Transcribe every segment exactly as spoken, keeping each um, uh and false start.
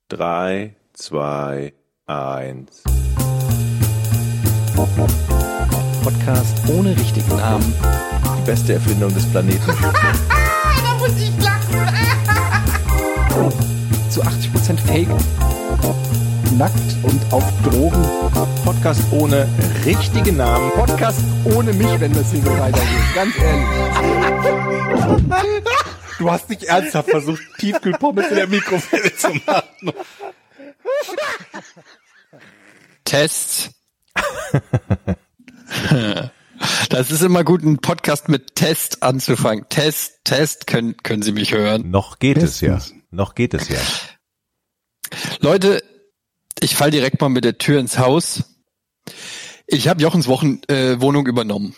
Drei, zwei, eins. Podcast ohne richtigen Namen. Die beste Erfindung des Planeten. Da muss ich lachen. Zu achtzig Prozent Fake. Nackt und auf Drogen. Podcast ohne richtigen Namen. Podcast ohne mich, wenn das hier so weitergeht. Ganz ehrlich. Du hast nicht ernsthaft versucht, Tiefkühlpommes in der Mikrowelle zu machen. Test. Das ist immer gut, einen Podcast mit Test anzufangen. Test, Test, können, können Sie mich hören? Noch geht Bestens. es ja. Noch geht es ja. Leute, ich fall direkt mal mit der Tür ins Haus. Ich habe Jochens Wochen, äh, Wohnung übernommen.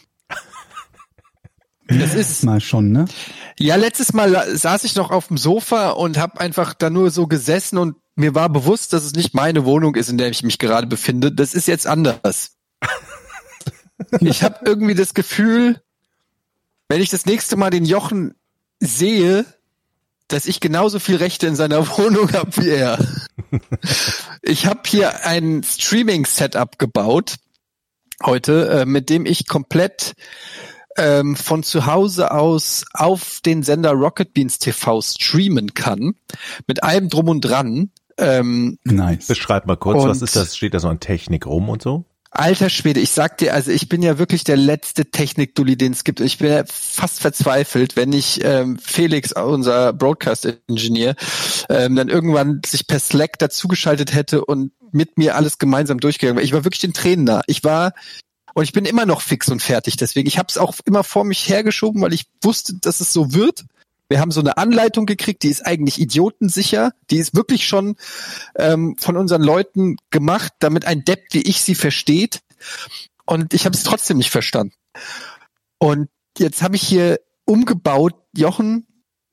Das ist mal schon, ne? Ja, letztes Mal saß ich noch auf dem Sofa und habe einfach da nur so gesessen und mir war bewusst, dass es nicht meine Wohnung ist, in der ich mich gerade befinde. Das ist jetzt anders. Ich habe irgendwie das Gefühl, wenn ich das nächste Mal den Jochen sehe, dass ich genauso viel Rechte in seiner Wohnung habe wie er. Ich habe hier ein Streaming-Setup gebaut heute, äh, mit dem ich komplett ähm, von zu Hause aus auf den Sender Rocket Beans T V streamen kann, mit allem drum und dran. Ähm, nice. Beschreib mal kurz, und was ist das? Steht da so an Technik rum und so? Alter Schwede, ich sag dir, also ich bin ja wirklich der letzte Technik-Dulli, den es gibt. Ich bin ja fast verzweifelt, wenn ich ähm, Felix, unser Broadcast-Engineer, ähm, dann irgendwann sich per Slack dazugeschaltet hätte und mit mir alles gemeinsam durchgegangen wäre. Ich war wirklich den Tränen nah. Ich war, und ich bin immer noch fix und fertig. Deswegen, ich habe es auch immer vor mich hergeschoben, weil ich wusste, dass es so wird. Wir haben so eine Anleitung gekriegt, die ist eigentlich idiotensicher. Die ist wirklich schon ähm, von unseren Leuten gemacht, damit ein Depp wie ich sie versteht. Und ich habe es trotzdem nicht verstanden. Und jetzt habe ich hier umgebaut, Jochen.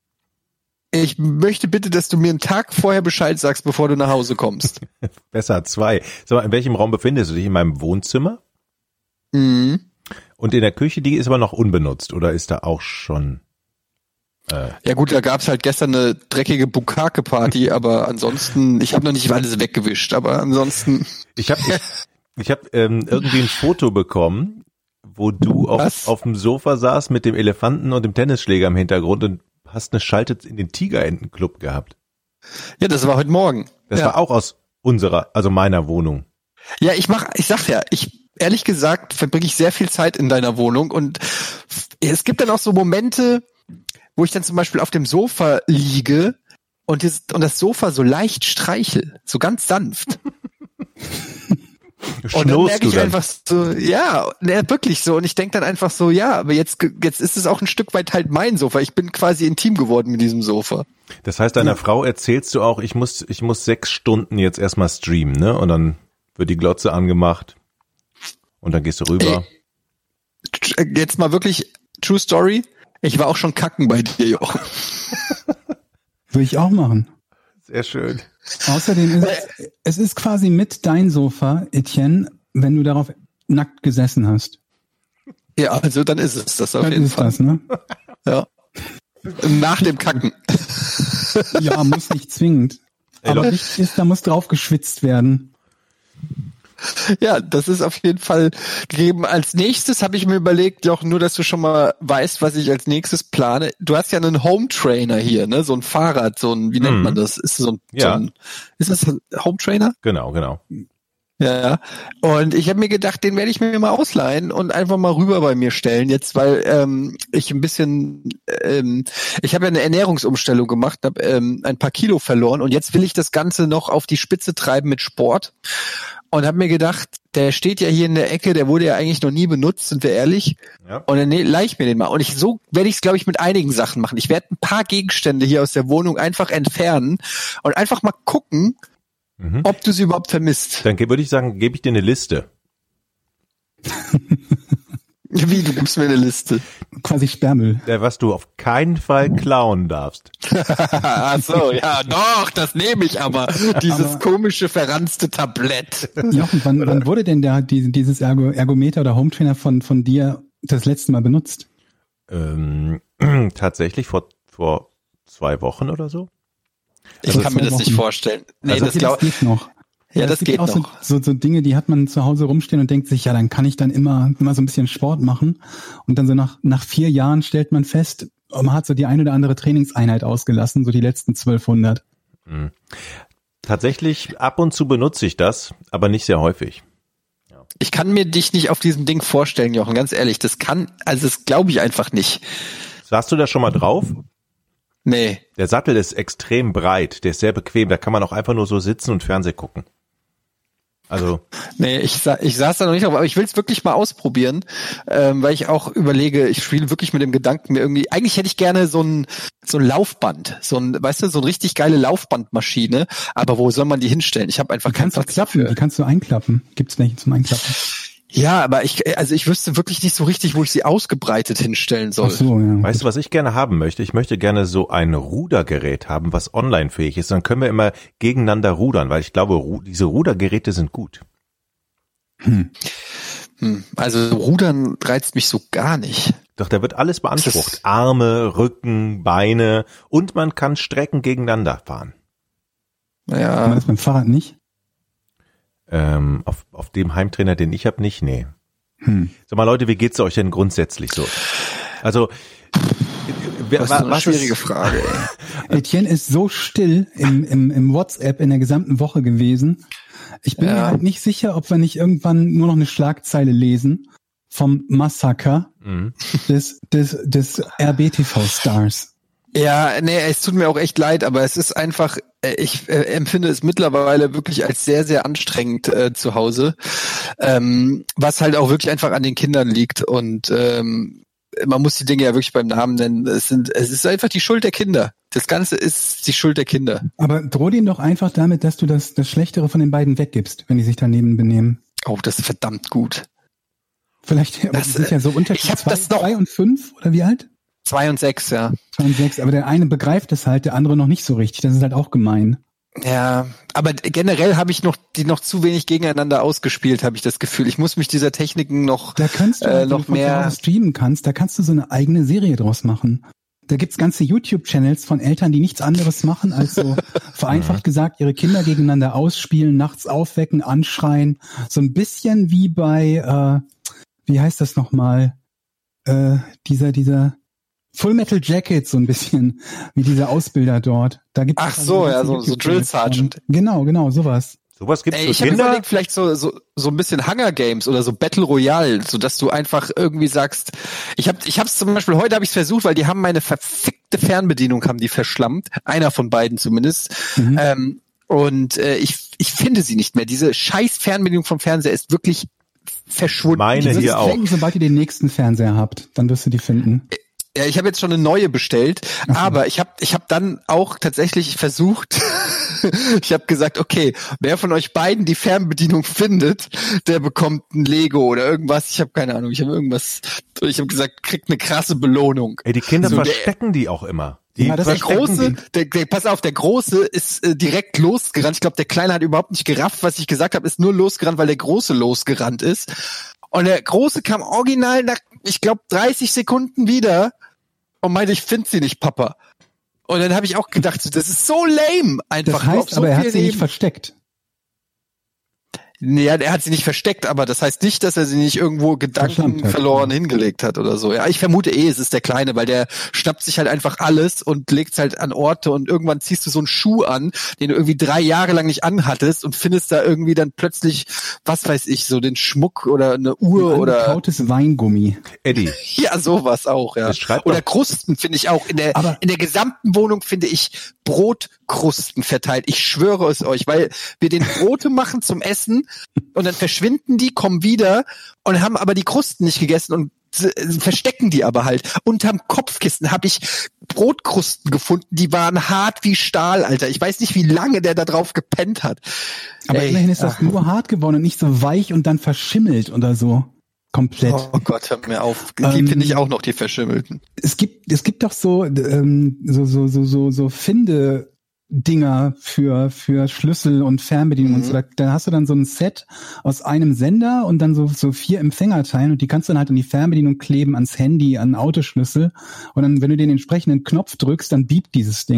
Ich möchte bitte, dass du mir einen Tag vorher Bescheid sagst, bevor du nach Hause kommst. Besser zwei. Sag mal, in welchem Raum befindest du dich? In meinem Wohnzimmer? Mhm. Und in der Küche, die ist aber noch unbenutzt, oder ist da auch schon... Ja gut, da gab's halt gestern eine dreckige Bukake-Party, aber ansonsten, ich habe noch nicht alles weggewischt, aber ansonsten... Ich habe ich, ich hab, ähm, irgendwie ein Foto bekommen, wo du auf, auf dem Sofa saßt mit dem Elefanten und dem Tennisschläger im Hintergrund und hast eine Schalte in den Tigerentenclub gehabt. Ja, das war heute Morgen. Das ja. war auch aus unserer, also meiner Wohnung. Ja, ich mach, ich sag ja, ich ehrlich gesagt verbringe ich sehr viel Zeit in deiner Wohnung und es gibt dann auch so Momente, wo ich dann zum Beispiel auf dem Sofa liege und das, und das Sofa so leicht streichel, so ganz sanft. Und dann merke ich einfach so, ja, ne, wirklich so. Und ich denke dann einfach so, ja, aber jetzt, jetzt ist es auch ein Stück weit halt mein Sofa. Ich bin quasi intim geworden mit diesem Sofa. Das heißt, deiner ja. Frau erzählst du auch, ich muss, ich muss sechs Stunden jetzt erstmal streamen, ne? Und dann wird die Glotze angemacht und dann gehst du rüber. Ey, jetzt mal wirklich True Story. Ich war auch schon kacken bei dir, Jochen. Würde ich auch machen. Sehr schön. Außerdem ist es, es ist quasi mit dein Sofa, Etienne, wenn du darauf nackt gesessen hast. Ja, also dann ist es das auf dann jeden ist Fall. Das, ne? Ja. Nach dem Kacken. Ja, muss nicht zwingend. Aber wichtig ist, da muss drauf geschwitzt werden. Ja, das ist auf jeden Fall gegeben. Als nächstes habe ich mir überlegt, Jochen, nur dass du schon mal weißt, was ich als nächstes plane. Du hast ja einen Home Trainer hier, ne? So ein Fahrrad, so ein, wie nennt man das? Ist so ein, ja. so ein ist das ein Home Trainer? Genau, genau. Ja, und ich habe mir gedacht, den werde ich mir mal ausleihen und einfach mal rüber bei mir stellen jetzt, weil ähm, ich ein bisschen, ähm, ich habe ja eine Ernährungsumstellung gemacht, habe ähm, ein paar Kilo verloren und jetzt will ich das Ganze noch auf die Spitze treiben mit Sport und habe mir gedacht, der steht ja hier in der Ecke, der wurde ja eigentlich noch nie benutzt, sind wir ehrlich, ja. Und dann ne, leih ich mir den mal und ich so werde ich es, glaube ich, mit einigen Sachen machen. Ich werde ein paar Gegenstände hier aus der Wohnung einfach entfernen und einfach mal gucken, Mhm. ob du sie überhaupt vermisst. Dann würde ich sagen, gebe ich dir eine Liste. Wie, du gibst mir eine Liste? Quasi Sperrmüll. Ja, was du auf keinen Fall klauen darfst. Ach so, ja, doch, das nehme ich aber. Dieses aber komische, verranzte Tablett. Jochen, wann, wann wurde denn der, die, dieses Ergo, Ergometer oder Home Trainer von, von dir das letzte Mal benutzt? Ähm, tatsächlich vor, vor zwei Wochen oder so. Ich Also kann mir zwei das nicht Wochen. vorstellen. Nee, Also das glaube geht noch. Ja, Es das gibt geht auch so, noch. so, so Dinge, die hat man zu Hause rumstehen und denkt sich, ja, dann kann ich dann immer, immer so ein bisschen Sport machen. Und dann so nach, nach vier Jahren stellt man fest, man hat so die eine oder andere Trainingseinheit ausgelassen, so die letzten zwölfhundert. Mhm. Tatsächlich, ab und zu benutze ich das, aber nicht sehr häufig. Ich kann mir dich nicht auf diesem Ding vorstellen, Jochen, ganz ehrlich. Das kann, also das glaube ich einfach nicht. Saßt du da schon mal drauf? Nee. Der Sattel ist extrem breit, der ist sehr bequem, da kann man auch einfach nur so sitzen und Fernsehen gucken. Also Nee, ich, sa- ich saß da noch nicht drauf, aber ich will es wirklich mal ausprobieren, ähm, weil ich auch überlege, ich spiele wirklich mit dem Gedanken, mir irgendwie, eigentlich hätte ich gerne so ein so ein Laufband, so ein, weißt du, so eine richtig geile Laufbandmaschine, aber wo soll man die hinstellen? Ich habe einfach Die keinen kannst du Platz klappen, die dafür. kannst du einklappen. Gibt's welche zum Einklappen? Ja, aber ich, also ich wüsste wirklich nicht so richtig, wo ich sie ausgebreitet hinstellen soll. Ach so, ja. weißt du, was ich gerne haben möchte? Ich möchte gerne so ein Rudergerät haben, was online fähig ist. Dann können wir immer gegeneinander rudern, weil ich glaube, Ru- diese Rudergeräte sind gut. Hm, also Rudern reizt mich so gar nicht. Doch da wird alles Das beansprucht. ist- Arme, Rücken, Beine und man kann Strecken gegeneinander fahren. Kann man Ja, das beim Fahrrad nicht? Ähm, auf, auf dem Heimtrainer, den ich habe, nicht, nee. Hm. Sag mal Leute, wie geht's euch denn grundsätzlich so? Also, wer- das ist so eine was schwierige ist, Frage. Ey. Etienne ist so still im, im, im WhatsApp in der gesamten Woche gewesen. Ich bin Ja. mir halt nicht sicher, ob wir nicht irgendwann nur noch eine Schlagzeile lesen vom Massaker Mhm. des, des, des R B T V-Stars. Ja, nee, es tut mir auch echt leid, aber es ist einfach, äh, ich äh, empfinde es mittlerweile wirklich als sehr, sehr anstrengend äh, zu Hause, ähm, was halt auch wirklich einfach an den Kindern liegt und ähm, man muss die Dinge ja wirklich beim Namen nennen. Es sind, es ist einfach die Schuld der Kinder. Das Ganze ist die Schuld der Kinder. Aber droh denen doch einfach damit, dass du das, das Schlechtere von den beiden weggibst, wenn die sich daneben benehmen. Oh, das ist verdammt gut. Vielleicht, aber Das, die sind ja so unter ich hab zwei, das noch- zwei und fünf, oder wie alt? Zwei und sechs, ja. Zwei und sechs, aber der eine begreift es halt, der andere noch nicht so richtig. Das ist halt auch gemein. Ja, aber generell habe ich noch die noch zu wenig gegeneinander ausgespielt, habe ich das Gefühl. Ich muss mich dieser Techniken noch Da kannst du, äh, wenn noch du von zu mehr. Hause streamen kannst, da kannst du so eine eigene Serie draus machen. Da gibt's ganze YouTube-Channels von Eltern, die nichts anderes machen, als so vereinfacht gesagt ihre Kinder gegeneinander ausspielen, nachts aufwecken, anschreien. So ein bisschen wie bei, äh, wie heißt das nochmal, äh, dieser, dieser Full Metal Jacket, so ein bisschen wie dieser Ausbilder dort. Da gibt's Ach also so, ja, ganze so- so YouTube-Channels Drill Sergeant. von. Genau, genau, sowas. Sowas gibt's Ey, für ich habe Kinder? überlegt, vielleicht so, so so ein bisschen Hunger Games oder so Battle Royale, so dass du einfach irgendwie sagst, ich habe ich hab's zum Beispiel heute habe ich es versucht, weil die haben meine verfickte Fernbedienung haben die verschlammt, einer von beiden zumindest. Mhm. Ähm, und äh, ich ich finde sie nicht mehr. Diese scheiß Fernbedienung vom Fernseher ist wirklich verschwunden. Meine Die wirst hier du auch. denken, sobald ihr den nächsten Fernseher habt, dann wirst du die finden. Ja, ich habe jetzt schon eine neue bestellt, aber ich habe ich hab dann auch tatsächlich versucht, ich habe gesagt, okay, wer von euch beiden die Fernbedienung findet, der bekommt ein Lego oder irgendwas. Ich habe keine Ahnung, ich habe irgendwas, ich habe gesagt, kriegt eine krasse Belohnung. Ey, die Kinder So, der- verstecken die auch immer. Die Ja, das Der ist verstecken Große, die. der, der, pass auf, der Große ist äh, direkt losgerannt. Ich glaube, der Kleine hat überhaupt nicht gerafft, was ich gesagt habe, ist nur losgerannt, weil der Große losgerannt ist. Und der Große kam original nach, ich glaube, dreißig Sekunden wieder und meinte, ich finde sie nicht, Papa. Und dann habe ich auch gedacht, so, das ist so lame einfach. Das nur auf heißt so aber, er hat viel sie nicht Leben. versteckt. Nee, er hat sie nicht versteckt, aber das heißt nicht, dass er sie nicht irgendwo Gedanken Verschlammt hat. verloren hingelegt hat oder so. Ja, ich vermute eh, es ist der Kleine, weil der schnappt sich halt einfach alles und legt's halt an Orte und irgendwann ziehst du so einen Schuh an, den du irgendwie drei Jahre lang nicht anhattest und findest da irgendwie dann plötzlich, was weiß ich, so den Schmuck oder eine Uhr oder Angekautes Weingummi. Eddie, ja, sowas auch, ja. Das schreibt Oder doch- Krusten finde ich auch. In der, Aber- in der gesamten Wohnung finde ich Brotkrusten verteilt. Ich schwöre es euch, weil wir den Brote machen zum Essen und dann verschwinden die, kommen wieder und haben aber die Krusten nicht gegessen und s- verstecken die aber halt. Unterm Kopfkissen habe ich Brotkrusten gefunden, die waren hart wie Stahl, Alter. Ich weiß nicht, wie lange der da drauf gepennt hat. Aber Ey, immerhin ist das ach. nur hart geworden und nicht so weich und dann verschimmelt oder so. Komplett. Oh Gott, hör mir auf. Die Ähm, finde ich auch noch, die verschimmelten. Es gibt, es gibt doch so, ähm, so, so, so, so, so Finde-Dinger für, für Schlüssel und Fernbedienungen und so. Da, da hast du dann so ein Set aus einem Sender und dann so, so vier Empfängerteilen und die kannst du dann halt an die Fernbedienung kleben, ans Handy, an den Autoschlüssel. Und dann, wenn du den entsprechenden Knopf drückst, dann biebt dieses Ding.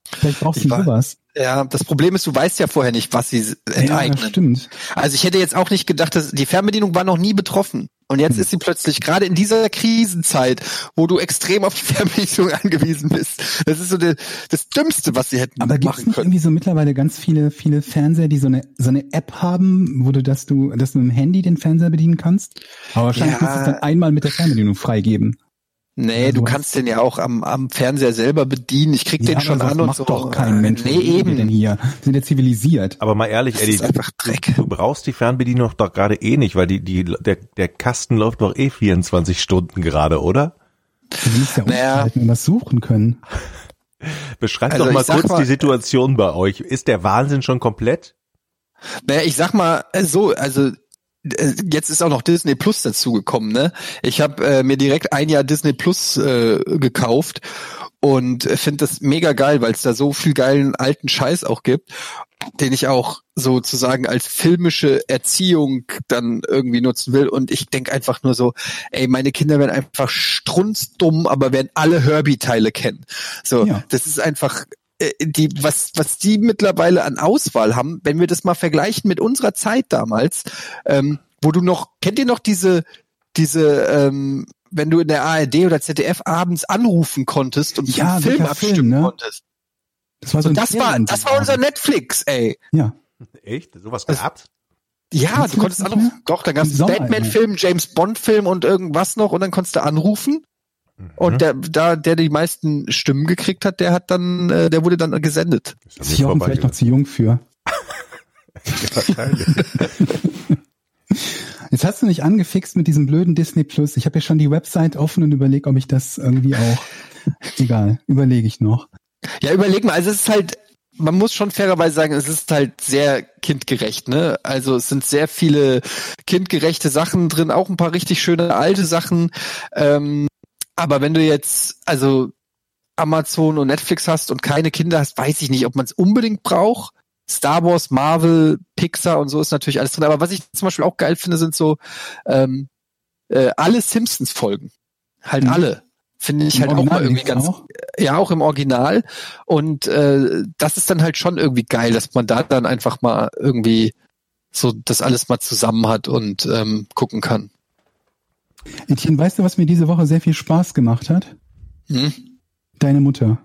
Vielleicht brauchst Ich du war- sowas. Ja, das Problem ist, du weißt ja vorher nicht, was sie enteignen. Ja, das stimmt. Also ich hätte jetzt auch nicht gedacht, dass die Fernbedienung war noch nie betroffen. Und jetzt Hm. ist sie plötzlich, gerade in dieser Krisenzeit, wo du extrem auf die Fernbedienung angewiesen bist. Das ist so de, das Dümmste, was sie hätten Aber gibt es machen nicht können. irgendwie so mittlerweile ganz viele, viele Fernseher, die so eine, so eine App haben, wo du, dass du, dass du mit dem Handy den Fernseher bedienen kannst? Aber wahrscheinlich Ja. musst du es dann einmal mit der Fernbedienung freigeben. Nee, Ja, du sowas. kannst den ja auch am, am Fernseher selber bedienen. Ich krieg den aber schon sowas an und macht so. doch kein Mensch. Nee, Was reden wir eben. denn hier? Wir sind ja zivilisiert. Aber mal ehrlich, Das Eddie, ist einfach Dreck. du brauchst die Fernbedienung doch gerade eh nicht, weil die, die, der, der Kasten läuft doch eh vierundzwanzig Stunden gerade, oder? Du musst ja Naja. umschalten und was suchen können. Beschreib Also doch mal ich sag kurz mal- die Situation bei euch. Ist der Wahnsinn schon komplett? Naja, ich sag mal äh, so, also äh, jetzt ist auch noch Disney Plus dazugekommen, ne? Ich habe äh, mir direkt ein Jahr Disney Plus äh, gekauft und finde das mega geil, weil es da so viel geilen alten Scheiß auch gibt, den ich auch sozusagen als filmische Erziehung dann irgendwie nutzen will. Und ich denk einfach nur so, ey, meine Kinder werden einfach strunzdumm, aber werden alle Herbie-Teile kennen. So, Ja. das ist einfach äh, die, was, was die mittlerweile an Auswahl haben, wenn wir das mal vergleichen mit unserer Zeit damals, ähm, wo du noch, kennt ihr noch diese, diese, ähm, wenn du in der A R D oder Z D F abends anrufen konntest und Ja, einen Film welcher abstimmen Film, ne? konntest. Das war so So, ein das war, Ferien- das war unser Netflix, ey. Ja. Echt? Sowas Das- gehabt? Ja, Kennst du du konntest das nicht anrufen. mehr? Doch, da gab es Im Sommer Batman-Film, James-Bond-Film und irgendwas noch und dann konntest du anrufen. Mhm. Und der, da, der die meisten Stimmen gekriegt hat, der hat dann, äh, der wurde dann gesendet. Ist an Ist mir Jochen vielleicht noch vorbeigegangen. zu jung für. Wahrscheinlich. Jetzt hast du mich angefixt mit diesem blöden Disney Plus. Ich habe ja schon die Website offen und überlege, ob ich das irgendwie auch. Egal, überlege ich noch. Ja, überleg mal, also es ist halt, man muss schon fairerweise sagen, es ist halt sehr kindgerecht, ne? Also es sind sehr viele kindgerechte Sachen drin, auch ein paar richtig schöne alte Sachen. Ähm, aber wenn du jetzt, also Amazon und Netflix hast und keine Kinder hast, weiß ich nicht, ob man es unbedingt braucht. Star Wars, Marvel, Pixar und so ist natürlich alles drin. Aber was ich zum Beispiel auch geil finde, sind so ähm, äh, alle Simpsons-Folgen. Halt Mhm. alle. Finde ich Im halt auch Original mal irgendwie gibt's ganz, auch? ja, auch im Original. Und äh, das ist dann halt schon irgendwie geil, dass man da dann einfach mal irgendwie so das alles mal zusammen hat und ähm, gucken kann. Etienne, weißt du, was mir diese Woche sehr viel Spaß gemacht hat? Hm? Deine Mutter.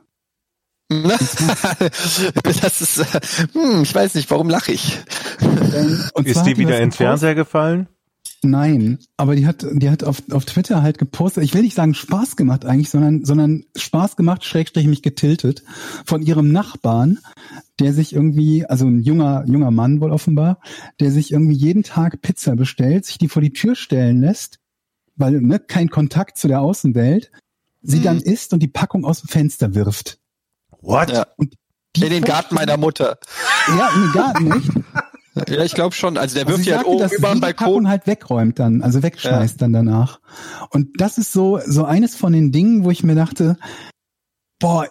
Das ist, äh, hm, ich weiß nicht, warum lache ich? Ähm, und Ist zwar die hat wieder was in den gepostet- Fernseher gefallen? Nein, aber die hat, die hat auf, auf Twitter halt gepostet, ich will nicht sagen Spaß gemacht eigentlich, sondern, sondern Spaß gemacht, Schrägstrich mich getiltet, von ihrem Nachbarn, der sich irgendwie, also ein junger, junger Mann wohl offenbar, der sich irgendwie jeden Tag Pizza bestellt, sich die vor die Tür stellen lässt, weil, ne, kein Kontakt zu der Außenwelt, sie Mhm. dann isst und die Packung aus dem Fenster wirft. What? Ja. Die In den Garten meiner Mutter. Ja, in den Garten, echt? Ja, ich glaube schon. Also der Also wirft sie ja halt sagte, oben dass über sie den die Balkon. Packung halt wegräumt dann, also wegschmeißt dann danach. Und das ist so so eines von den Dingen, wo ich mir dachte, boah,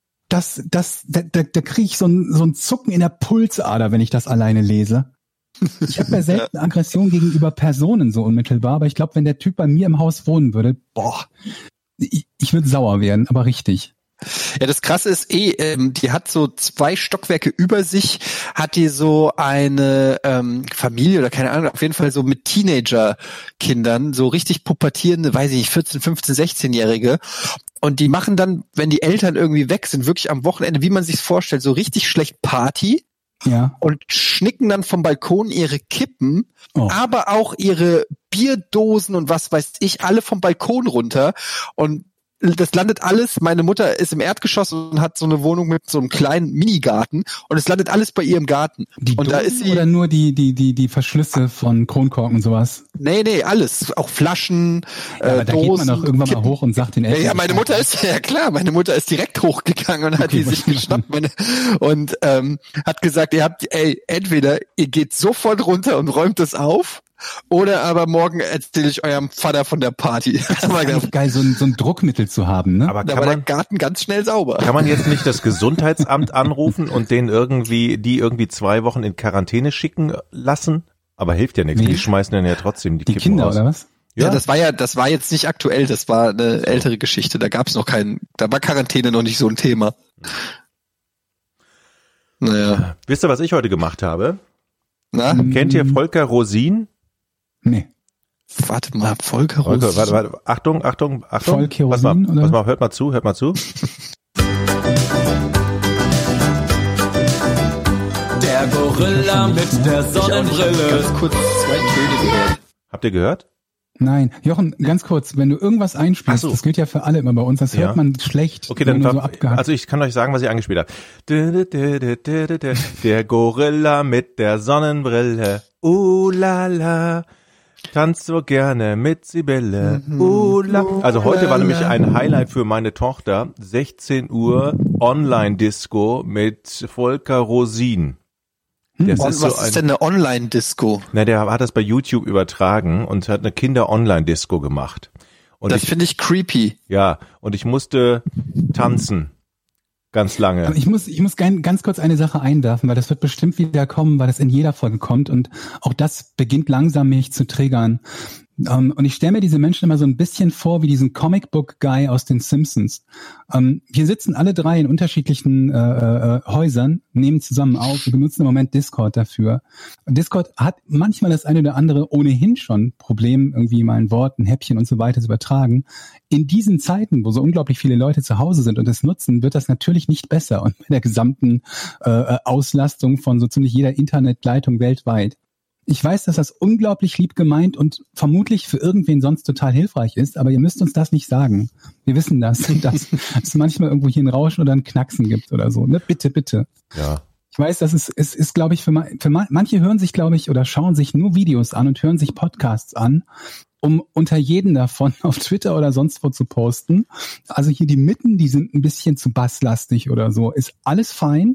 das das da, da, da kriege ich so ein so ein Zucken in der Pulsader, wenn ich das alleine lese. Ich habe ja selten Aggression gegenüber Personen so unmittelbar, aber ich glaube, wenn der Typ bei mir im Haus wohnen würde, boah, ich, ich würde sauer werden, aber richtig. Ja, das Krasse ist eh, ähm, die hat so zwei Stockwerke über sich, hat die so eine ähm, Familie oder keine Ahnung, auf jeden Fall so mit Teenager-Kindern, so richtig pubertierende, weiß ich nicht, vierzehn, fünfzehn, sechzehn-Jährige. Und die machen dann, wenn die Eltern irgendwie weg sind, wirklich am Wochenende, wie man sich's vorstellt, so richtig schlecht Party Ja. und schnicken dann vom Balkon ihre Kippen, Oh. aber auch ihre Bierdosen und was weiß ich, alle vom Balkon runter. Und das landet alles, meine Mutter ist im Erdgeschoss und hat so eine Wohnung mit so einem kleinen Minigarten und es landet alles bei ihr im Garten. Die und da Dosen ist sie, oder nur die die die die Verschlüsse von Kronkorken und sowas. nee, nee, alles, auch Flaschen, Ja, äh, aber da Dosen, geht man doch irgendwann Kippen. mal hoch und sagt den Ja, Eltern. ja, meine Mutter ist, ja klar, meine Mutter ist direkt hochgegangen und hat Okay, die sich was- geschnappt meine, und ähm, hat gesagt, ihr habt, ey, entweder ihr geht sofort runter und räumt das auf, oder aber morgen erzähle ich eurem Vater von der Party. Das ist eigentlich geil, so ein, so ein Druckmittel zu haben, ne? Aber Da kann war der man, Garten ganz schnell sauber. kann man jetzt nicht das Gesundheitsamt anrufen und den irgendwie, die irgendwie zwei Wochen in Quarantäne schicken lassen? Aber hilft ja nichts. Nee. Die schmeißen dann ja trotzdem die, die Kippen Kinder raus. oder was? Ja. Ja, das war ja, das war jetzt nicht aktuell, das war eine ältere Geschichte. Da gab es noch keinen, da war Quarantäne noch nicht so ein Thema. Naja. Wisst ihr, was ich heute gemacht habe? Na? Kennt ihr Volker Rosin? Nee. Warte mal, Volker Volker, Rosin. warte, warte, Achtung, Achtung, Achtung. Volker Pass mal, Rosin, oder? pass mal, hört mal zu, hört mal zu. Der Gorilla mit der Sonnenbrille. Ganz kurz zwei Töne gehört. Habt ihr gehört? Nein, Jochen, ganz kurz, wenn du irgendwas einspielst, Ach so. das gilt ja für alle immer bei uns, das Ja. hört man schlecht. Okay, dann nur so ver- abgehakt. also ich kann euch sagen, was ich angespielt habe. Der Gorilla mit der Sonnenbrille. Uh la la. Tanzt so gerne mit Sibylle. Uh la. Also heute war nämlich ein Highlight für meine Tochter. sechzehn Uhr Online-Disco mit Volker Rosin. Das Und ist was so ein, ist denn eine Online-Disco? na, der hat das bei YouTube übertragen und hat eine Kinder-Online-Disco gemacht. Und Das ich, finde ich creepy. ja, und ich musste tanzen. Ganz lange. Aber ich muss, ich muss ganz, ganz kurz eine Sache einwerfen, weil das wird bestimmt wieder kommen, weil das in jeder Folge kommt und auch das beginnt langsam mich zu triggern. Um, und ich stelle mir diese Menschen immer so ein bisschen vor wie diesen Comic-Book-Guy aus den Simpsons. Um, wir sitzen alle drei in unterschiedlichen äh, äh, Häusern, nehmen zusammen auf, wir benutzen im Moment Discord dafür. Und Discord hat manchmal das eine oder andere ohnehin schon Problem, irgendwie mal ein Wort, ein Häppchen und so weiter zu übertragen. In diesen Zeiten, wo so unglaublich viele Leute zu Hause sind und es nutzen, wird das natürlich nicht besser und bei der gesamten äh, Auslastung von so ziemlich jeder Internetleitung weltweit. Ich weiß, dass das unglaublich lieb gemeint und vermutlich für irgendwen sonst total hilfreich ist, aber ihr müsst uns das nicht sagen. Wir wissen das, dass es manchmal irgendwo hier ein Rauschen oder ein Knacksen gibt oder so. Ne? Bitte, bitte. Ja. Ich weiß, dass es, es ist, glaube ich, für, ma- für ma- manche hören sich, glaube ich, oder schauen sich nur Videos an und hören sich Podcasts an, um unter jeden davon auf Twitter oder sonst wo zu posten. Also hier die Mitten, die sind ein bisschen zu basslastig oder so. Ist alles fein,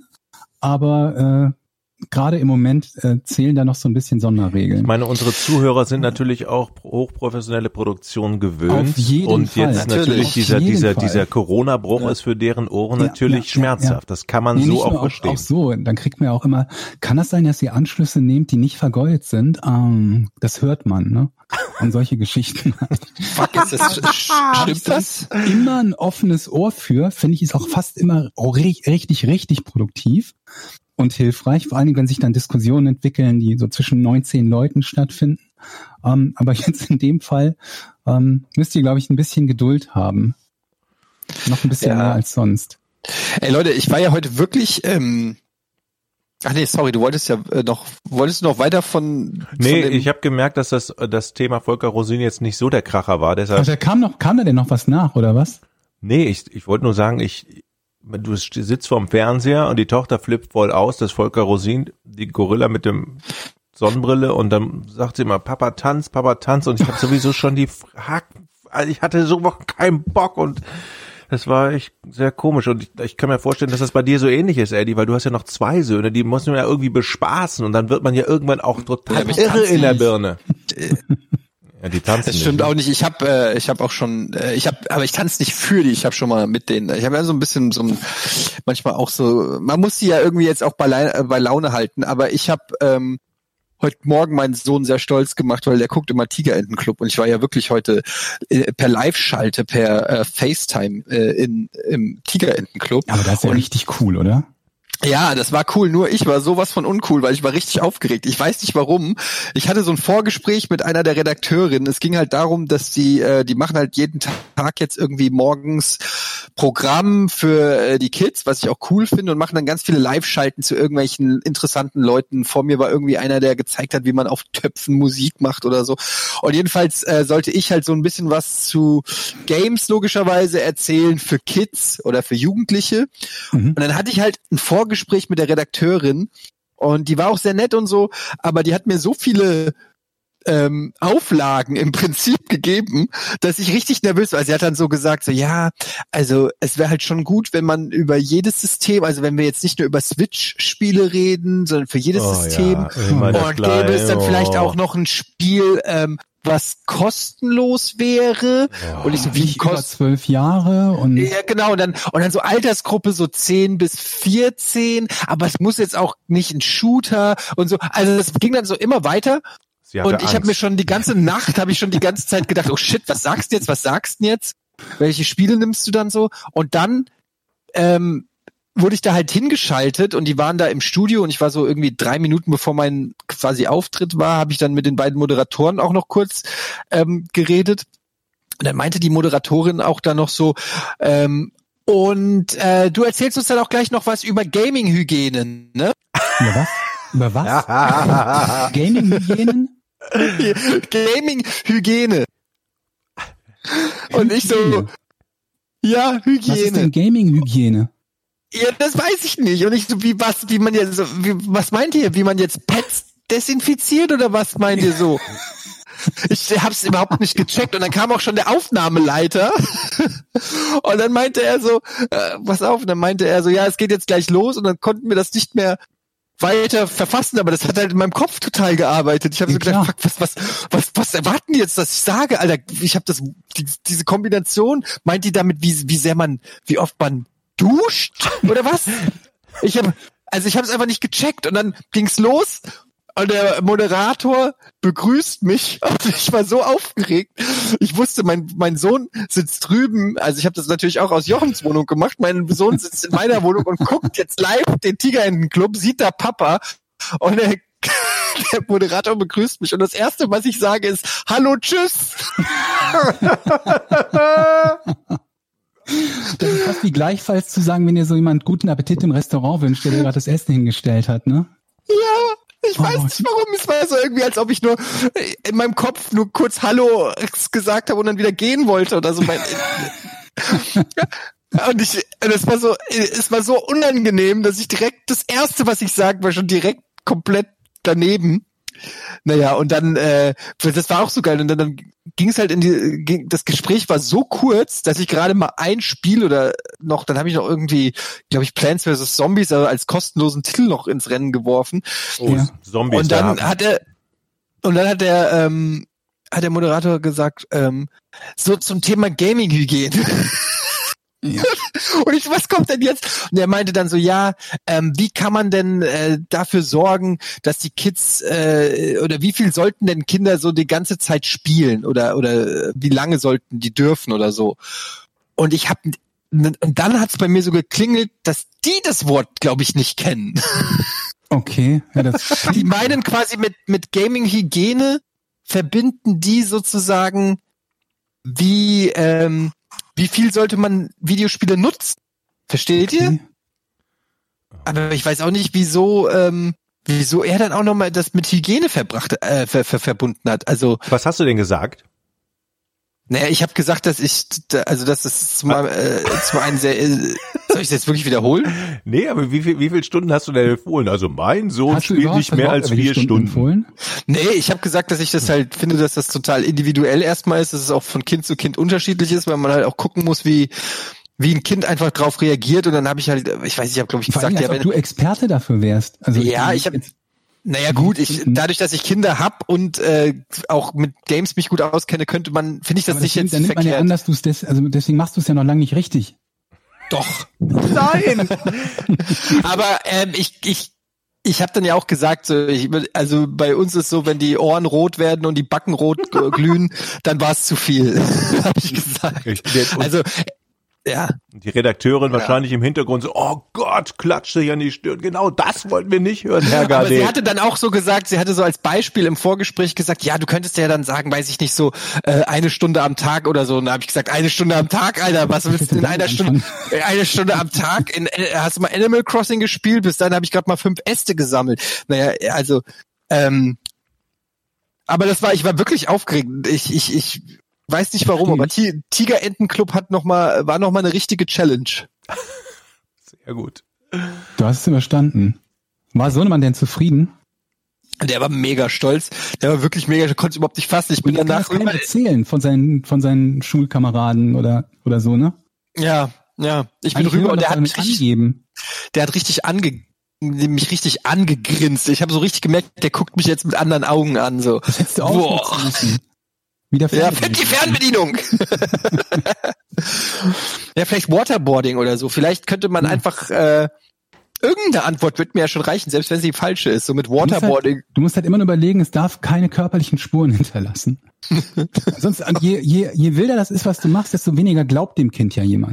aber äh, gerade im Moment äh, zählen da noch so ein bisschen Sonderregeln. Ich meine, unsere Zuhörer sind natürlich auch hochprofessionelle Produktionen gewöhnt. Auf jeden und Fall. jetzt Natürlich. natürlich Auf dieser, jeden dieser, Fall. dieser Corona-Bruch Ja. ist für deren Ohren Ja, natürlich ja, ja, schmerzhaft. ja. Das kann man Nee, so nicht auch nur verstehen. Auch so, dann kriegt man ja auch immer, kann das sein, dass ihr Anschlüsse nehmt, die nicht vergoldet sind? Ähm, das hört man, ne? Und solche Geschichten. Fuck, ist das, stimmt das? Immer ein offenes Ohr für, finde ich, ist auch fast immer richtig, richtig, richtig produktiv und hilfreich, vor allen Dingen, wenn sich dann Diskussionen entwickeln, die so zwischen neunzehn Leuten stattfinden. Ähm, aber jetzt in dem Fall ähm, müsst ihr, glaube ich, ein bisschen Geduld haben. Noch ein bisschen Ja. mehr als sonst. Ey Leute, ich war ja heute wirklich, ähm, ach nee, sorry, du wolltest ja äh, noch, wolltest du noch weiter von, Nee, von dem, ich habe gemerkt, dass das, das Thema Volker Rosin jetzt nicht so der Kracher war. Deshalb, Ach, da kam noch, kam da denn noch was nach, oder was? nee, ich, ich wollte nur sagen, ich, du sitzt vorm Fernseher und die Tochter flippt voll aus, dass Volker Rosin, die Gorilla mit dem Sonnenbrille, und dann sagt sie immer, Papa tanz, Papa tanz, und ich habe sowieso schon die Haken, also ich hatte so keinen Bock, und das war echt sehr komisch, und ich, ich kann mir vorstellen, dass das bei dir so ähnlich ist, Eddie, weil du hast ja noch zwei Söhne, die muss man ja irgendwie bespaßen, und dann wird man ja irgendwann auch total Ja, aber ich irre tanze in der nicht. Birne. Ja, die tanzen das stimmt nicht. auch nicht. Ich habe, äh, ich habe auch schon, äh, ich habe, aber ich tanze nicht für die. Ich habe schon mal mit denen. Ich habe ja so ein bisschen so, ein, manchmal auch so. Man muss sie ja irgendwie jetzt auch bei, Lai- äh, bei Laune halten. Aber ich habe ähm, heute Morgen meinen Sohn sehr stolz gemacht, weil der guckt immer Tigerentenclub, und ich war ja wirklich heute äh, per Live-Schalte, per äh, FaceTime äh, in im Tigerentenclub. Aber das ist ja Und- richtig cool, oder? Ja, das war cool, nur ich war sowas von uncool, weil ich war richtig aufgeregt. Ich weiß nicht warum. Ich hatte so ein Vorgespräch mit einer der Redakteurinnen. Es ging halt darum, dass die, äh, die machen halt jeden Tag jetzt irgendwie morgens Programm für äh, die Kids, was ich auch cool finde, und machen dann ganz viele Live-Schalten zu irgendwelchen interessanten Leuten. Vor mir war irgendwie einer, der gezeigt hat, wie man auf Töpfen Musik macht oder so. Und jedenfalls äh, sollte ich halt so ein bisschen was zu Games logischerweise erzählen für Kids oder für Jugendliche. Mhm. Und dann hatte ich halt ein Vorgespräch mit der Redakteurin, und die war auch sehr nett und so, aber die hat mir so viele ähm, Auflagen im Prinzip gegeben, dass ich richtig nervös war. Also sie hat dann so gesagt, so ja, also es wäre halt schon gut, wenn man über jedes System, also wenn wir jetzt nicht nur über Switch-Spiele reden, sondern für jedes Oh, System, ja, immer das und gäbe es dann Gleiche. vielleicht auch noch ein Spiel, ähm, was kostenlos wäre. Oh. Und ich so, wie Nicht über kostenlos? zwölf Jahre und Ja, genau, und dann, und dann so Altersgruppe so zehn bis vierzehn, aber es muss jetzt auch nicht ein Shooter und so. Also das ging dann so immer weiter, Sie hatte und ich habe Angst. mir schon die ganze Nacht, habe ich schon die ganze Zeit gedacht, oh shit, was sagst du jetzt, was sagst du jetzt? Welche Spiele nimmst du dann so? Und dann ähm, wurde ich da halt hingeschaltet und die waren da im Studio und ich war so irgendwie drei Minuten bevor mein quasi Auftritt war, habe ich dann mit den beiden Moderatoren auch noch kurz ähm, geredet. Und dann meinte die Moderatorin auch da noch so, ähm, und äh, du erzählst uns dann auch gleich noch was über Gaming-Hygienen, ne? Über was? Über was? Gaming-Hygienen? Gaming-Hygiene. Und ich so, ja, Hygiene. Was ist denn Gaming-Hygiene? Ja, das weiß ich nicht. Und ich so, wie, was, wie man jetzt, wie, was meint ihr? Wie man jetzt Pets desinfiziert oder was meint ihr so? Ich hab's überhaupt nicht gecheckt und dann kam auch schon der Aufnahmeleiter und dann meinte er so, äh, pass auf, und dann meinte er so, ja, es geht jetzt gleich los und dann konnten wir das nicht mehr weiter verfassen, aber das hat halt in meinem Kopf total gearbeitet. Ich habe Ja, so gedacht, fuck, was, was, was, was erwarten die jetzt, dass ich sage, Alter? Ich habe das, die, diese Kombination, meint die damit, wie, wie sehr man, wie oft man duscht oder was? Ich habe, also ich habe es einfach nicht gecheckt und dann ging's los. Und der Moderator begrüßt mich und ich war so aufgeregt. Ich wusste, mein mein Sohn sitzt drüben. Also ich habe das natürlich auch aus Jochens Wohnung gemacht. Mein Sohn sitzt in meiner Wohnung und guckt jetzt live den Tigerentenclub, sieht da Papa und der, der Moderator begrüßt mich. Und das Erste, was ich sage, ist Hallo, tschüss. Das ist fast wie gleichfalls zu sagen, wenn dir so jemand guten Appetit im Restaurant wünscht, der dir gerade das Essen hingestellt hat, ne? Ja. Ich weiß Oh. nicht warum, es war so irgendwie, als ob ich nur in meinem Kopf nur kurz Hallo gesagt habe und dann wieder gehen wollte oder so. Mein, und ich, das war so, es war so unangenehm, dass ich direkt, das Erste, was ich sage, war schon direkt komplett daneben. Naja, und dann, äh, das war auch so geil. Und dann, dann ging es halt in die, ging, das Gespräch war so kurz, dass ich gerade mal ein Spiel oder noch, dann habe ich noch irgendwie, glaube ich, Plants versus. Zombies also als kostenlosen Titel noch ins Rennen geworfen. Oh, Ja. Zombies. Und da dann haben- hat er, und dann hat der, ähm, hat der Moderator gesagt, ähm, so zum Thema Gaming-Hygiene. Ja. Und ich, was kommt denn jetzt? Und er meinte dann so, ja, ähm, wie kann man denn äh, dafür sorgen, dass die Kids äh, oder wie viel sollten denn Kinder so die ganze Zeit spielen oder oder äh, wie lange sollten die dürfen oder so? Und ich habe und dann hat's bei mir so geklingelt, dass die das Wort, glaube ich, nicht kennen. Okay. Ja, das Die meinen quasi mit mit Gaming-Hygiene verbinden die sozusagen wie ähm, wie viel sollte man Videospiele nutzen? Versteht ihr? okay. Aber ich weiß auch nicht, wieso, ähm, wieso er dann auch nochmal das mit Hygiene verbracht, äh, ver, ver, verbunden hat. Also, Was hast du denn gesagt? naja, ich habe gesagt, dass ich, also das ist zum, äh, zum einen sehr, äh, soll ich das jetzt wirklich wiederholen? Nee, aber wie viel, wie viele Stunden hast du denn empfohlen? Also mein Sohn Hast du spielt überhaupt- nicht mehr überhaupt als über die vier Stunden. empfohlen? Nee, ich habe gesagt, dass ich das halt finde, dass das total individuell erstmal ist, dass es auch von Kind zu Kind unterschiedlich ist, weil man halt auch gucken muss, wie wie ein Kind einfach drauf reagiert und dann habe ich halt, ich weiß nicht, ich habe glaube ich Vor allem, gesagt, als ja, ob wenn, du Experte dafür wärst. Also Ja, ich hab- naja gut, ich dadurch, dass ich Kinder hab und äh, auch mit Games mich gut auskenne, könnte man, finde ich das aber nicht deswegen, jetzt dann nimmt man ja verkehrt. an, dass du es des, also deswegen machst du es ja noch lange nicht richtig. Doch. Nein! Aber ähm, ich ich ich habe dann ja auch gesagt, so, ich, also bei uns ist so, wenn die Ohren rot werden und die Backen rot g- glühen, dann war es zu viel, habe ich gesagt. Ich bin jetzt- Also ja, Die Redakteurin wahrscheinlich im Hintergrund so, oh Gott, klatscht sich an die Stirn. Genau das wollten wir nicht hören, Herr aber sie Gade. hatte dann auch so gesagt, sie hatte so als Beispiel im Vorgespräch gesagt, ja, du könntest ja dann sagen, weiß ich nicht, so äh, eine Stunde am Tag oder so. Und da habe ich gesagt, eine Stunde am Tag, Alter, was willst du in einer Stunde? Äh, Eine Stunde am Tag? In, äh, hast du mal Animal Crossing gespielt? Bis dann habe ich gerade mal fünf Äste gesammelt. Naja, also, ähm, aber das war, ich war wirklich aufgeregt. Ich, ich, ich weiß nicht warum, aber Ti- Tigerentenclub hat noch mal, war noch mal eine richtige Challenge. Sehr gut. Du hast es überstanden. War Sohnemann denn zufrieden? Der war mega stolz. Der war wirklich mega, konnte es überhaupt nicht fassen. Ich bin Er kann danach das keinem rüber. erzählen von seinen, von seinen Schulkameraden oder, oder so, ne? Ja, ja. Ich bin Eigentlich will rüber man und der doch hat mich damit richtig, angeben. der hat richtig ange, mich richtig angegrinst. Ich habe so richtig gemerkt, der guckt mich jetzt mit anderen Augen an. So. Das hättest du auch Boah. nutzen müssen. Wieder Ja, Fernbedienung. die Fernbedienung. Ja, vielleicht Waterboarding oder so. Vielleicht könnte man Ja. einfach äh, irgendeine Antwort wird mir ja schon reichen, selbst wenn sie falsche ist. So mit Du musst Waterboarding. Halt, du musst halt immer nur überlegen, es darf keine körperlichen Spuren hinterlassen. Sonst, je, je, je wilder das ist, was du machst, desto weniger glaubt dem Kind ja jemand.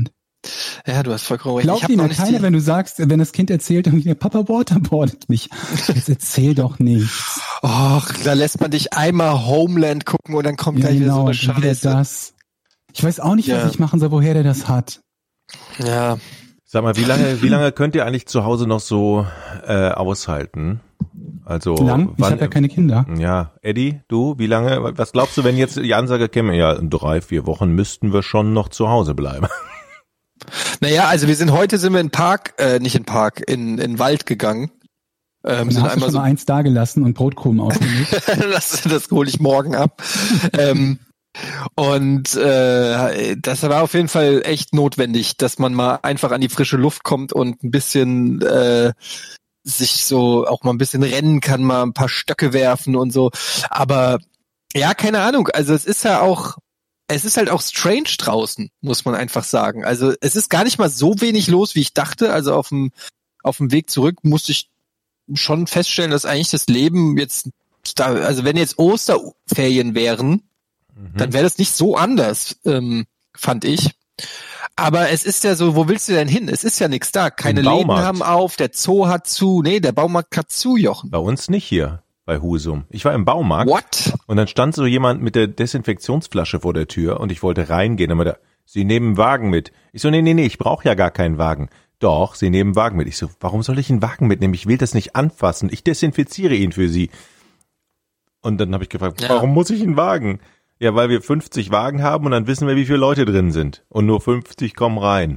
Ja, du hast vollkommen recht. Glaubt dir keiner, die... wenn du sagst, wenn das Kind erzählt, irgendwie, Papa waterboardet mich. Jetzt erzähl doch nichts. Och, da lässt man dich einmal Homeland gucken und dann kommt ja, gleich genau, wieder so eine Scheiße. Das. Ich weiß auch nicht, ja. was ich machen soll, woher der das hat. Ja. Sag mal, wie lange, wie lange könnt ihr eigentlich zu Hause noch so äh, aushalten? Also lang? Ich habe ja keine Kinder. Ja, Eddie, du, wie lange? Was glaubst du, wenn jetzt die Ansage käme? Ja, in drei, vier Wochen müssten wir schon noch zu Hause bleiben. Naja, also wir sind heute sind wir in Park, äh, nicht in Park, in in Wald gegangen. Ähm, und sind hast einmal du schon so mal eins da gelassen und Brotkrumen ausgelegt. das das hole ich morgen ab. ähm, und äh, das war auf jeden Fall echt notwendig, dass man mal einfach an die frische Luft kommt und ein bisschen äh, sich so auch mal ein bisschen rennen kann, mal ein paar Stöcke werfen und so. Aber ja, keine Ahnung. Also es ist ja auch Es ist halt auch strange draußen, muss man einfach sagen. Also es ist gar nicht mal so wenig los, wie ich dachte. Also auf dem auf dem Weg zurück musste ich schon feststellen, dass eigentlich das Leben jetzt, da, also wenn jetzt Osterferien wären, mhm. dann wäre das nicht so anders, ähm, fand ich. Aber es ist ja so, wo willst du denn hin? Es ist ja nichts da. Keine Läden haben auf, der Zoo hat zu. Nee, der Baumarkt hat zu, Jochen. Bei uns nicht hier. Bei Husum. Ich war im Baumarkt. What? Und dann stand so jemand mit der Desinfektionsflasche vor der Tür und ich wollte reingehen. Und meinte, Sie nehmen einen Wagen mit. Ich so, nee, nee, nee, ich brauche ja gar keinen Wagen. Doch, Sie nehmen einen Wagen mit. Ich so, warum soll ich einen Wagen mitnehmen? Ich will das nicht anfassen. Ich desinfiziere ihn für Sie. Und dann habe ich gefragt, ja. warum muss ich einen Wagen? Ja, weil wir fünfzig Wagen haben und dann wissen wir, wie viele Leute drin sind. Und nur fünfzig kommen rein.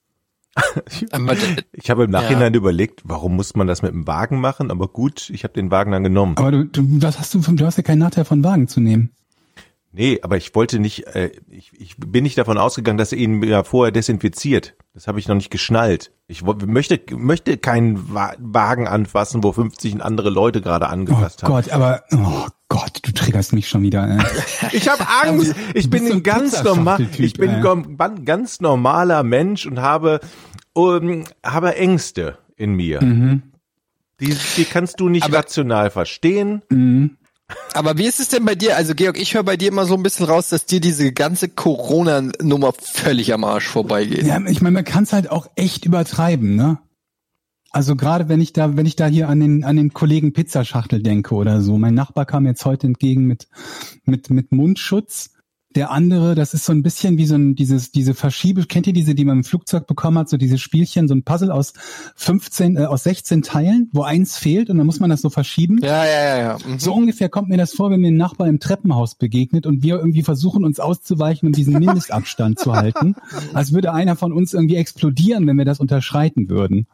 Ich habe im Nachhinein ja. überlegt, warum muss man das mit dem Wagen machen, aber gut, ich habe den Wagen dann genommen. Aber du, du, was hast du, du hast ja keinen Nachteil von Wagen zu nehmen. Nee, aber ich wollte nicht, äh, ich, ich bin nicht davon ausgegangen, dass er ihn ja vorher desinfiziert. Das habe ich noch nicht geschnallt. Ich möchte möchte keinen Wagen anfassen, wo fünfzig andere Leute gerade angefasst oh haben. Oh Gott, aber oh Gott, du triggerst mich schon wieder. Ey. Ich habe Angst. Ich bin ein ganz normal, ich bin ein ganz normaler Mensch und habe um, habe Ängste in mir. Mhm. Die, die kannst du nicht aber, rational verstehen. Mhm. Aber wie ist es denn bei dir? Also Georg, ich höre bei dir immer so ein bisschen raus, dass dir diese ganze Corona-Nummer völlig am Arsch vorbeigeht. Ja, ich meine, man kann es halt auch echt übertreiben, ne? Also gerade wenn ich da, wenn ich da hier an den an den Kollegen Pizzaschachtel denke oder so. Mein Nachbar kam jetzt heute entgegen mit mit mit Mundschutz. Der andere, das ist so ein bisschen wie so ein dieses diese Verschiebe. Kennt ihr diese, die man im Flugzeug bekommen hat? So diese Spielchen, so ein Puzzle aus fünfzehn, äh, aus sechzehn Teilen, wo eins fehlt und dann muss man das so verschieben. Ja, ja, ja, ja. Mhm. So ungefähr kommt mir das vor, wenn mir ein Nachbar im Treppenhaus begegnet und wir irgendwie versuchen, uns auszuweichen und diesen Mindestabstand zu halten, als würde einer von uns irgendwie explodieren, wenn wir das unterschreiten würden.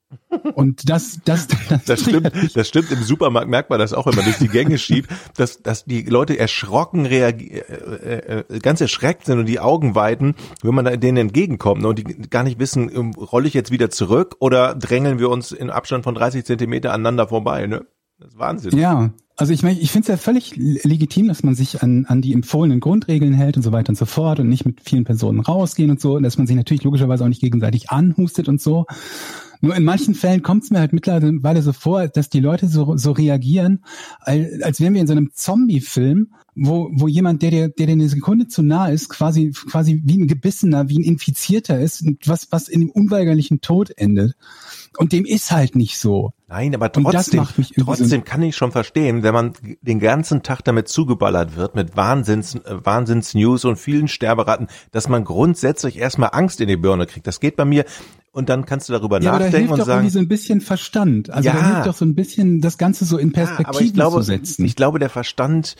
Und das, das, das, das stimmt, das stimmt. Im Supermarkt merkt man das auch, wenn man durch die Gänge schiebt, dass, dass die Leute erschrocken reagieren, äh, äh, ganz erschreckt sind und die Augen weiten, wenn man da denen entgegenkommt und die gar nicht wissen, rolle ich jetzt wieder zurück oder drängeln wir uns in Abstand von dreißig Zentimeter aneinander vorbei, ne? Das ist Wahnsinn. Ja. Also ich meine, ich finde es ja völlig legitim, dass man sich an, an die empfohlenen Grundregeln hält und so weiter und so fort und nicht mit vielen Personen rausgehen und so, und dass man sich natürlich logischerweise auch nicht gegenseitig anhustet und so. Nur in manchen Fällen kommt es mir halt mittlerweile so vor, dass die Leute so, so reagieren, als, als wären wir in so einem Zombie-Film, wo, wo jemand, der dir, der dir eine Sekunde zu nah ist, quasi, quasi wie ein Gebissener, wie ein Infizierter ist, was, was in dem unweigerlichen Tod endet. Und dem ist halt nicht so. Nein, aber trotzdem, trotzdem kann ich schon verstehen, wenn man den ganzen Tag damit zugeballert wird, mit Wahnsinns, äh, Wahnsinns-News und vielen Sterberaten, dass man grundsätzlich erstmal Angst in die Birne kriegt. Das geht bei mir. Und dann kannst du darüber ja, nachdenken aber da hilft und doch sagen, irgendwie so ein bisschen Verstand. Also ja, da hilft doch so ein bisschen, das Ganze so in Perspektive ja, aber ich glaube, zu setzen. Ich glaube, der Verstand,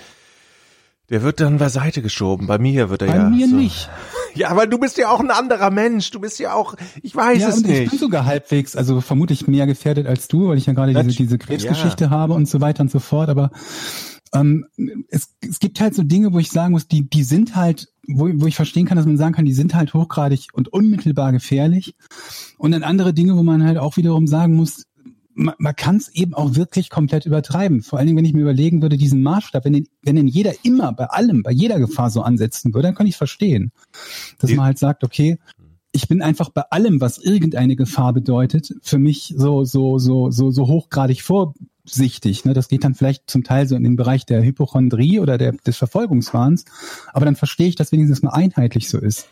der wird dann beiseite geschoben. Bei mir wird er bei ja. Bei mir so. nicht. Ja, aber du bist ja auch ein anderer Mensch. Du bist ja auch, ich weiß ja, es und nicht. Ich bin sogar halbwegs, also vermutlich mehr gefährdet als du, weil ich ja gerade diese, diese Krebsgeschichte ja. habe und so weiter und so fort. Aber ähm, es, es gibt halt so Dinge, wo ich sagen muss, die, die sind halt, wo, wo ich verstehen kann, dass man sagen kann, die sind halt hochgradig und unmittelbar gefährlich. Und dann andere Dinge, wo man halt auch wiederum sagen muss, man, man kann es eben auch wirklich komplett übertreiben. Vor allen Dingen, wenn ich mir überlegen würde, diesen Maßstab, wenn den, wenn den jeder immer bei allem, bei jeder Gefahr so ansetzen würde, dann kann ich es verstehen. Dass die, man halt sagt, okay, ich bin einfach bei allem, was irgendeine Gefahr bedeutet, für mich so, so, so, so, so hochgradig vorsichtig. Ne? Das geht dann vielleicht zum Teil so in den Bereich der Hypochondrie oder der, des Verfolgungswahns. Aber dann verstehe ich, dass wenigstens mal einheitlich so ist. Ja,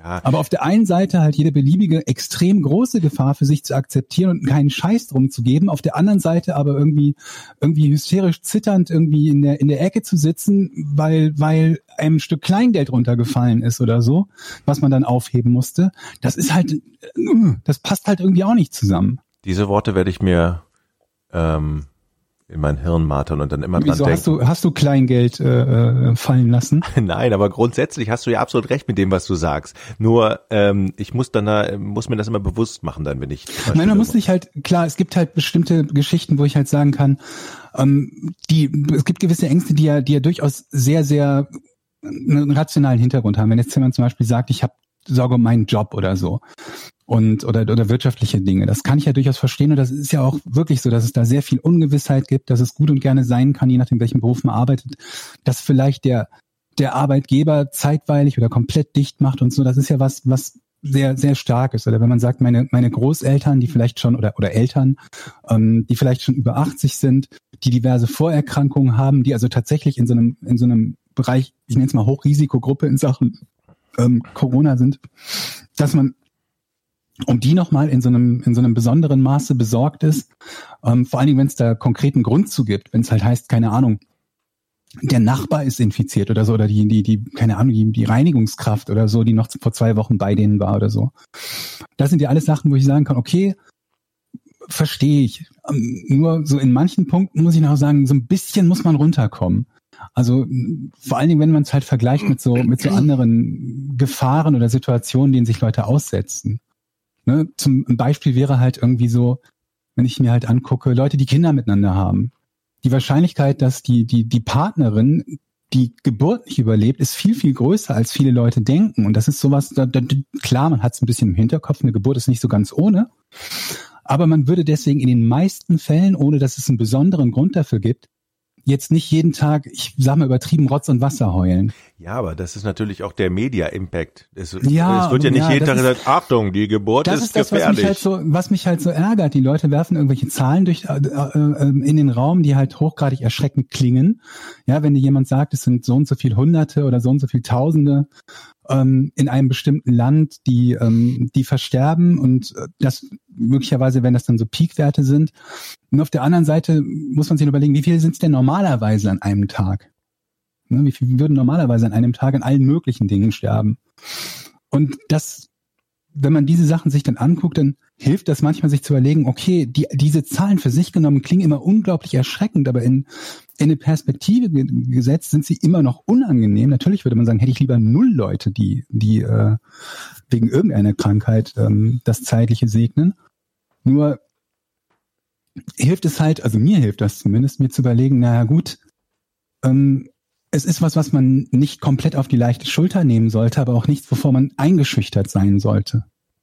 Ja. Aber auf der einen Seite halt jede beliebige, extrem große Gefahr für sich zu akzeptieren und keinen Scheiß drum zu geben. Auf der anderen Seite aber irgendwie, irgendwie hysterisch zitternd irgendwie in der, in der Ecke zu sitzen, weil, weil einem ein Stück Kleingeld runtergefallen ist oder so, was man dann aufheben musste. Das ist halt, das passt halt irgendwie auch nicht zusammen. Diese Worte werde ich mir, ähm, in mein Hirn martern und dann immer Wieso, dran hast denken. du, hast du Kleingeld äh, fallen lassen? Nein, aber grundsätzlich hast du ja absolut recht mit dem, was du sagst. Nur ähm, ich muss dann da, muss mir das immer bewusst machen, dann wenn ich. Nein, man muss sich halt, klar, es gibt halt bestimmte Geschichten, wo ich halt sagen kann, ähm, die, es gibt gewisse Ängste, die ja, die ja durchaus sehr, sehr einen rationalen Hintergrund haben. Wenn jetzt jemand zum Beispiel sagt, ich habe Sorge um meinen Job oder so. Und oder oder wirtschaftliche Dinge. Das kann ich ja durchaus verstehen und das ist ja auch wirklich so, dass es da sehr viel Ungewissheit gibt, dass es gut und gerne sein kann, je nachdem welchen Beruf man arbeitet, dass vielleicht der der Arbeitgeber zeitweilig oder komplett dicht macht und so. Das ist ja was was sehr sehr stark ist. Oder wenn man sagt, meine meine Großeltern, die vielleicht schon oder oder Eltern, ähm, die vielleicht schon über achtzig sind, die diverse Vorerkrankungen haben, die also tatsächlich in so einem in so einem Bereich, ich nenne es mal Hochrisikogruppe in Sachen ähm, Corona sind, dass man um die nochmal in so einem in so einem besonderen Maße besorgt ist, ähm, vor allen Dingen, wenn es da konkreten Grund zu gibt, wenn es halt heißt, keine Ahnung, der Nachbar ist infiziert oder so, oder die, die, die, keine Ahnung, die, die Reinigungskraft oder so, die noch vor zwei Wochen bei denen war oder so. Das sind ja alles Sachen, wo ich sagen kann, okay, verstehe ich. Ähm, nur so in manchen Punkten muss ich noch sagen, so ein bisschen muss man runterkommen. Also vor allen Dingen, wenn man es halt vergleicht mit so mit so anderen Gefahren oder Situationen, denen sich Leute aussetzen. Ne, zum Beispiel wäre halt irgendwie so, wenn ich mir halt angucke, Leute, die Kinder miteinander haben. Die Wahrscheinlichkeit, dass die die die Partnerin die Geburt nicht überlebt, ist viel, viel größer, als viele Leute denken. Und das ist sowas, da, da, klar, man hat es ein bisschen im Hinterkopf, eine Geburt ist nicht so ganz ohne. Aber man würde deswegen in den meisten Fällen, ohne dass es einen besonderen Grund dafür gibt, jetzt nicht jeden Tag, ich sag mal übertrieben, Rotz und Wasser heulen. Ja, aber das ist natürlich auch der Media-Impact. Es, ja, es wird ja nicht ja, jeden Tag ist, gesagt, Achtung, die Geburt das ist, ist das, gefährlich. Was mich, halt so, was mich halt so ärgert. Die Leute werfen irgendwelche Zahlen durch äh, äh, in den Raum, die halt hochgradig erschreckend klingen. Ja, wenn dir jemand sagt, es sind so und so viel Hunderte oder so und so viel Tausende ähm, in einem bestimmten Land, die ähm, die versterben und das möglicherweise, wenn das dann so Peakwerte sind. Und auf der anderen Seite muss man sich überlegen, wie viele sind es denn normalerweise an einem Tag? Ne, wie viele würden normalerweise an einem Tag an allen möglichen Dingen sterben? Und das, wenn man diese Sachen sich dann anguckt, dann hilft das manchmal, sich zu überlegen, okay, die, diese Zahlen für sich genommen klingen immer unglaublich erschreckend, aber in, in eine Perspektive gesetzt sind sie immer noch unangenehm. Natürlich würde man sagen, hätte ich lieber null Leute, die, die äh, wegen irgendeiner Krankheit ähm, das Zeitliche segnen. Nur hilft es halt, also mir hilft das zumindest, mir zu überlegen, naja gut, ähm, es ist was, was man nicht komplett auf die leichte Schulter nehmen sollte, aber auch nichts, wovor man eingeschüchtert sein sollte.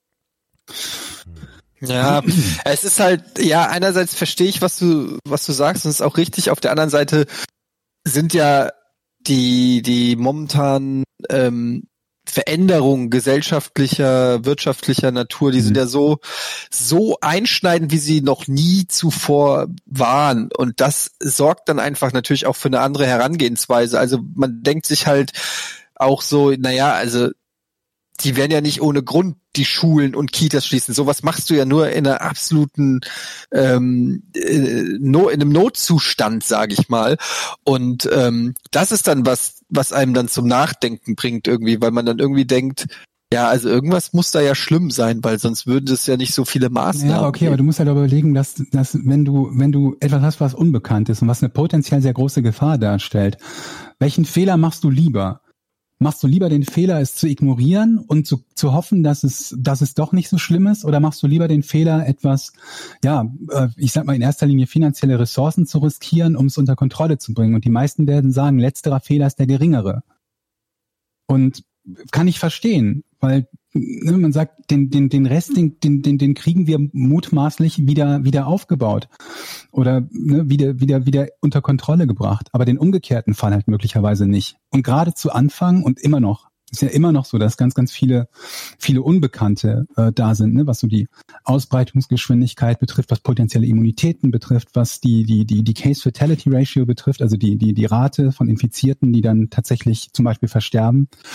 Ja, es ist halt, ja, einerseits verstehe ich, was du, was du sagst, und es ist auch richtig. Auf der anderen Seite sind ja die, die momentan ähm, Veränderungen gesellschaftlicher, wirtschaftlicher Natur, die sind ja so, so einschneidend, wie sie noch nie zuvor waren. Und das sorgt dann einfach natürlich auch für eine andere Herangehensweise. Also man denkt sich halt auch so, naja, also die werden ja nicht ohne Grund die Schulen und Kitas schließen. Sowas machst du ja nur in einer absoluten, ähm, äh, no, in einem Notzustand, sage ich mal. Und ähm, das ist dann was, was einem dann zum Nachdenken bringt irgendwie, weil man dann irgendwie denkt, ja, also irgendwas muss da ja schlimm sein, weil sonst würden es ja nicht so viele Maßnahmen. Ja, okay, geben. Aber du musst halt überlegen, dass, dass wenn du, wenn du etwas hast, was unbekannt ist und was eine potenziell sehr große Gefahr darstellt, welchen Fehler machst du lieber? Machst du lieber den Fehler, es zu ignorieren und zu, zu hoffen, dass es, dass es doch nicht so schlimm ist? Oder machst du lieber den Fehler, etwas, ja, ich sag mal in erster Linie finanzielle Ressourcen zu riskieren, um es unter Kontrolle zu bringen? Und die meisten werden sagen, letzterer Fehler ist der geringere. Und kann ich verstehen, weil ne, man sagt, den, den, den Rest, den, den, den kriegen wir mutmaßlich wieder, wieder aufgebaut oder ne, wieder, wieder, wieder unter Kontrolle gebracht, aber den umgekehrten Fall halt möglicherweise nicht. Und gerade zu Anfang und immer noch, ist ja immer noch so, dass ganz, ganz viele, viele Unbekannte äh, da sind, ne, was so die Ausbreitungsgeschwindigkeit betrifft, was potenzielle Immunitäten betrifft, was die, die, die, die Case-Fatality-Ratio betrifft, also die, die, die Rate von Infizierten, die dann tatsächlich zum Beispiel versterben.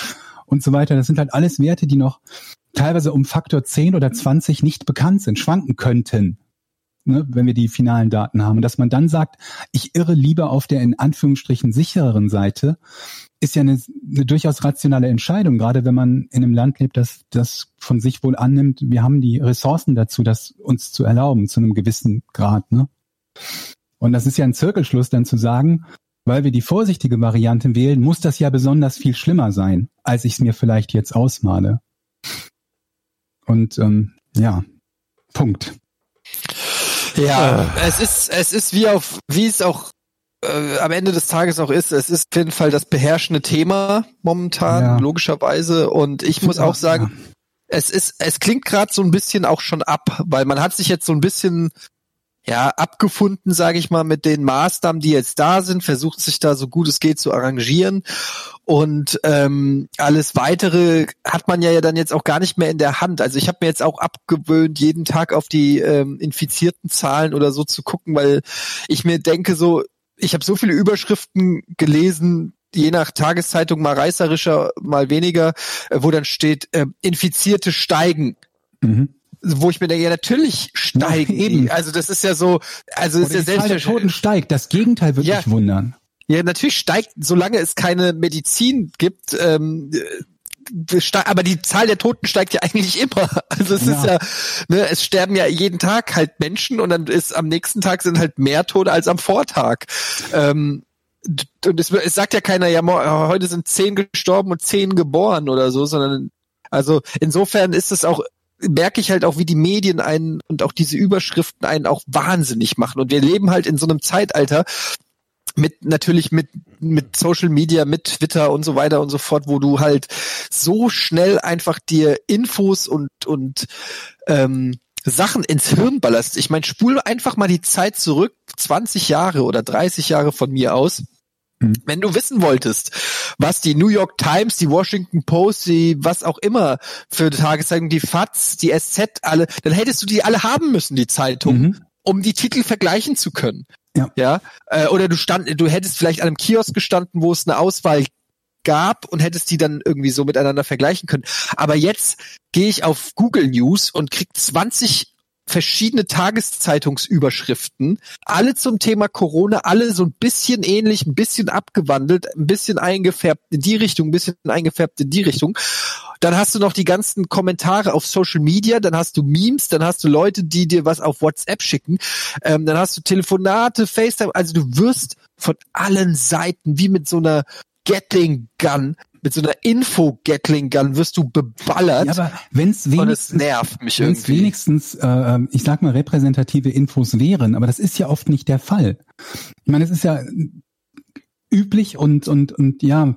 und so weiter. Das sind halt alles Werte, die noch teilweise um Faktor zehn oder zwanzig nicht bekannt sind, schwanken könnten, ne, wenn wir die finalen Daten haben. Und dass man dann sagt, ich irre lieber auf der in Anführungsstrichen sichereren Seite, ist ja eine, eine durchaus rationale Entscheidung, gerade wenn man in einem Land lebt, das das von sich wohl annimmt, wir haben die Ressourcen dazu, das uns zu erlauben, zu einem gewissen Grad. Ne? Und das ist ja ein Zirkelschluss, dann zu sagen, weil wir die vorsichtige Variante wählen, muss das ja besonders viel schlimmer sein, als ich es mir vielleicht jetzt ausmale. Und ähm, ja, Punkt. Ja, äh. es ist es ist wie auf wie es auch äh, am Ende des Tages auch ist. Es ist auf jeden Fall das beherrschende Thema momentan, ja. logischerweise. Und ich muss auch sagen, ja. es ist es klingt gerade so ein bisschen auch schon ab, weil man hat sich jetzt so ein bisschen ja abgefunden, sage ich mal, mit den Maßnahmen, die jetzt da sind, versucht sich da so gut es geht zu arrangieren. Und ähm, alles Weitere hat man ja dann jetzt auch gar nicht mehr in der Hand. Also ich habe mir jetzt auch abgewöhnt, jeden Tag auf die ähm, infizierten Zahlen oder so zu gucken, weil ich mir denke so, ich habe so viele Überschriften gelesen, je nach Tageszeitung mal reißerischer, mal weniger, äh, wo dann steht, äh, Infizierte steigen. Mhm. Wo ich mir denke, ja, natürlich steigen ja, eben. Also das ist ja so, also ist ja selbst der Toten steigt. Das Gegenteil würde ja. mich wundern. Ja, natürlich steigt, solange es keine Medizin gibt, ähm, ste- aber die Zahl der Toten steigt ja eigentlich immer. Also es ja. ist ja, ne, es sterben ja jeden Tag halt Menschen und dann ist am nächsten Tag sind halt mehr Tote als am Vortag. Ähm, und es, es sagt ja keiner, ja, heute sind zehn gestorben und zehn geboren oder so, sondern also insofern ist es auch, merke ich halt auch, wie die Medien einen und auch diese Überschriften einen auch wahnsinnig machen. Und wir leben halt in so einem Zeitalter mit natürlich mit mit Social Media, mit Twitter und so weiter und so fort, wo du halt so schnell einfach dir Infos und und ähm, Sachen ins Hirn ballerst. Ich meine, spul einfach mal die Zeit zurück, zwanzig Jahre oder dreißig Jahre von mir aus. Wenn du wissen wolltest, was die New York Times, die Washington Post, die was auch immer für Tageszeitungen, die F A Z, die S Z, alle, dann hättest du die alle haben müssen, die Zeitung, mhm. um die Titel vergleichen zu können. Ja. Ja? Äh, oder du stand, du hättest vielleicht an einem Kiosk gestanden, wo es eine Auswahl gab und hättest die dann irgendwie so miteinander vergleichen können. Aber jetzt gehe ich auf Google News und krieg zwanzig verschiedene Tageszeitungsüberschriften, alle zum Thema Corona, alle so ein bisschen ähnlich, ein bisschen abgewandelt, ein bisschen eingefärbt in die Richtung, ein bisschen eingefärbt in die Richtung. Dann hast du noch die ganzen Kommentare auf Social Media, dann hast du Memes, dann hast du Leute, die dir was auf WhatsApp schicken, ähm, dann hast du Telefonate, FaceTime, also du wirst von allen Seiten wie mit so einer Gatling Gun, mit so einer Info-Gatling Gun wirst du beballert. Ja, aber wenn's wenigstens, und es nervt mich wenn's irgendwie. wenigstens, äh, ich sag mal, repräsentative Infos wären, aber das ist ja oft nicht der Fall. Ich meine, es ist ja üblich und und und ja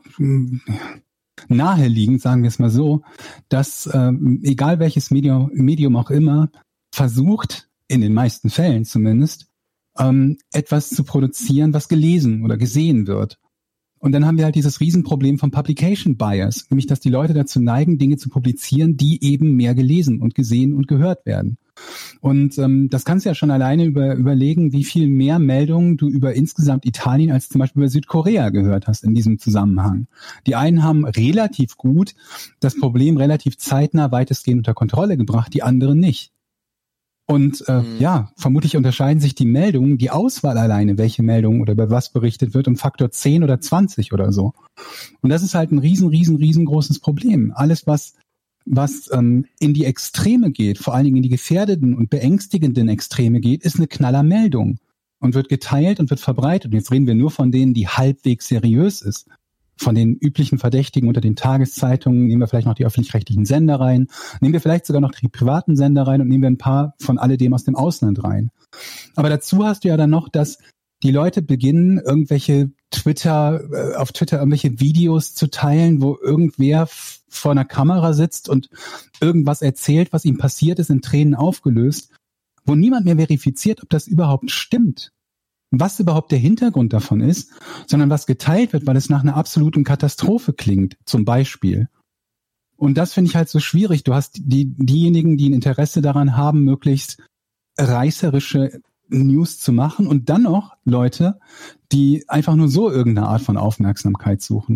naheliegend, sagen wir es mal so, dass ähm, egal welches Medium, Medium auch immer versucht, in den meisten Fällen zumindest, ähm, etwas zu produzieren, was gelesen oder gesehen wird. Und dann haben wir halt dieses Riesenproblem vom Publication Bias, nämlich dass die Leute dazu neigen, Dinge zu publizieren, die eben mehr gelesen und gesehen und gehört werden. Und ähm, das kannst du ja schon alleine über, überlegen, wie viel mehr Meldungen du über insgesamt Italien als zum Beispiel über Südkorea gehört hast in diesem Zusammenhang. Die einen haben relativ gut das Problem relativ zeitnah weitestgehend unter Kontrolle gebracht, die anderen nicht. Und äh, mhm. ja, vermutlich unterscheiden sich die Meldungen, die Auswahl alleine, welche Meldungen oder über was berichtet wird, um Faktor zehn oder zwanzig oder so. Und das ist halt ein riesen, riesen, riesengroßes Problem. Alles, was was ähm, in die Extreme geht, vor allen Dingen in die gefährdeten und beängstigenden Extreme geht, ist eine Knallermeldung und wird geteilt und wird verbreitet. Und jetzt reden wir nur von denen, die halbwegs seriös ist. Von den üblichen Verdächtigen unter den Tageszeitungen nehmen wir vielleicht noch die öffentlich-rechtlichen Sender rein, nehmen wir vielleicht sogar noch die privaten Sender rein und nehmen wir ein paar von alledem aus dem Ausland rein. Aber dazu hast du ja dann noch, dass die Leute beginnen, irgendwelche Twitter, äh, auf Twitter irgendwelche Videos zu teilen, wo irgendwer f- vor einer Kamera sitzt und irgendwas erzählt, was ihm passiert ist, in Tränen aufgelöst, wo niemand mehr verifiziert, ob das überhaupt stimmt. Was überhaupt der Hintergrund davon ist, sondern was geteilt wird, weil es nach einer absoluten Katastrophe klingt, zum Beispiel. Und das finde ich halt so schwierig. Du hast die diejenigen, die ein Interesse daran haben, möglichst reißerische News zu machen und dann noch Leute, die einfach nur so irgendeine Art von Aufmerksamkeit suchen.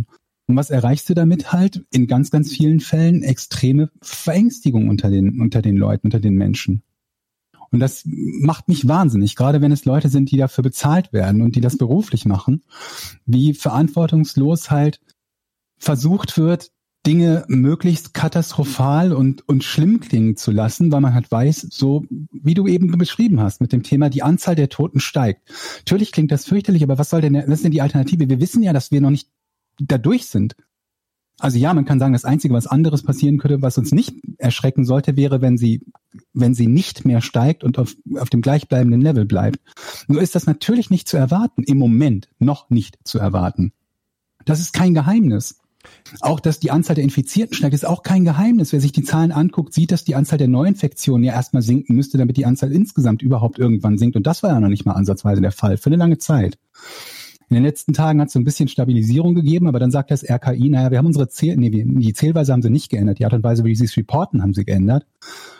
Und was erreichst du damit halt? In ganz, ganz vielen Fällen extreme Verängstigung unter den, unter den Leuten, unter den Menschen. Und das macht mich wahnsinnig, gerade wenn es Leute sind, die dafür bezahlt werden und die das beruflich machen, wie verantwortungslos halt versucht wird, Dinge möglichst katastrophal und, und schlimm klingen zu lassen, weil man halt weiß, so wie du eben beschrieben hast mit dem Thema, die Anzahl der Toten steigt. Natürlich klingt das fürchterlich, aber was soll denn, was ist denn die Alternative? Wir wissen ja, dass wir noch nicht da durch sind. Also ja, man kann sagen, das Einzige, was anderes passieren könnte, was uns nicht erschrecken sollte, wäre, wenn sie, wenn sie nicht mehr steigt und auf, auf dem gleichbleibenden Level bleibt. Nur ist das natürlich nicht zu erwarten, im Moment noch nicht zu erwarten. Das ist kein Geheimnis. Auch, dass die Anzahl der Infizierten steigt, ist auch kein Geheimnis. Wer sich die Zahlen anguckt, sieht, dass die Anzahl der Neuinfektionen ja erstmal sinken müsste, damit die Anzahl insgesamt überhaupt irgendwann sinkt. Und das war ja noch nicht mal ansatzweise der Fall, für eine lange Zeit. In den letzten Tagen hat es so ein bisschen Stabilisierung gegeben, aber dann sagt das R K I, naja, wir haben unsere Zähl, nee, die Zählweise haben sie nicht geändert, die Art und Weise, wie sie es reporten, haben sie geändert.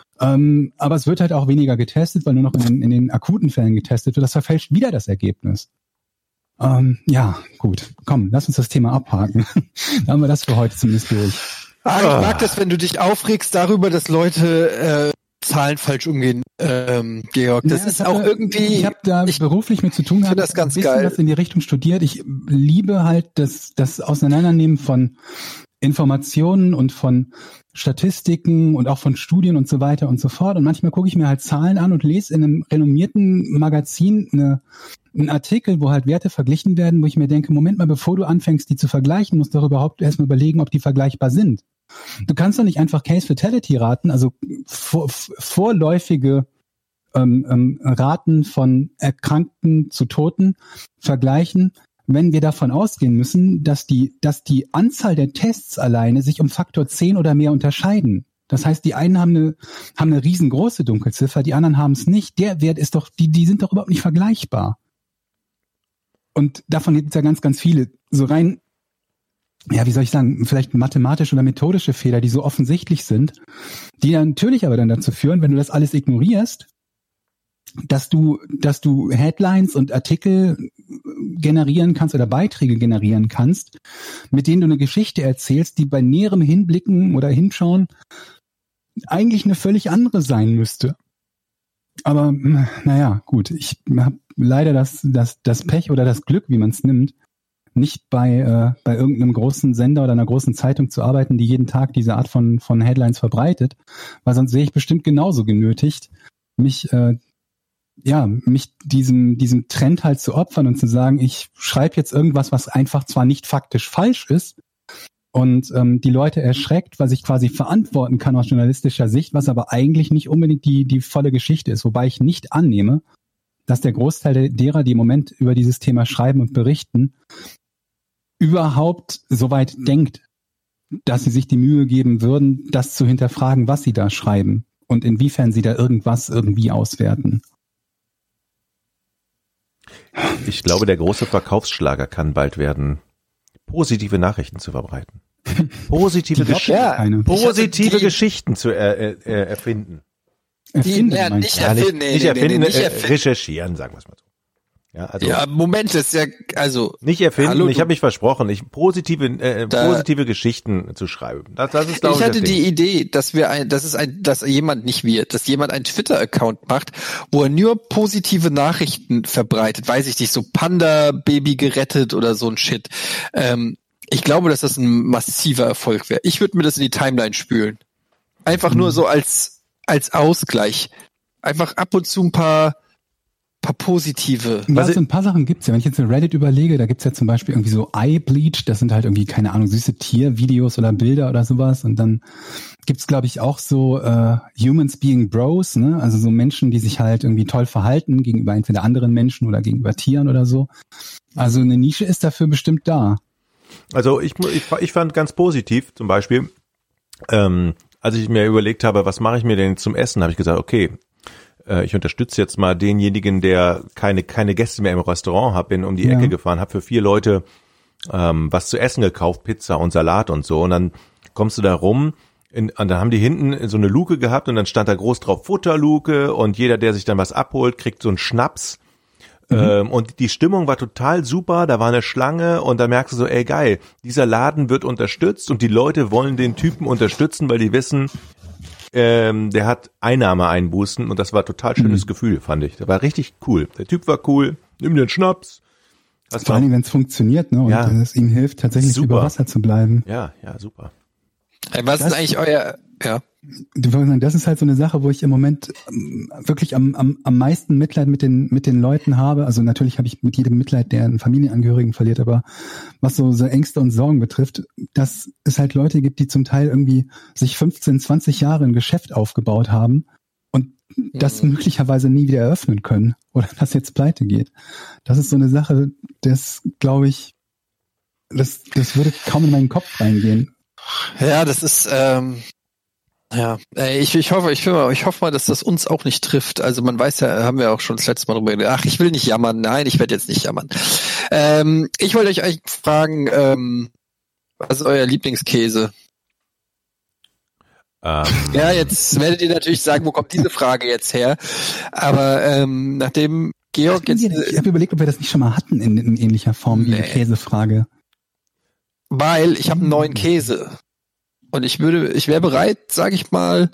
Ähm, aber es wird halt auch weniger getestet, weil nur noch in den, in den akuten Fällen getestet wird. Das verfälscht wieder das Ergebnis. Ähm, ja, gut, komm, lass uns das Thema abhaken. Dann haben wir das für heute zumindest durch. Ah, ich mag das, wenn du dich aufregst darüber, dass Leute äh, Zahlen falsch umgehen, ähm, Georg. Das ja, ist auch hatte, irgendwie... Ich habe da ich beruflich mit zu tun gehabt, das ganz ein bisschen geil. was in die Richtung studiert. Ich liebe halt das, das Auseinandernehmen von Informationen und von Statistiken und auch von Studien und so weiter und so fort. Und manchmal gucke ich mir halt Zahlen an und lese in einem renommierten Magazin eine, einen Artikel, wo halt Werte verglichen werden, wo ich mir denke, Moment mal, bevor du anfängst, die zu vergleichen, musst du doch überhaupt erstmal überlegen, ob die vergleichbar sind. Du kannst doch nicht einfach Case-Fatality-Raten, also vor, vorläufige ähm, ähm, Raten von Erkrankten zu Toten vergleichen, wenn wir davon ausgehen müssen, dass die, dass die Anzahl der Tests alleine sich um Faktor zehn oder mehr unterscheiden. Das heißt, die einen haben eine, haben eine riesengroße Dunkelziffer, die anderen haben es nicht. Der Wert ist doch, die, die sind doch überhaupt nicht vergleichbar. Und davon gibt es ja ganz, ganz viele. So rein, ja, wie soll ich sagen, vielleicht mathematische oder methodische Fehler, die so offensichtlich sind, die dann natürlich aber dann dazu führen, wenn du das alles ignorierst, dass du, dass du Headlines und Artikel generieren kannst oder Beiträge generieren kannst, mit denen du eine Geschichte erzählst, die bei näherem Hinblicken oder Hinschauen eigentlich eine völlig andere sein müsste. Aber naja, gut, ich habe leider das, das, das Pech oder das Glück, wie man es nimmt, nicht bei, äh, bei irgendeinem großen Sender oder einer großen Zeitung zu arbeiten, die jeden Tag diese Art von, von Headlines verbreitet, weil sonst wäre ich bestimmt genauso genötigt, mich äh, ja, mich diesem, diesem Trend halt zu opfern und zu sagen, ich schreibe jetzt irgendwas, was einfach zwar nicht faktisch falsch ist und ähm, die Leute erschreckt, was ich quasi verantworten kann aus journalistischer Sicht, was aber eigentlich nicht unbedingt die, die volle Geschichte ist, wobei ich nicht annehme, dass der Großteil derer, die im Moment über dieses Thema schreiben und berichten, überhaupt so weit denkt, dass sie sich die Mühe geben würden, das zu hinterfragen, was sie da schreiben und inwiefern sie da irgendwas irgendwie auswerten. Ich glaube, der große Verkaufsschlager kann bald werden, positive Nachrichten zu verbreiten. Positive, Gesch- ja, positive die, Geschichten zu er, er, erfinden. Erfinden, die, ja, nicht ja, nicht, erfinden, nee, nicht nee, erfinden, nee, nicht äh, erfinden. recherchieren, sagen wir es mal so. Ja, also Ja, Moment, das ist ja, also. nicht erfinden, hallo, ich habe mich versprochen, ich positive äh, Da- positive Geschichten zu schreiben. Das, das ist, glaube Ich ich, hatte das die Ding. Idee, dass wir ein, dass es ein, dass jemand nicht wir, dass jemand einen Twitter-Account macht, wo er nur positive Nachrichten verbreitet, weiß ich nicht, so Panda-Baby gerettet oder so ein Shit. Ähm, ich glaube, dass das ein massiver Erfolg wäre. Ich würde mir das in die Timeline spülen. Einfach nur so als, als Ausgleich. Einfach ab und zu ein paar, paar positive. Ja, Was so ein paar Sachen gibt's ja. Wenn ich jetzt in Reddit überlege, da gibt's ja zum Beispiel irgendwie so Eye Bleach, das sind halt irgendwie, keine Ahnung, süße Tiervideos oder Bilder oder sowas. Und dann gibt's, glaube ich, auch so äh, Humans Being Bros, ne? Also so Menschen, die sich halt irgendwie toll verhalten gegenüber entweder anderen Menschen oder gegenüber Tieren oder so. Also eine Nische ist dafür bestimmt da. Also ich, ich, ich fand ganz positiv, zum Beispiel, ähm, als ich mir überlegt habe, was mache ich mir denn zum Essen, habe ich gesagt, okay, äh, ich unterstütze jetzt mal denjenigen, der keine keine Gäste mehr im Restaurant hat, bin um die Ja. Ecke gefahren, habe für vier Leute ähm, was zu essen gekauft, Pizza und Salat und so. Und dann kommst du da rum, in, und dann haben die hinten so eine Luke gehabt und dann stand da groß drauf Futterluke und jeder, der sich dann was abholt, kriegt so einen Schnaps. Mhm. Ähm, und die Stimmung war total super, da war eine Schlange und da merkst du so, ey geil, dieser Laden wird unterstützt und die Leute wollen den Typen unterstützen, weil die wissen, ähm, der hat Einnahmeeinbußen und das war total schönes mhm. Gefühl, fand ich. Das war richtig cool. Der Typ war cool, nimm den Schnaps. Was Vor allem, wenn es funktioniert, ne, und ja. es ihm hilft, tatsächlich super. Über Wasser zu bleiben. Ja, ja, super. Hey, was das, ist eigentlich euer, ja? Das ist halt so eine Sache, wo ich im Moment wirklich am, am, am meisten Mitleid mit den, mit den Leuten habe. Also natürlich habe ich mit jedem Mitleid, der einen Familienangehörigen verliert, aber was so, so Ängste und Sorgen betrifft, dass es halt Leute gibt, die zum Teil irgendwie sich fünfzehn, zwanzig Jahre ein Geschäft aufgebaut haben und mhm. das möglicherweise nie wieder eröffnen können oder das jetzt pleite geht. Das ist so eine Sache, das glaube ich, das, das würde kaum in meinen Kopf reingehen. Ja, das ist, ähm, ja, ich, ich hoffe, ich, ich hoffe mal, dass das uns auch nicht trifft. Also man weiß ja, haben wir auch schon das letzte Mal drüber geredet. Ach, ich will nicht jammern. Nein, ich werde jetzt nicht jammern. Ähm, ich wollte euch eigentlich fragen, ähm, was ist euer Lieblingskäse? Ähm. Ja, jetzt werdet ihr natürlich sagen, wo kommt diese Frage jetzt her? Aber ähm, nachdem Georg jetzt... Ich habe überlegt, ob wir das nicht schon mal hatten in, in ähnlicher Form wie nee. die Käsefrage. Weil ich habe einen neuen Käse. Und ich würde, ich wäre bereit, sage ich mal,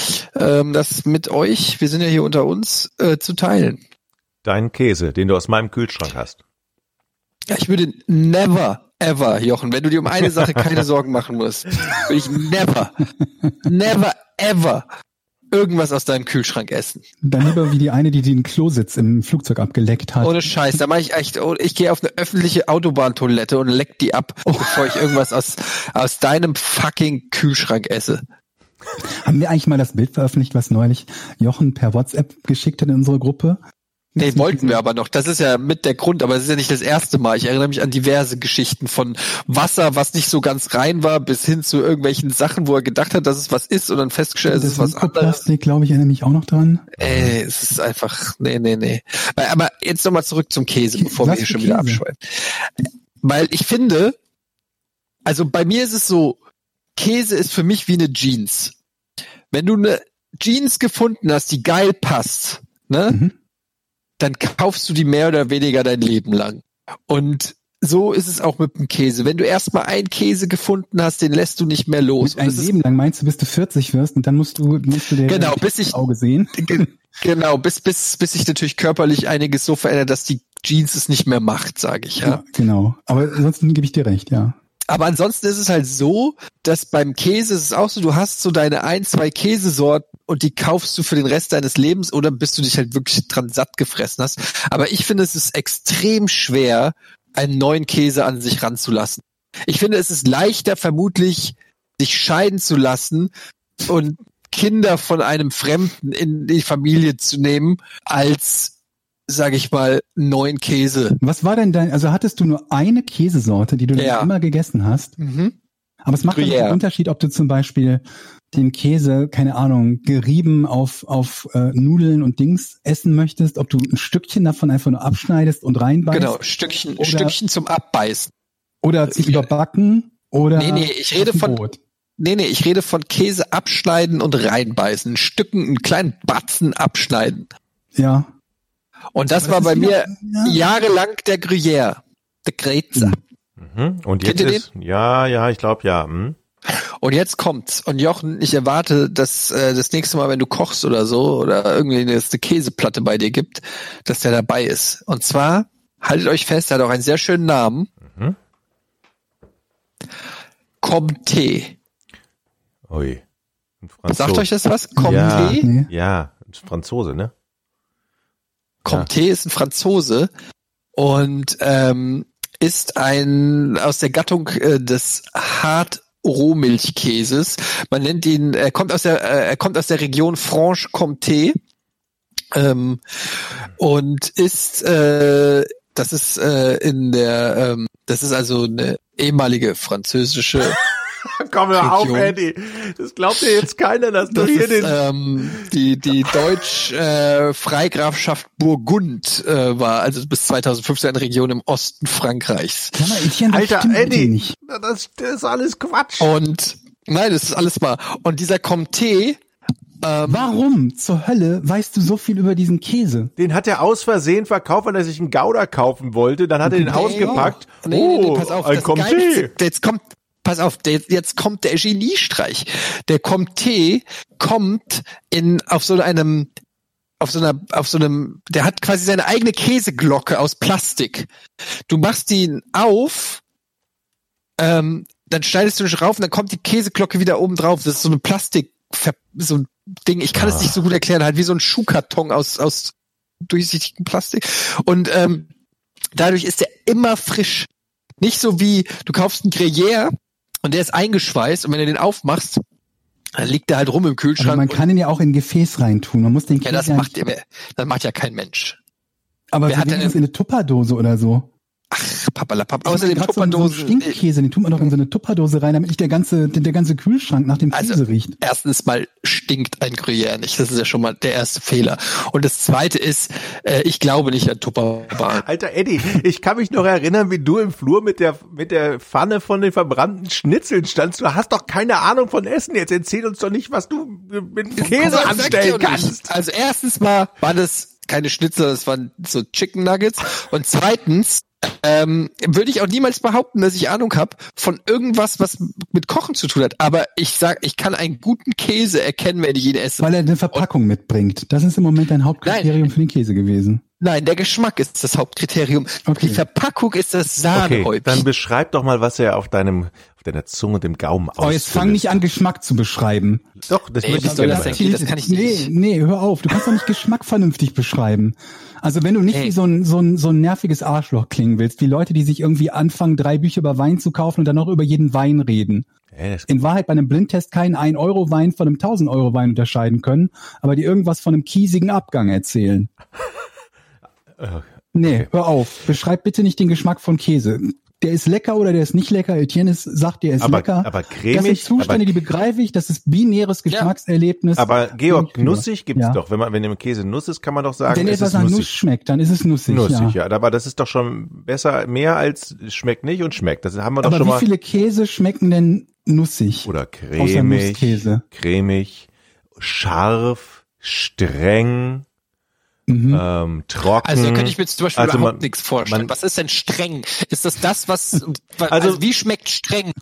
ähm, das mit euch, wir sind ja hier unter uns, äh, zu teilen. Deinen Käse, den du aus meinem Kühlschrank hast. Ja, ich würde never, ever, Jochen, wenn du dir um eine Sache keine Sorgen machen musst, würde ich never, never, ever irgendwas aus deinem Kühlschrank essen. Dann lieber wie die eine, die den Klositz im Flugzeug abgeleckt hat. Ohne Scheiß, da mache ich echt, ich gehe auf eine öffentliche Autobahntoilette und leck die ab, oh. bevor ich irgendwas aus aus deinem fucking Kühlschrank esse. Haben wir eigentlich mal das Bild veröffentlicht, was neulich Jochen per WhatsApp geschickt hat in unsere Gruppe? Nee, wollten wir aber noch. Das ist ja mit der Grund, aber es ist ja nicht das erste Mal. Ich erinnere mich an diverse Geschichten von Wasser, was nicht so ganz rein war, bis hin zu irgendwelchen Sachen, wo er gedacht hat, dass es was ist und dann festgestellt, es ist was anderes. Plastik, glaube ich, erinnere mich auch noch dran. Ey, es ist einfach, nee, nee, nee. Aber jetzt nochmal zurück zum Käse, bevor was wir hier schon Käse? wieder abschweifen. Weil ich finde, also bei mir ist es so, Käse ist für mich wie eine Jeans. Wenn du eine Jeans gefunden hast, die geil passt, ne? Mhm. dann kaufst du die mehr oder weniger dein Leben lang. Und so ist es auch mit dem Käse. Wenn du erstmal einen Käse gefunden hast, den lässt du nicht mehr los. Ein Leben lang meinst du, bis du vierzig wirst und dann musst du, musst du dir genau, bis ich, Auge sehen. Genau, bis, bis, bis sich natürlich körperlich einiges so verändert, dass die Jeans es nicht mehr macht, sage ich. Ja. ja, genau. Aber ansonsten gebe ich dir recht, ja. Aber ansonsten ist es halt so, dass beim Käse ist es auch so, du hast so deine ein, zwei Käsesorten und die kaufst du für den Rest deines Lebens oder bis du dich halt wirklich dran satt gefressen hast. Aber ich finde, es ist extrem schwer, einen neuen Käse an sich ranzulassen. Ich finde, es ist leichter vermutlich, sich scheiden zu lassen und Kinder von einem Fremden in die Familie zu nehmen, als, sag ich mal, neuen Käse. Was war denn dein, also hattest du nur eine Käsesorte, die du ja. dann immer gegessen hast? Mhm. Aber es macht ja einen Unterschied, ob du zum Beispiel den Käse, keine Ahnung, gerieben auf auf äh, Nudeln und Dings essen möchtest, ob du ein Stückchen davon einfach nur abschneidest und reinbeißt. Genau, Stückchen, oder, Stückchen zum Abbeißen. Oder sich überbacken oder Nee, nee, ich rede von Brot. Nee, nee, ich rede von Käse abschneiden und reinbeißen, Stücken, einen kleinen Batzen abschneiden. Ja. Und das, das war bei mir wieder, ja. jahrelang der Gruyère, der Gruyère. Mhm. Und jetzt ist, ja, ja, ich glaube ja. Hm. Und jetzt kommt's. Und Jochen, ich erwarte, dass äh, das nächste Mal, wenn du kochst oder so, oder irgendwie eine Käseplatte bei dir gibt, dass der dabei ist. Und zwar, haltet euch fest, er hat auch einen sehr schönen Namen. Mhm. Comté. Ui. Sagt euch das was? Comté? Ja, nee. ja, Franzose, ne? Comté ja. ist ein Franzose und ähm, ist ein aus der Gattung äh, des Hart-Rohmilchkäses. Man nennt ihn, er kommt aus der, äh, er kommt aus der Region Franche-Comté ähm, und ist, äh, das ist äh, in der, ähm, das ist also eine ehemalige französische Komm hör auf, Eddie. Das glaubt dir jetzt keiner, dass du das hier ist, den... Ähm, die die Deutsch äh, Freigrafschaft Burgund äh, war also bis zweitausendfünfzehn eine Region im Osten Frankreichs. Ja, Etienne, Alter, Eddie, das, das ist alles Quatsch. Und nein, das ist alles mal. Und dieser Comté Ähm, Warum zur Hölle weißt du so viel über diesen Käse? Den hat er aus Versehen verkauft, weil er sich einen Gouda kaufen wollte. Dann hat er den Nee, ausgepackt. Nee, oh, nee, nee, pass auf, ein das Comté. Geilste, jetzt kommt, pass auf, der, jetzt kommt der Geniestreich. Der Comté kommt in, auf so einem, auf so einer, auf so einem, der hat quasi seine eigene Käseglocke aus Plastik. Du machst ihn auf, ähm, dann schneidest du dich rauf und dann kommt die Käseglocke wieder oben drauf. Das ist so eine Plastik, so ein Ding, ich kann es nicht so gut erklären, halt wie so ein Schuhkarton aus, aus durchsichtigem Plastik. Und ähm, dadurch ist der immer frisch. Nicht so wie, du kaufst einen Gruyère und der ist eingeschweißt und wenn du den aufmachst, dann liegt der halt rum im Kühlschrank. Aber man kann ihn ja auch in ein Gefäß reintun. Man muss den ja, Käse das ja macht, nicht- das macht ja kein Mensch. aber wer so hat denn- wenigstens in eine Tupperdose oder so. Ach, papalapap. Ich meine, Außerdem grad so einen- so einen Tupperdosen. Stinkkäse, den tut man doch in so eine Tupperdose rein, damit nicht der ganze, der ganze Kühlschrank nach dem Käse Also, riecht. erstens mal stinkt ein Gruyère nicht. Das ist ja schon mal der erste Fehler. Und das zweite ist, äh, ich glaube nicht an Tupperwaren. Alter Eddie, ich kann mich noch erinnern, wie du im Flur mit der mit der Pfanne von den verbrannten Schnitzeln standst. Du hast doch keine Ahnung von Essen. Jetzt erzähl uns doch nicht, was du mit dem Käse Das sagt anstellen ihr nicht. kannst. Also erstens mal waren das keine Schnitzel, das waren so Chicken Nuggets. Und zweitens ähm, würde ich auch niemals behaupten, dass ich Ahnung habe von irgendwas, was mit Kochen zu tun hat. Aber ich sag, ich kann einen guten Käse erkennen, wenn ich ihn esse. Weil er eine Verpackung mitbringt. Das ist im Moment dein Hauptkriterium Nein. für den Käse gewesen. Nein, der Geschmack ist das Hauptkriterium. Okay. Die Verpackung ist das Okay, Sahnehäubchen. dann beschreib doch mal, was er auf deinem auf deiner Zunge und dem Gaumen Oh, jetzt fang nicht an, Geschmack zu beschreiben. Doch, das Nee, möchte ich bist du gerne das mal. denn? das kann ich nee, nicht. Nee, hör auf. Du kannst doch nicht Geschmack vernünftig beschreiben. Also wenn du nicht Hey. wie so ein, so ein, so ein nerviges Arschloch klingen willst, wie Leute, die sich irgendwie anfangen, drei Bücher über Wein zu kaufen und dann noch über jeden Wein reden. Ja, das- In Wahrheit bei einem Blindtest keinen ein Euro Wein von einem tausend Euro Wein unterscheiden können, aber die irgendwas von einem kiesigen Abgang erzählen. Nee, hör auf. Beschreib bitte nicht den Geschmack von Käse. Der ist lecker oder der ist nicht lecker. Etienne ist, sagt, der ist Aber- lecker. aber Das cremig, sind Zustände, aber- die begreife ich. Das ist binäres Geschmackserlebnis. Aber Georg, Bin ich nussig für. gibt's ja. doch. Wenn man, wenn im Käse Nuss ist, kann man doch sagen, Wenn es etwas ist nach Nuss nussig. schmeckt, dann ist es nussig. Nussig, ja. ja. Aber das ist doch schon besser, mehr als schmeckt nicht und schmeckt. Das haben wir doch Aber schon wie mal. viele Käse schmecken denn nussig? Oder Außer cremig, Nusskäse. cremig, scharf, streng, Mhm. ähm, trocken. Also da könnte ich mir zum Beispiel Also überhaupt man- nichts vorstellen. man- Was ist denn streng? Ist das das, was, also, Also- wie schmeckt streng?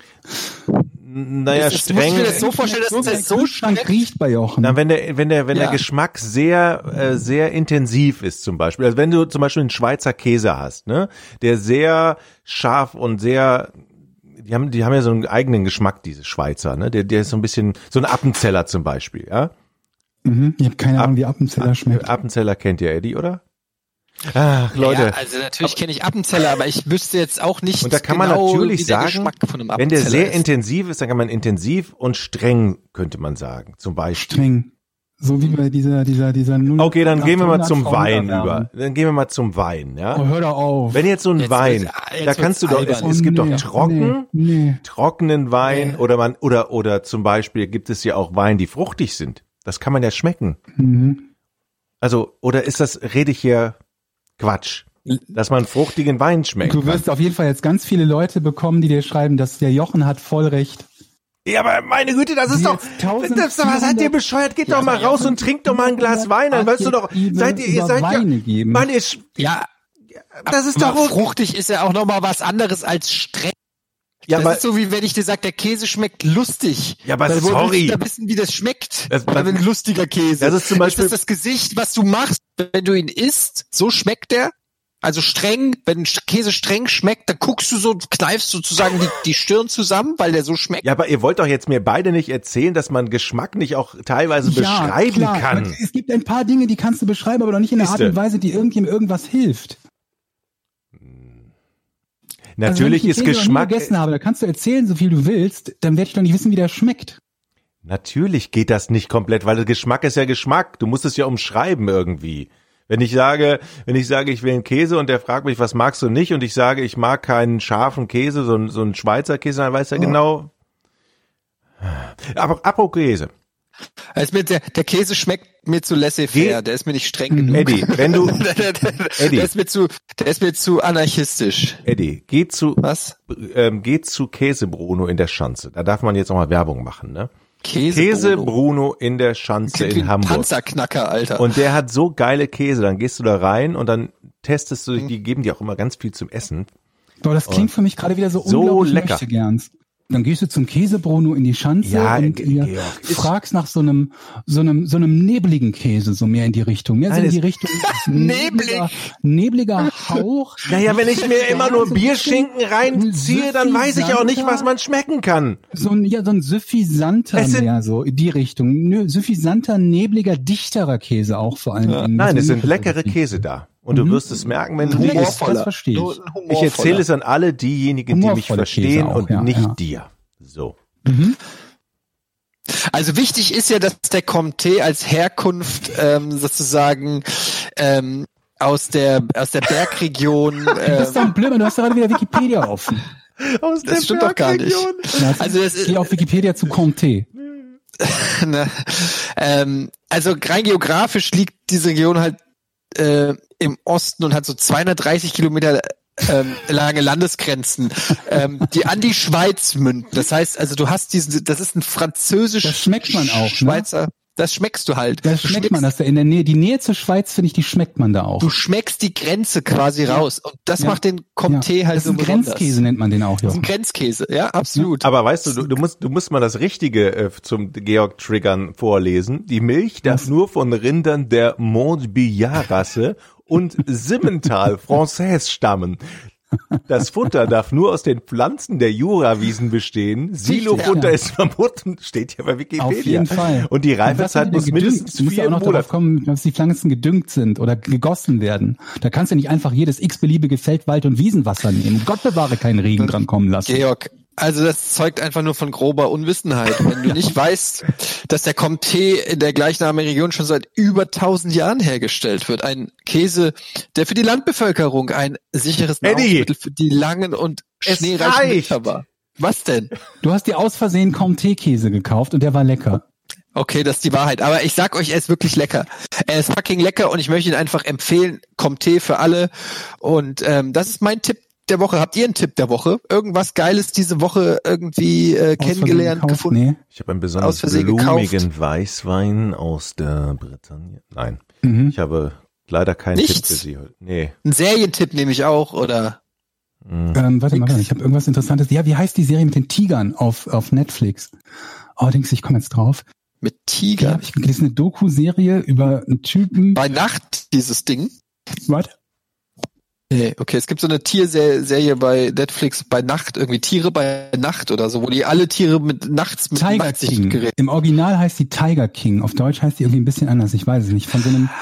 Naja, Das ist- streng. muss ich mir das so vorstellen, dass der das so Kühlschrank schmeckt? riecht bei Jochen. Na, wenn der, wenn der, wenn Ja. der Geschmack sehr, äh, sehr intensiv ist, zum Beispiel. Also wenn du zum Beispiel einen Schweizer Käse hast, ne, der sehr scharf und sehr, die haben, die haben ja so einen eigenen Geschmack, diese Schweizer, ne, der, der ist so ein bisschen, so ein Appenzeller zum Beispiel, ja. Mhm. Ich habe keine Ahnung, wie Appenzeller schmeckt. Appenzeller kennt ihr, Eddie, oder? Ach, Leute. Ja, also natürlich kenne ich Appenzeller, aber ich wüsste jetzt auch nicht Und da kann man genau, natürlich wie der sagen, Geschmack von einem wenn der Appenzeller sehr ist. intensiv ist, dann kann man intensiv und streng, könnte man sagen, zum Beispiel. Streng. So wie bei dieser, dieser, dieser null. Okay, dann gehen wir mal zum achthundert Wein Frauen über. Dann gehen wir mal zum Wein, ja. Oh, hör doch auf. Wenn jetzt so ein Jetzt Wein, wird's- jetzt da kannst du wird's doch, es, albern. es gibt Oh, nee, doch trocken, Nee, nee. trockenen Wein oder man, oder, oder zum Beispiel gibt es ja auch Wein, die fruchtig sind. Das kann man ja schmecken. Mhm. Also, oder ist das, rede ich hier Quatsch? Dass man fruchtigen Wein schmeckt. Du wirst auf jeden Fall jetzt ganz viele Leute bekommen, die dir schreiben, dass der Jochen hat voll recht. Ja, aber meine Güte, das ist Die doch, jetzt tausend das, was seid ihr bescheuert? Geht doch mal raus und trinkt doch mal ein Glas Wein, dann weißt du doch, seid ihr, ihr über seid ja, Weine geben. Mann, ihr, sch- Ja, das ist aber doch, fruchtig ist ja auch nochmal was anderes als streng. ja, das aber, ist so wie wenn ich dir sage, der Käse schmeckt lustig. Ja, aber Dann sorry. willst du da wissen, wie das schmeckt. Das- Das, ein lustiger Käse. Das ist zum Beispiel- ist das, das Gesicht, was du machst, wenn du ihn isst. So schmeckt der. Also streng, wenn Käse streng schmeckt, dann guckst du so, kneifst sozusagen die, die Stirn zusammen, weil der so schmeckt. ja, aber ihr wollt doch jetzt mir beide nicht erzählen, dass man Geschmack nicht auch teilweise beschreiben klar. kann. Es gibt ein paar Dinge, die kannst du beschreiben, aber doch nicht in einer Art Siehste. und Weise, die irgendjemandem irgendwas hilft. Natürlich also, wenn ich ist einen Käse noch nie Geschmack, gegessen habe, da kannst du erzählen, so viel du willst, dann werde ich doch nicht wissen, wie der schmeckt. natürlich geht das nicht komplett, weil der Geschmack ist ja Geschmack. Du musst es ja umschreiben irgendwie. Wenn ich sage, wenn ich sage, ich will einen Käse und der fragt mich, was magst du nicht? Und ich sage, ich mag keinen scharfen Käse, so, ein- so einen Schweizer Käse, dann weiß er Oh. genau. Aber apropos Käse. Also mit der, der Käse schmeckt mir zu laissez-faire, Geh- der ist mir nicht streng genug. Eddie, wenn du, der, der, der, Eddie. der ist mir zu, der ist mir zu anarchistisch. Eddie, geh zu, Was? ähm, geh zu Käse Bruno in der Schanze. Da darf man jetzt auch mal Werbung machen, ne? Käse, Käse Bruno. Bruno in der Schanze in Hamburg. Panzerknacker, Alter. Und der hat so geile Käse, dann gehst du da rein und dann testest du, die geben dir auch immer ganz viel zum Essen. Boah, das klingt für mich gerade wieder so, So unglaublich lecker. Möchtegerns. Dann gehst du zum Käsebruno in die Schanze Ja, und Ge- ihr Georg, ist- fragst nach so einem, so einem, so einem nebligen Käse, so mehr in die Richtung. Mehr so Nein, in die es- Richtung Neblig. nebliger, nebliger Hauch. Naja, wenn ich mir immer nur So ein Bierschinken bisschen reinziehe, dann weiß ich auch nicht, was man schmecken kann. So ein, ja, so ein suffisanter Es sind- mehr, so in die Richtung. Nö, suffisanter, nebliger, dichterer Käse auch vor allem. Dingen. Nein, Das es sind ist leckere nicht- Käse da. Und du Mhm. wirst es merken, wenn du Nee, die das- isst. das verstehe ich. Nur ein Ich humorvoller. erzähle es an alle diejenigen, die mich Humorvoller verstehen Käse auch, und ja, nicht ja. dir. So. Mhm. Also wichtig ist ja, dass der Comté als Herkunft ähm, sozusagen ähm, aus der aus der Bergregion. Du bist doch Ähm, ein Blömer, du hast doch gerade wieder Wikipedia offen. Aus Das stimmt doch gar nicht. Ja, Also das ist- Geh auf Wikipedia zu Comté. ne, ähm, also rein geografisch liegt diese Region halt äh, im Osten und hat so zweihundertdreißig Kilometer ähm, lange Landesgrenzen, ähm, die an die Schweiz münden. Das heißt, also du hast diesen, das ist ein französisch Das schmeckt man auch, ne? Schweizer. Das schmeckst du halt. Das du schmeckt schmeckst, man, dass da in der Nähe, die Nähe zur Schweiz, finde ich, die schmeckt man da auch. Du schmeckst die Grenze quasi raus und das Ja. macht den Comté halt das so ist ein besonders. Grenzkäse, nennt man den auch, Das ist ja. ein Grenzkäse, ja, absolut. Aber weißt du, du, du musst, du musst mal das Richtige äh, zum Georg-Triggern vorlesen. Die Milch darf nur von Rindern der Montbillard-Rasse und Simmental Française stammen. Das Futter darf nur aus den Pflanzen der Jurawiesen bestehen. Silo-Futter ja. ist verboten, steht ja bei Wikipedia. Auf jeden Fall. Und die Und was Reifezeit haben die muss denn mindestens gedüngt? Du musst ja vier auch noch darauf Monate. kommen, dass die Pflanzen gedüngt sind oder gegossen werden. Da kannst du nicht einfach jedes x-beliebige Feld-, Wald- und Wiesenwasser nehmen. Gott bewahre, keinen Regen dran kommen lassen. Georg, also das zeugt einfach nur von grober Unwissenheit. Wenn du nicht weißt, dass der Comté in der gleichnamigen Region schon seit über tausend Jahren hergestellt wird. Ein Käse, der für die Landbevölkerung ein sicheres Eddie! Nahrungsmittel für die langen und Es schneereichen reicht! Winter war. Was denn? Du hast dir aus Versehen Comté-Käse gekauft und der war lecker. Okay, das ist die Wahrheit. Aber ich sag euch, er ist wirklich lecker. Er ist fucking lecker und ich möchte ihn einfach empfehlen. Comté für alle. Und ähm, das ist mein Tipp der Woche. Habt ihr einen Tipp der Woche? Irgendwas Geiles diese Woche irgendwie äh, Aus Versehen kennengelernt, gekauft? gefunden? Nee. Ich habe einen Aus besonders Versehen blumigen Weißwein aus der Bretagne. Nein, Mhm. ich habe leider keinen Nichts? Tipp für Sie heute. Nee. Ein Serientipp nehme ich auch, oder? Hm. Ähm, warte mal, warte, ich habe irgendwas Interessantes. Ja, wie heißt die Serie mit den Tigern auf, auf Netflix? Oh, denkst du, ich komme jetzt drauf. Mit Ja, Tiger. ich das ist eine Doku-Serie über einen Typen. Bei Nacht, dieses Ding. Was? Nee, okay, es gibt so eine Tierserie bei Netflix bei Nacht, irgendwie Tiere bei Nacht oder so, wo die alle Tiere mit nachts mit Tiger King. Nachtsichtgerät. Im Original heißt die Tiger King. Auf Deutsch heißt die irgendwie ein bisschen anders. Ich weiß es nicht. Von so einem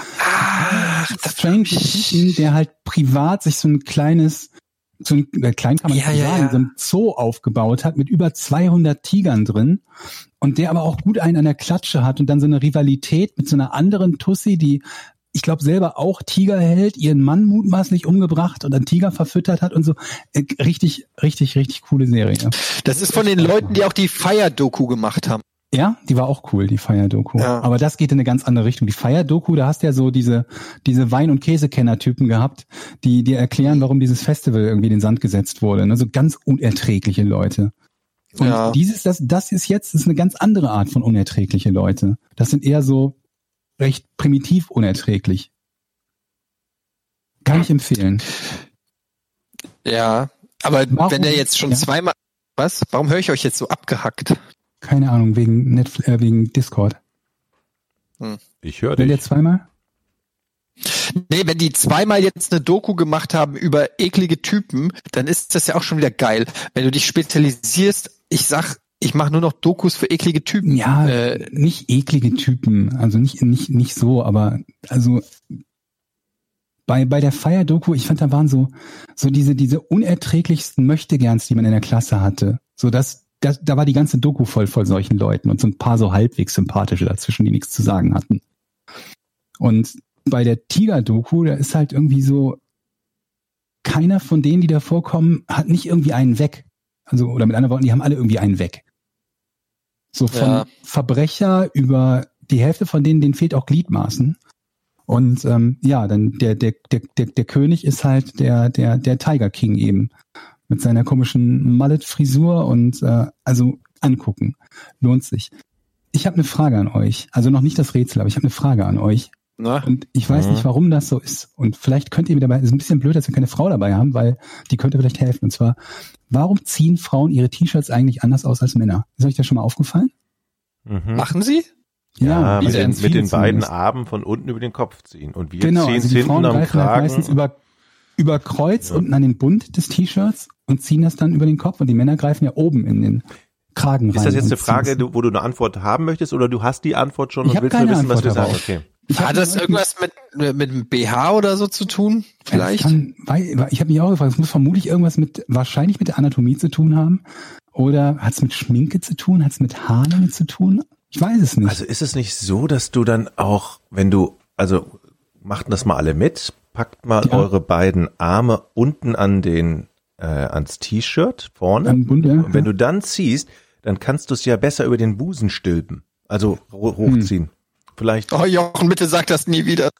strange Typen, der halt privat sich so ein kleines, so ein äh, klein kann man Ja, nicht ja, sagen, ja. so ein Zoo aufgebaut hat mit über zweihundert Tigern drin und der aber auch gut einen an der Klatsche hat und dann so eine Rivalität mit so einer anderen Tussi, die ich glaube selber auch Tiger hält, ihren Mann mutmaßlich umgebracht und einen Tiger verfüttert hat und so. Äh, richtig, richtig, richtig coole Serie. Das ist von den Leuten, die auch die Fire-Doku gemacht haben. Ja, die war auch cool, die Fire-Doku. Ja. Aber das geht in eine ganz andere Richtung. Die Fire-Doku, da hast du ja so diese, diese Wein- und Käsekenner-Typen gehabt, die dir erklären, warum dieses Festival irgendwie in den Sand gesetzt wurde. Ne? So ganz unerträgliche Leute. Und Ja. dieses, das, das ist jetzt, das ist eine ganz andere Art von unerträgliche Leute. Das sind eher so recht primitiv unerträglich. Kann ich empfehlen. Ja, aber Warum- wenn der jetzt schon ja. zweimal... Was? Warum höre ich euch jetzt so abgehackt? Keine Ahnung, wegen Netflix, äh, wegen Discord. Ich höre Wenn der dich. zweimal? Nee, wenn die zweimal jetzt eine Doku gemacht haben über eklige Typen, dann ist das ja auch schon wieder geil. Wenn du dich spezialisierst, ich sag, ich mache nur noch Dokus für eklige Typen. Ja, Äh, nicht eklige Typen, also nicht nicht nicht so, aber also bei bei der Fire-Doku, ich fand, da waren so so diese diese unerträglichsten Möchtegerns, die man in der Klasse hatte. So dass das, da war die ganze Doku voll voll solchen Leuten und so ein paar so halbwegs sympathische dazwischen, die nichts zu sagen hatten. Und bei der Tiger-Doku, da ist halt irgendwie so, keiner von denen, die da vorkommen, hat nicht irgendwie einen weg. Also, oder mit anderen Worten, die haben alle irgendwie einen weg. So von Ja. Verbrecher über die Hälfte von denen, denen fehlt auch Gliedmaßen. Und ähm, ja, dann der, der, der, der, der König ist halt der, der, der Tiger King eben. Mit seiner komischen Mullet-Frisur und äh, also angucken. Lohnt sich. Ich habe eine Frage an euch. Also noch nicht das Rätsel, aber ich habe eine Frage an euch. Na? Und ich weiß Mhm. nicht, warum das so ist. Und vielleicht könnt ihr mir dabei, es ist ein bisschen blöd, dass wir keine Frau dabei haben, weil die könnte vielleicht helfen. Und zwar, warum ziehen Frauen ihre T-Shirts eigentlich anders aus als Männer? Ist euch das schon mal aufgefallen? Mhm. Machen sie? Ja, wie mit, den, ganz mit viele den beiden zumindest. Armen von unten über den Kopf ziehen. Und wir Genau, ziehen also es die hinten Frauen am greifen halt meistens Kragen. über, über Kreuz Ja. unten an den Bund des T-Shirts und ziehen das dann über den Kopf. Und die Männer greifen ja oben in den Kragen rein. Ist das jetzt und eine Frage, ziehen es- du- wo du eine Antwort haben möchtest oder du hast die Antwort schon Ich und hab willst nur keine wissen, was wir Antwort sagen? darauf. Okay. Ich hab Hat das mir irgendwas mit, mit dem B H oder so zu tun? Vielleicht? Das kann, weil, ich habe mich auch gefragt, es muss vermutlich irgendwas mit, wahrscheinlich mit der Anatomie zu tun haben. Oder hat es mit Schminke zu tun? Hat es mit Haarlänge zu tun? Ich weiß es nicht. Also ist es nicht so, dass du dann auch, wenn du, also macht das mal alle mit, packt mal Ja. eure beiden Arme unten an den, äh, ans T-Shirt vorne. Am Bund, ja. Und wenn du dann ziehst, dann kannst du es ja besser über den Busen stülpen. Also ho- hochziehen. Hm. Vielleicht. Oh Jochen, bitte sag das nie wieder.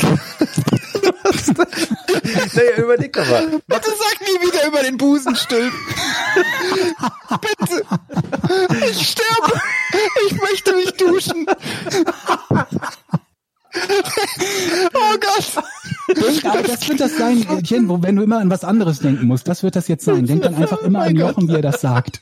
Naja, überleg doch mal. Bitte sag nie wieder über den Busen stülpen. Bitte. Ich sterbe. Ich möchte mich duschen. Oh Gott. Aber das wird das sein, Etienne, wo, wenn du immer an was anderes denken musst, das wird das jetzt sein. Denk dann einfach immer an Jochen, wie er das sagt.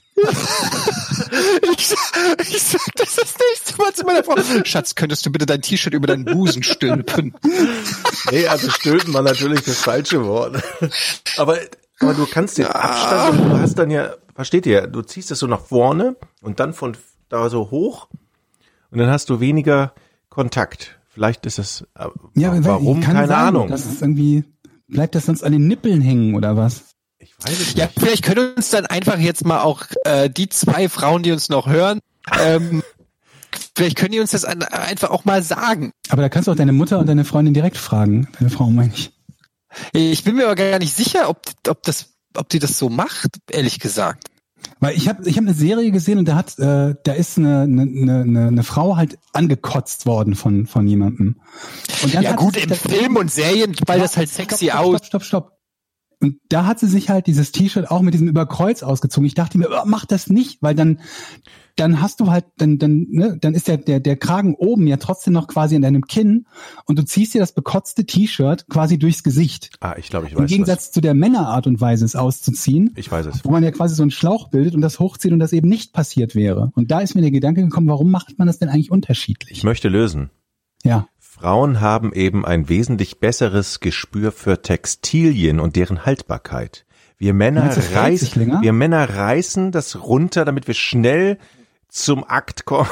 Ich, ich sag das das nächste Mal zu meiner Frau. Schatz, könntest du bitte dein T-Shirt über deinen Busen stülpen? Nee, also stülpen war natürlich das falsche Wort. Aber, aber du kannst den Abstand, und du hast dann ja, versteht ihr, du ziehst es so nach vorne und dann von da so hoch und dann hast du weniger Kontakt. Vielleicht ist es, äh, Ja, weil- warum, kann keine sein, Ahnung. Das ist irgendwie, bleibt das sonst an den Nippeln hängen oder was? Ich weiß es Ja, nicht. vielleicht können uns dann einfach jetzt mal auch äh, die zwei Frauen, die uns noch hören, ähm, vielleicht können die uns das an, einfach auch mal sagen. Aber da kannst du auch deine Mutter und deine Freundin direkt fragen. Deine Frau meine ich. Ich bin mir aber gar nicht sicher, ob, ob das, ob die das so macht, ehrlich gesagt. Weil ich habe ich hab eine Serie gesehen und da hat, äh, da ist eine, eine, eine, eine Frau halt angekotzt worden von von jemandem. Und dann Ja hat gut, sie sich im das- Film und Serien, weil Ja, das halt stopp, sexy stopp, aus. Stopp, stopp, stopp. Und da hat sie sich halt dieses T-Shirt auch mit diesem Überkreuz ausgezogen. Ich dachte mir, oh, mach das nicht, weil dann dann hast du halt, dann dann ne, dann ist der der der Kragen oben ja trotzdem noch quasi an deinem Kinn und du ziehst dir das bekotzte T-Shirt quasi durchs Gesicht. Ah, ich glaube, ich Im weiß Gegensatz zu der Männerart und Weise, es auszuziehen. was. Ich weiß es. Wo man ja quasi so einen Schlauch bildet und das hochzieht und das eben nicht passiert wäre. Und da ist mir der Gedanke gekommen, warum macht man das denn eigentlich unterschiedlich? Ich möchte lösen. Ja. Frauen haben eben ein wesentlich besseres Gespür für Textilien und deren Haltbarkeit. Wir Männer Meinst du, das hält sich reißen, länger? wir Männer reißen das runter, damit wir schnell zum Akt kommen.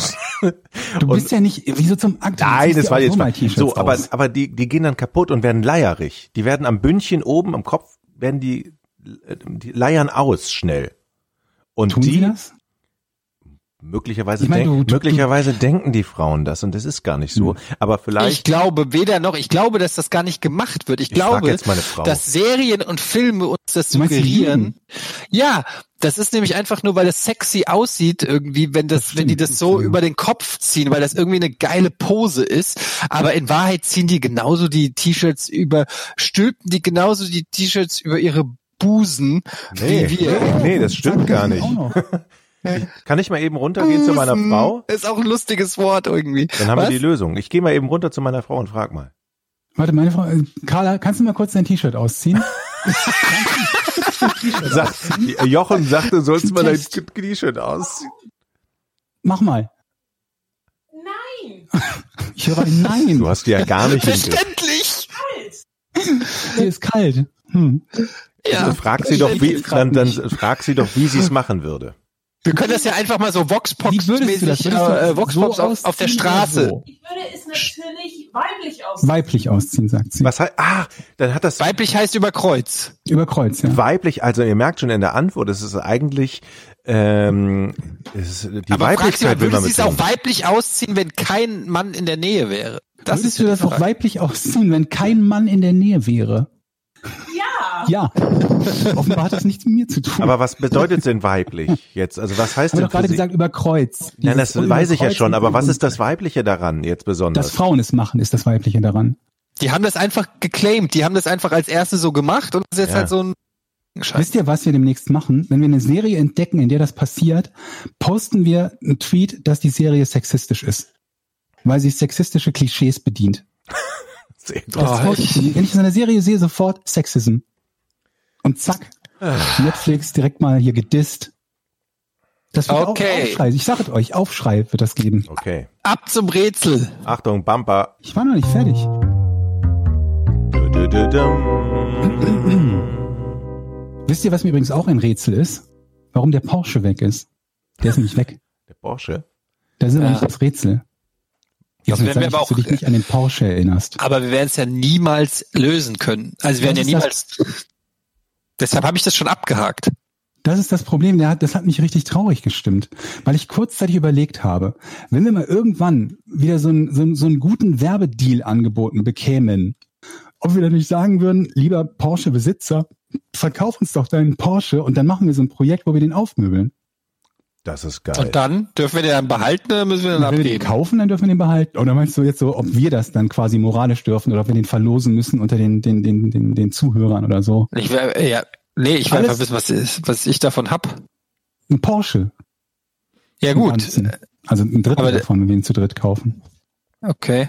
Du Und- bist ja nicht, wieso zum Akt? Du Nein, ziehst das dir war auch jetzt so mal mal T-Shirts so, aber aus. aber die die gehen dann kaputt und werden leierig. Die werden am Bündchen oben am Kopf werden die die leiern aus schnell. Und Tun die sie das? möglicherweise Ich meine, denk, du- du- möglicherweise denken die Frauen das und das ist gar nicht so, aber Ich vielleicht glaube weder noch, ich glaube, dass das gar nicht gemacht wird. Ich, Ich frag glaube, jetzt meine Frau. dass Serien und Filme uns das Du meinst, die suggerieren. lügen? Ja, das ist nämlich einfach nur, weil es sexy aussieht irgendwie, wenn das, Das wenn die stimmt, das so ja. über den Kopf ziehen, weil das irgendwie eine geile Pose ist. Aber in Wahrheit ziehen die genauso die T-Shirts über, stülpen die genauso die T-Shirts über ihre Busen nee, wie wir. nee, das stimmt gar nicht. Auch noch. Kann ich mal eben runtergehen zu meiner Busen Frau? Ist auch ein lustiges Wort irgendwie. Dann haben Was? wir die Lösung. Ich gehe mal eben runter zu meiner Frau und frag mal. Warte, meine Frau, äh, Carla, kannst du mal kurz dein T-Shirt ausziehen? Sag, Jochen sagt, du sollst mal dein Test. T-Shirt ausziehen. Mach mal. Nein! Ich höre ein Nein. Du hast die ja gar nicht hingekriegt. Verständlich! Hier ist kalt. Hm. Ja. Frag sie doch, wie, Verstehe dann, dann ich grad frag sie doch, wie sie es machen würde. Wir können das ja einfach mal so Wie würdest du das? Voxpox-mäßig, Würdest du äh, Voxpops so auf, auf der ausziehen Straße. oder so? Ich würde es natürlich weiblich aussehen. Weiblich ausziehen, sagt sie. Was heißt, ah, dann hat das Weiblich heißt über Kreuz. Über Kreuz, ja. weiblich, also ihr merkt schon in der Antwort, es ist eigentlich, ähm, es ist, die Aber frag sie mal, Weiblichkeit will würde man sie es auch betonen. weiblich ausziehen, wenn kein Mann in der Nähe wäre? Das Würdest ist du die das auch Frage. weiblich ausziehen, wenn kein Mann in der Nähe wäre? Ja! Ja. Offenbar hat das nichts mit mir zu tun. Aber was bedeutet denn weiblich jetzt? Also was heißt ich habe denn doch gerade für sie? gesagt, über Kreuz. Nein, das Dieses weiß ich ja Überkreuzen schon, aber was und- ist das Weibliche daran jetzt besonders? Dass Frauen es machen, ist das Weibliche daran. Die haben das einfach geclaimed. Die haben das einfach als erste so gemacht und das ist jetzt Ja. halt so ein Scheiße. Wisst ihr, was wir demnächst machen? Wenn wir eine Serie entdecken, in der das passiert, posten wir einen Tweet, dass die Serie sexistisch ist. Weil sie sexistische Klischees bedient. Sehr Oh, interessant. ich, Wenn ich so eine Serie sehe, sofort Sexism. Und zack, Netflix direkt mal hier gedisst. Das wird Okay. auch Aufschrei. Ich sage es euch, Aufschrei wird das geben. Okay. ab zum Rätsel. Achtung, Bumper. Ich war noch nicht fertig. Du, du, du, dum. Wisst ihr, was mir übrigens auch ein Rätsel ist? Warum der Porsche weg ist? Der ist nämlich weg. Der Porsche. Das ist aber Ja. nicht das Rätsel. Das Jetzt werden sag wir ich, aber dass du auch- dich nicht an den Porsche erinnerst. Aber wir werden es ja niemals lösen können. Also wir werden ja Das ist niemals. Deshalb habe ich das schon abgehakt. Das ist das Problem, der hat, das hat mich richtig traurig gestimmt, weil ich kurzzeitig überlegt habe, wenn wir mal irgendwann wieder so einen, so einen, so einen guten Werbedeal angeboten bekämen, ob wir dann nicht sagen würden, lieber Porsche-Besitzer, verkauf uns doch deinen Porsche und dann machen wir so ein Projekt, wo wir den aufmöbeln. Das ist geil. Und dann dürfen wir den dann behalten oder müssen wir den Und wenn wir den abgeben? kaufen, dann dürfen wir den behalten. Oder meinst du jetzt so, ob wir das dann quasi moralisch dürfen oder ob wir den verlosen müssen unter den, den, den, den, den Zuhörern oder so? Ich will, ja, nee, ich will Alles- einfach wissen, was, ist, was ich davon hab. Ein Porsche. Ja Im gut, Ganzen. Also ein Drittel Aber- davon, wenn wir ihn zu dritt kaufen. okay.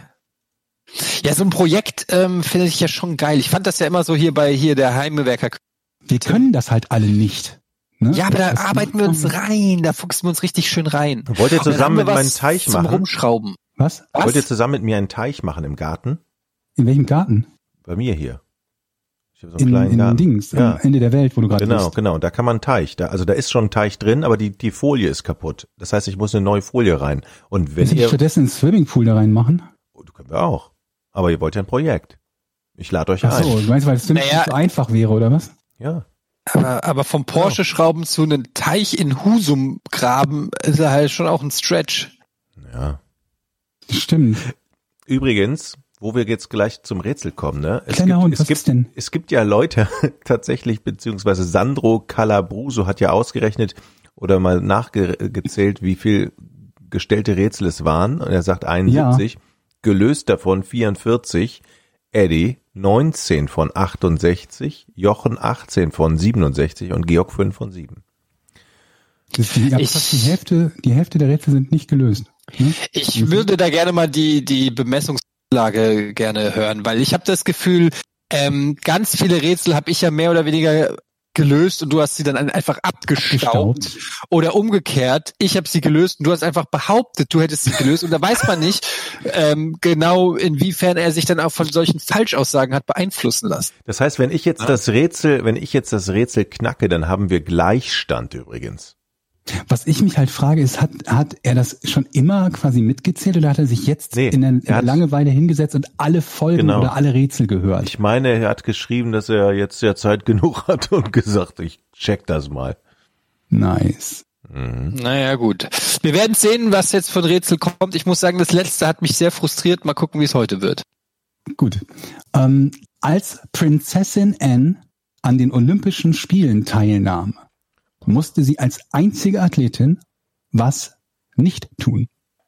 Ja, so ein Projekt ähm, finde ich ja schon geil. Ich fand das ja immer so hier bei hier der Heimwerker. Wir können das halt alle nicht. Ne? Ja, aber da Das arbeiten wir uns rein, da fuchsen wir uns richtig schön rein. Wollt ihr Und dann zusammen haben mit wir meinem was Teich zum machen? Rumschrauben. Was? Was? Wollt ihr zusammen mit mir einen Teich machen im Garten? In welchem Garten? Bei mir hier. Ich habe so einen In, kleinen in Garten. Dings, Ja. am Ende der Welt, wo du gerade Genau, bist. genau. Da kann man einen Teich. Da, also da ist schon ein Teich drin, aber die, die Folie ist kaputt. Das heißt, ich muss eine neue Folie rein. Und wenn Willst du nicht ihr, stattdessen einen Swimmingpool da reinmachen? oh, das können wir auch. Aber ihr wollt ja ein Projekt. Ich lade euch Ach so, ein. du meinst, weil es Swimmingpool Naja. so einfach wäre, oder was? Ja. Aber, aber vom Porsche-Schrauben zu einem Teich in Husum graben ist ja halt schon auch ein Stretch. Ja. Stimmt. Übrigens, wo wir jetzt gleich zum Rätsel kommen, ne? Es Kleiner gibt, Hund, es was gibt, ist denn? Es gibt ja Leute tatsächlich, beziehungsweise Sandro Calabruso hat ja ausgerechnet oder mal nachgezählt, wie viel gestellte Rätsel es waren. Und er sagt einundsiebzig, gelöst davon vierundvierzig, Eddie neunzehn von achtundsechzig, Jochen achtzehn von siebenundsechzig und Georg fünf von sieben. Das ist die, ja, Ich- fast die Hälfte, die Hälfte der Rätsel sind nicht gelöst. Hm? Ich würde da gerne mal die, die Bemessungslage gerne hören, weil ich habe das Gefühl, ähm, ganz viele Rätsel habe ich ja mehr oder weniger gelöst und du hast sie dann einfach abgestaubt. Abgestaubt. Oder umgekehrt, ich habe sie gelöst und du hast einfach behauptet, du hättest sie gelöst und da weiß man nicht ähm, genau, inwiefern er sich dann auch von solchen Falschaussagen hat beeinflussen lassen. Das heißt, wenn ich jetzt das Rätsel, wenn ich jetzt das Rätsel knacke, dann haben wir Gleichstand übrigens. Was ich mich halt frage, ist, hat, hat er das schon immer quasi mitgezählt oder hat er sich jetzt Nee, in der, in er der hat- Langeweile hingesetzt und alle Folgen Genau. oder alle Rätsel gehört? Ich meine, er hat geschrieben, dass er jetzt ja Zeit genug hat und gesagt, ich check das mal. Nice. Mhm. Naja, gut. Wir werden sehen, was jetzt von Rätsel kommt. Ich muss sagen, das letzte hat mich sehr frustriert. Mal gucken, wie es heute wird. Gut. Ähm, als Prinzessin Anne an den Olympischen Spielen teilnahm, musste sie als einzige Athletin was nicht tun.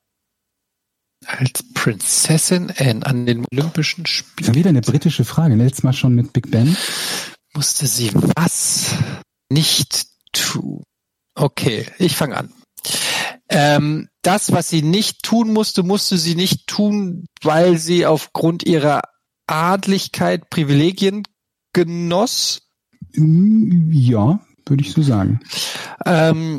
Als Prinzessin Anne an den Olympischen Das ist Spielen wieder eine britische Frage. Letztes Mal schon mit Big Ben. musste sie was nicht tun. Okay, ich fange an. Ähm, das, was sie nicht tun musste, musste sie nicht tun, weil sie aufgrund ihrer Adligkeit Privilegien genoss. Mm, Ja, würde ich so sagen. Ähm,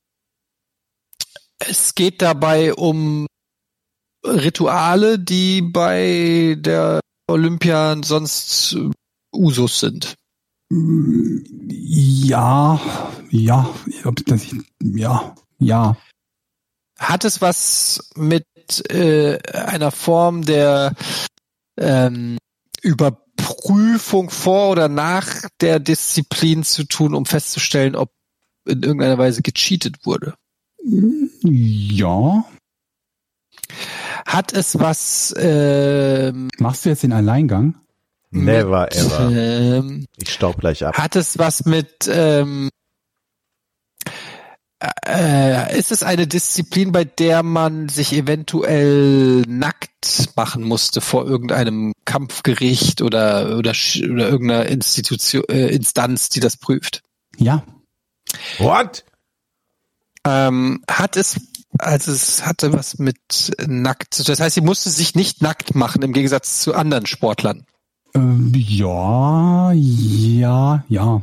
es geht dabei um Rituale, die bei der Olympia sonst äh, Usus sind. Mm, Ja, ja, ob das, ja, ja. Hat es was mit äh, einer Form der ähm, Überprüfung vor oder nach der Disziplin zu tun, um festzustellen, ob in irgendeiner Weise gecheatet wurde? Ja. Hat es was ähm, Machst du jetzt den Alleingang? Never mit, ever. Ähm, Ich staub gleich ab. hat es was mit ähm, Äh, ist es eine Disziplin, bei der man sich eventuell nackt machen musste vor irgendeinem Kampfgericht oder oder, oder irgendeiner Institution, äh, Instanz, die das prüft? Ja. What? Ähm, hat es, also es hatte was mit nackt, das heißt, sie musste sich nicht nackt machen, im Gegensatz zu anderen Sportlern. Ähm, ja, ja, ja.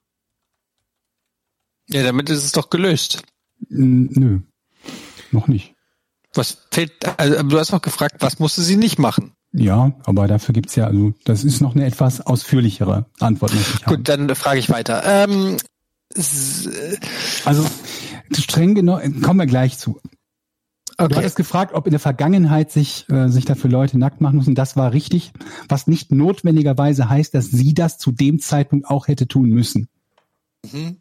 Ja, damit ist es doch gelöst. N- Nö, noch nicht. Was fehlt, also du hast noch gefragt, was musste sie nicht machen? Ja, aber dafür gibt's ja, also das ist noch eine etwas ausführlichere Antwort, muss ich haben. Gut, dann frage ich weiter. Ähm, s- Also streng genau, kommen wir gleich zu. Du okay. hattest gefragt, ob in der Vergangenheit sich äh, sich dafür Leute nackt machen müssen. Das war richtig, was nicht notwendigerweise heißt, dass sie das zu dem Zeitpunkt auch hätte tun müssen. Mhm.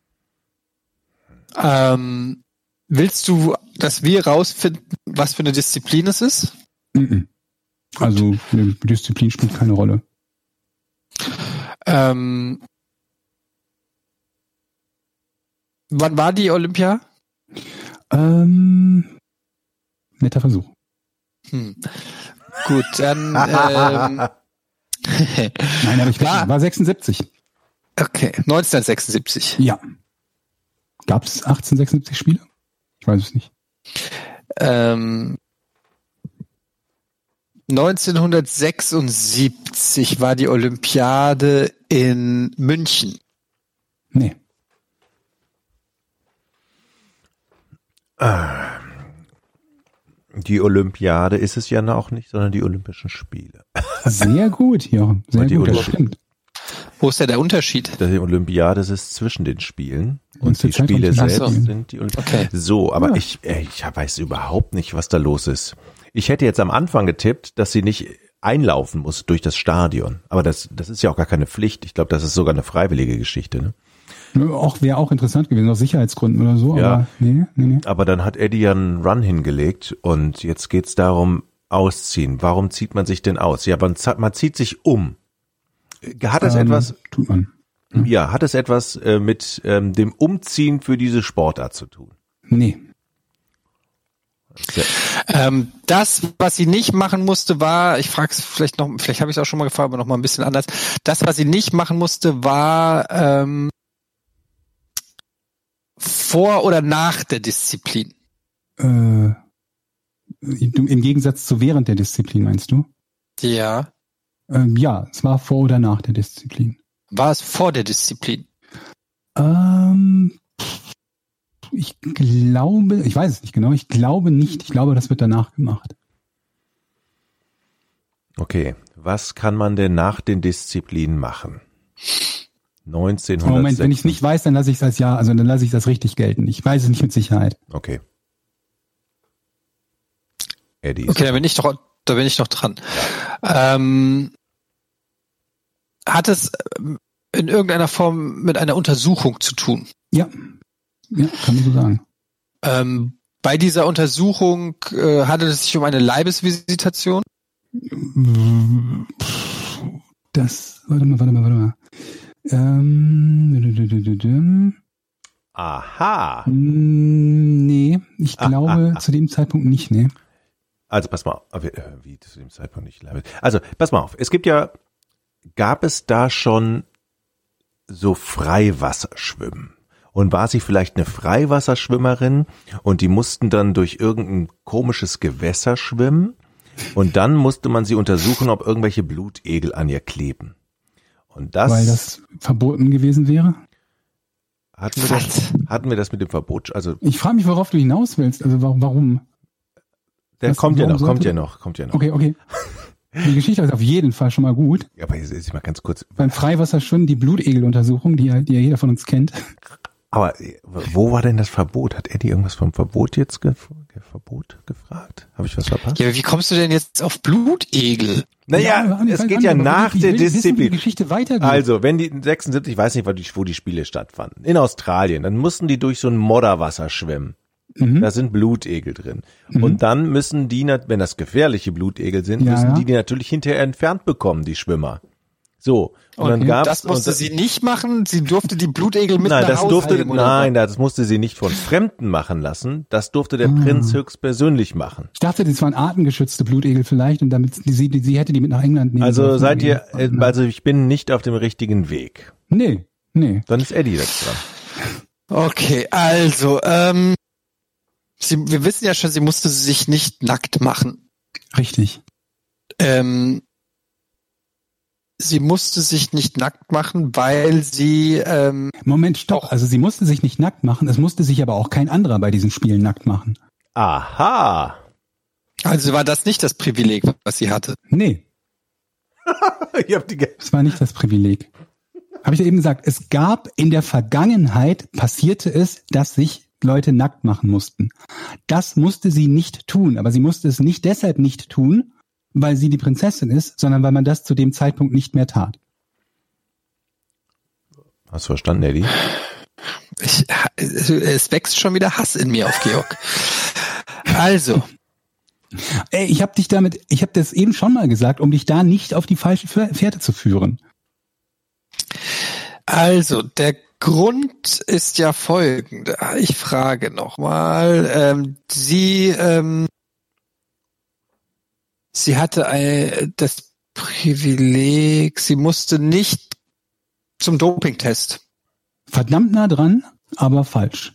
Ähm, willst du, dass wir rausfinden, was für eine Disziplin es ist? Mhm. Also eine Disziplin spielt keine Rolle. Ähm, wann war die Olympia? Ähm, netter Versuch. Hm. Gut, dann ähm, Nein, aber ich War- war, war sechsundsiebzig. okay, neunzehnhundertsechsundsiebzig. Ja. Gab es achtzehnhundertsechsundsiebzig Spiele? Ich weiß es nicht. Ähm, neunzehnhundertsechsundsiebzig war die Olympiade in München. Nee. Die Olympiade ist es ja auch nicht, sondern die Olympischen Spiele. Sehr gut, ja. Sehr Und die gut, das Olymp- stimmt. Wo ist denn der Unterschied? Die Olympiade ist zwischen den Spielen und Und zur die Zeit Spiele kommt die- selbst Ach so. sind die Olympiade. Okay. So, aber Ja. ich, äh, ich weiß überhaupt nicht, was da los ist. Ich hätte jetzt am Anfang getippt, dass sie nicht einlaufen muss durch das Stadion. Aber das, das ist ja auch gar keine Pflicht. Ich glaube, das ist sogar eine freiwillige Geschichte. Ne? Auch wäre auch interessant gewesen, aus Sicherheitsgründen oder so, Ja. aber nee, nee, nee. Aber dann hat Eddie ja einen Run hingelegt und jetzt geht's darum, ausziehen. Warum zieht man sich denn aus? Ja, man, z- man zieht sich um. Hat es Ähm, etwas, Tut man. ja, hat es etwas äh, mit ähm, dem Umziehen für diese Sportart zu tun? Nee. Ja. Ähm, das, was sie nicht machen musste, war, ich frage es vielleicht noch, vielleicht habe ich es auch schon mal gefragt, aber noch mal ein bisschen anders. Das, was sie nicht machen musste, war ähm, vor oder nach der Disziplin. Äh, du, im Gegensatz zu während der Disziplin, meinst du? Ja. Ähm, ja, es war vor oder nach der Disziplin. War es vor der Disziplin? Ähm, ich glaube, ich weiß es nicht genau, ich glaube nicht. Ich glaube, das wird danach gemacht. Okay, was kann man denn nach den Disziplinen machen? neunzehnhundertsechs. Moment, wenn ich es nicht weiß, dann lasse ich es als ja, also dann lasse ich das richtig gelten. Ich weiß es nicht mit Sicherheit. Okay. Eddie. Okay, da bin ich doch, da bin ich doch dran. Ähm, hat es ähm, in irgendeiner Form mit einer Untersuchung zu tun? Ja, ja, kann man so sagen. Ähm, bei dieser Untersuchung äh, handelt es sich um eine Leibesvisitation? Das, warte mal, warte mal, warte mal. Ähm, dü- dü- dü- dü- dü. Aha. Mm, nee, ich Ah, glaube ah, ah. zu dem Zeitpunkt nicht, nee. Also pass mal auf, äh, wie zu dem Zeitpunkt nicht. Also pass mal auf, es gibt ja, gab es da schon so Freiwasserschwimmen? Und war sie vielleicht eine Freiwasserschwimmerin und die mussten dann durch irgendein komisches Gewässer schwimmen und dann musste man sie untersuchen, ob irgendwelche Blutegel an ihr kleben. Und das, Weil das verboten gewesen wäre. hatten wir das, hatten wir das mit dem Verbot, also Ich frage mich, worauf du hinaus willst. Also wa- warum? der Was- kommt ja warum noch, kommt sollte- ja noch, kommt ja noch. Okay, okay. Die Geschichte ist auf jeden Fall schon mal gut. Ja, aber jetzt, jetzt mal ganz kurz, Beim Freiwasserschwimmen die Blutegeluntersuchung, die, ja- die ja jeder von uns kennt. aber äh, wo war denn das Verbot? Hat Eddie irgendwas vom Verbot jetzt ge Verbot gefragt? Habe ich was verpasst? Ja, aber wie kommst du denn jetzt auf Blutegel? Naja, Ja, es aber- geht ja aber nach ich der will wissen, wie die Disziplin. Geschichte weitergeht. Also, wenn die sechsundsiebzig, ich weiß nicht, wo die, wo die Spiele stattfanden, in Australien, dann mussten die durch so ein Modderwasser schwimmen. Mhm. Da sind Blutegel drin. Mhm. Und dann müssen die, nat- wenn das gefährliche Blutegel sind, Ja, müssen ja. die die natürlich hinterher entfernt bekommen, die Schwimmer. So. Und, Und dann gab's, das musste und, sie nicht machen. Sie durfte die Blutegel mit Nein, nach das Hause durfte, nehmen, oder nein, das musste sie nicht von Fremden machen lassen. Das durfte der Ah. Prinz höchstpersönlich machen. Ich dachte, das waren artengeschützte Blutegel vielleicht und damit sie, sie, sie hätte die mit nach England nehmen Also dürfen. seid ihr, äh, also ich bin nicht auf dem richtigen Weg. Nee, nee. Dann ist Eddie jetzt dran. Okay, also, ähm, sie, wir wissen ja schon, sie musste sich nicht nackt machen. Richtig. Ähm, sie musste sich nicht nackt machen, weil sie, ähm, Moment, stopp. Auch- Also sie musste sich nicht nackt machen, es musste sich aber auch kein anderer bei diesen Spielen nackt machen. Aha. also war das nicht das Privileg, was sie hatte. Nee, Ich hab die, ge- das war nicht das Privileg. Habe ich ja eben gesagt, es gab in der Vergangenheit, passierte es, dass sich Leute nackt machen mussten. Das musste sie nicht tun, aber sie musste es nicht deshalb nicht tun, weil sie die Prinzessin ist, sondern weil man das zu dem Zeitpunkt nicht mehr tat. Hast du verstanden, Eddie? Ich, es wächst schon wieder Hass in mir auf Georg. Also, Ey, ich habe dich damit, ich habe das eben schon mal gesagt, um dich da nicht auf die falsche Fährte zu führen. also, der Grund ist ja folgender. Ich frage nochmal, ähm, sie, ähm, sie hatte ein, das Privileg, sie musste nicht zum Dopingtest. Verdammt nah dran, aber falsch.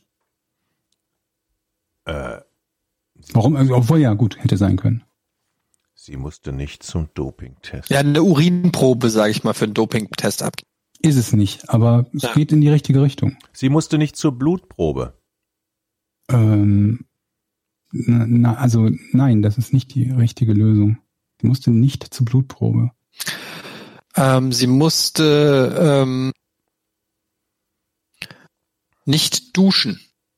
Äh, Warum? Also, obwohl ja, gut, hätte sein können. sie musste nicht zum Dopingtest. Ja, eine Urinprobe, sage ich mal, für einen Dopingtest abgeben. Ist es nicht, aber es Ja. geht in die richtige Richtung. Sie musste nicht zur Blutprobe. Ähm, na, na, also nein, das ist nicht die richtige Lösung. Sie musste nicht zur Blutprobe. Ähm, sie musste ähm, nicht duschen.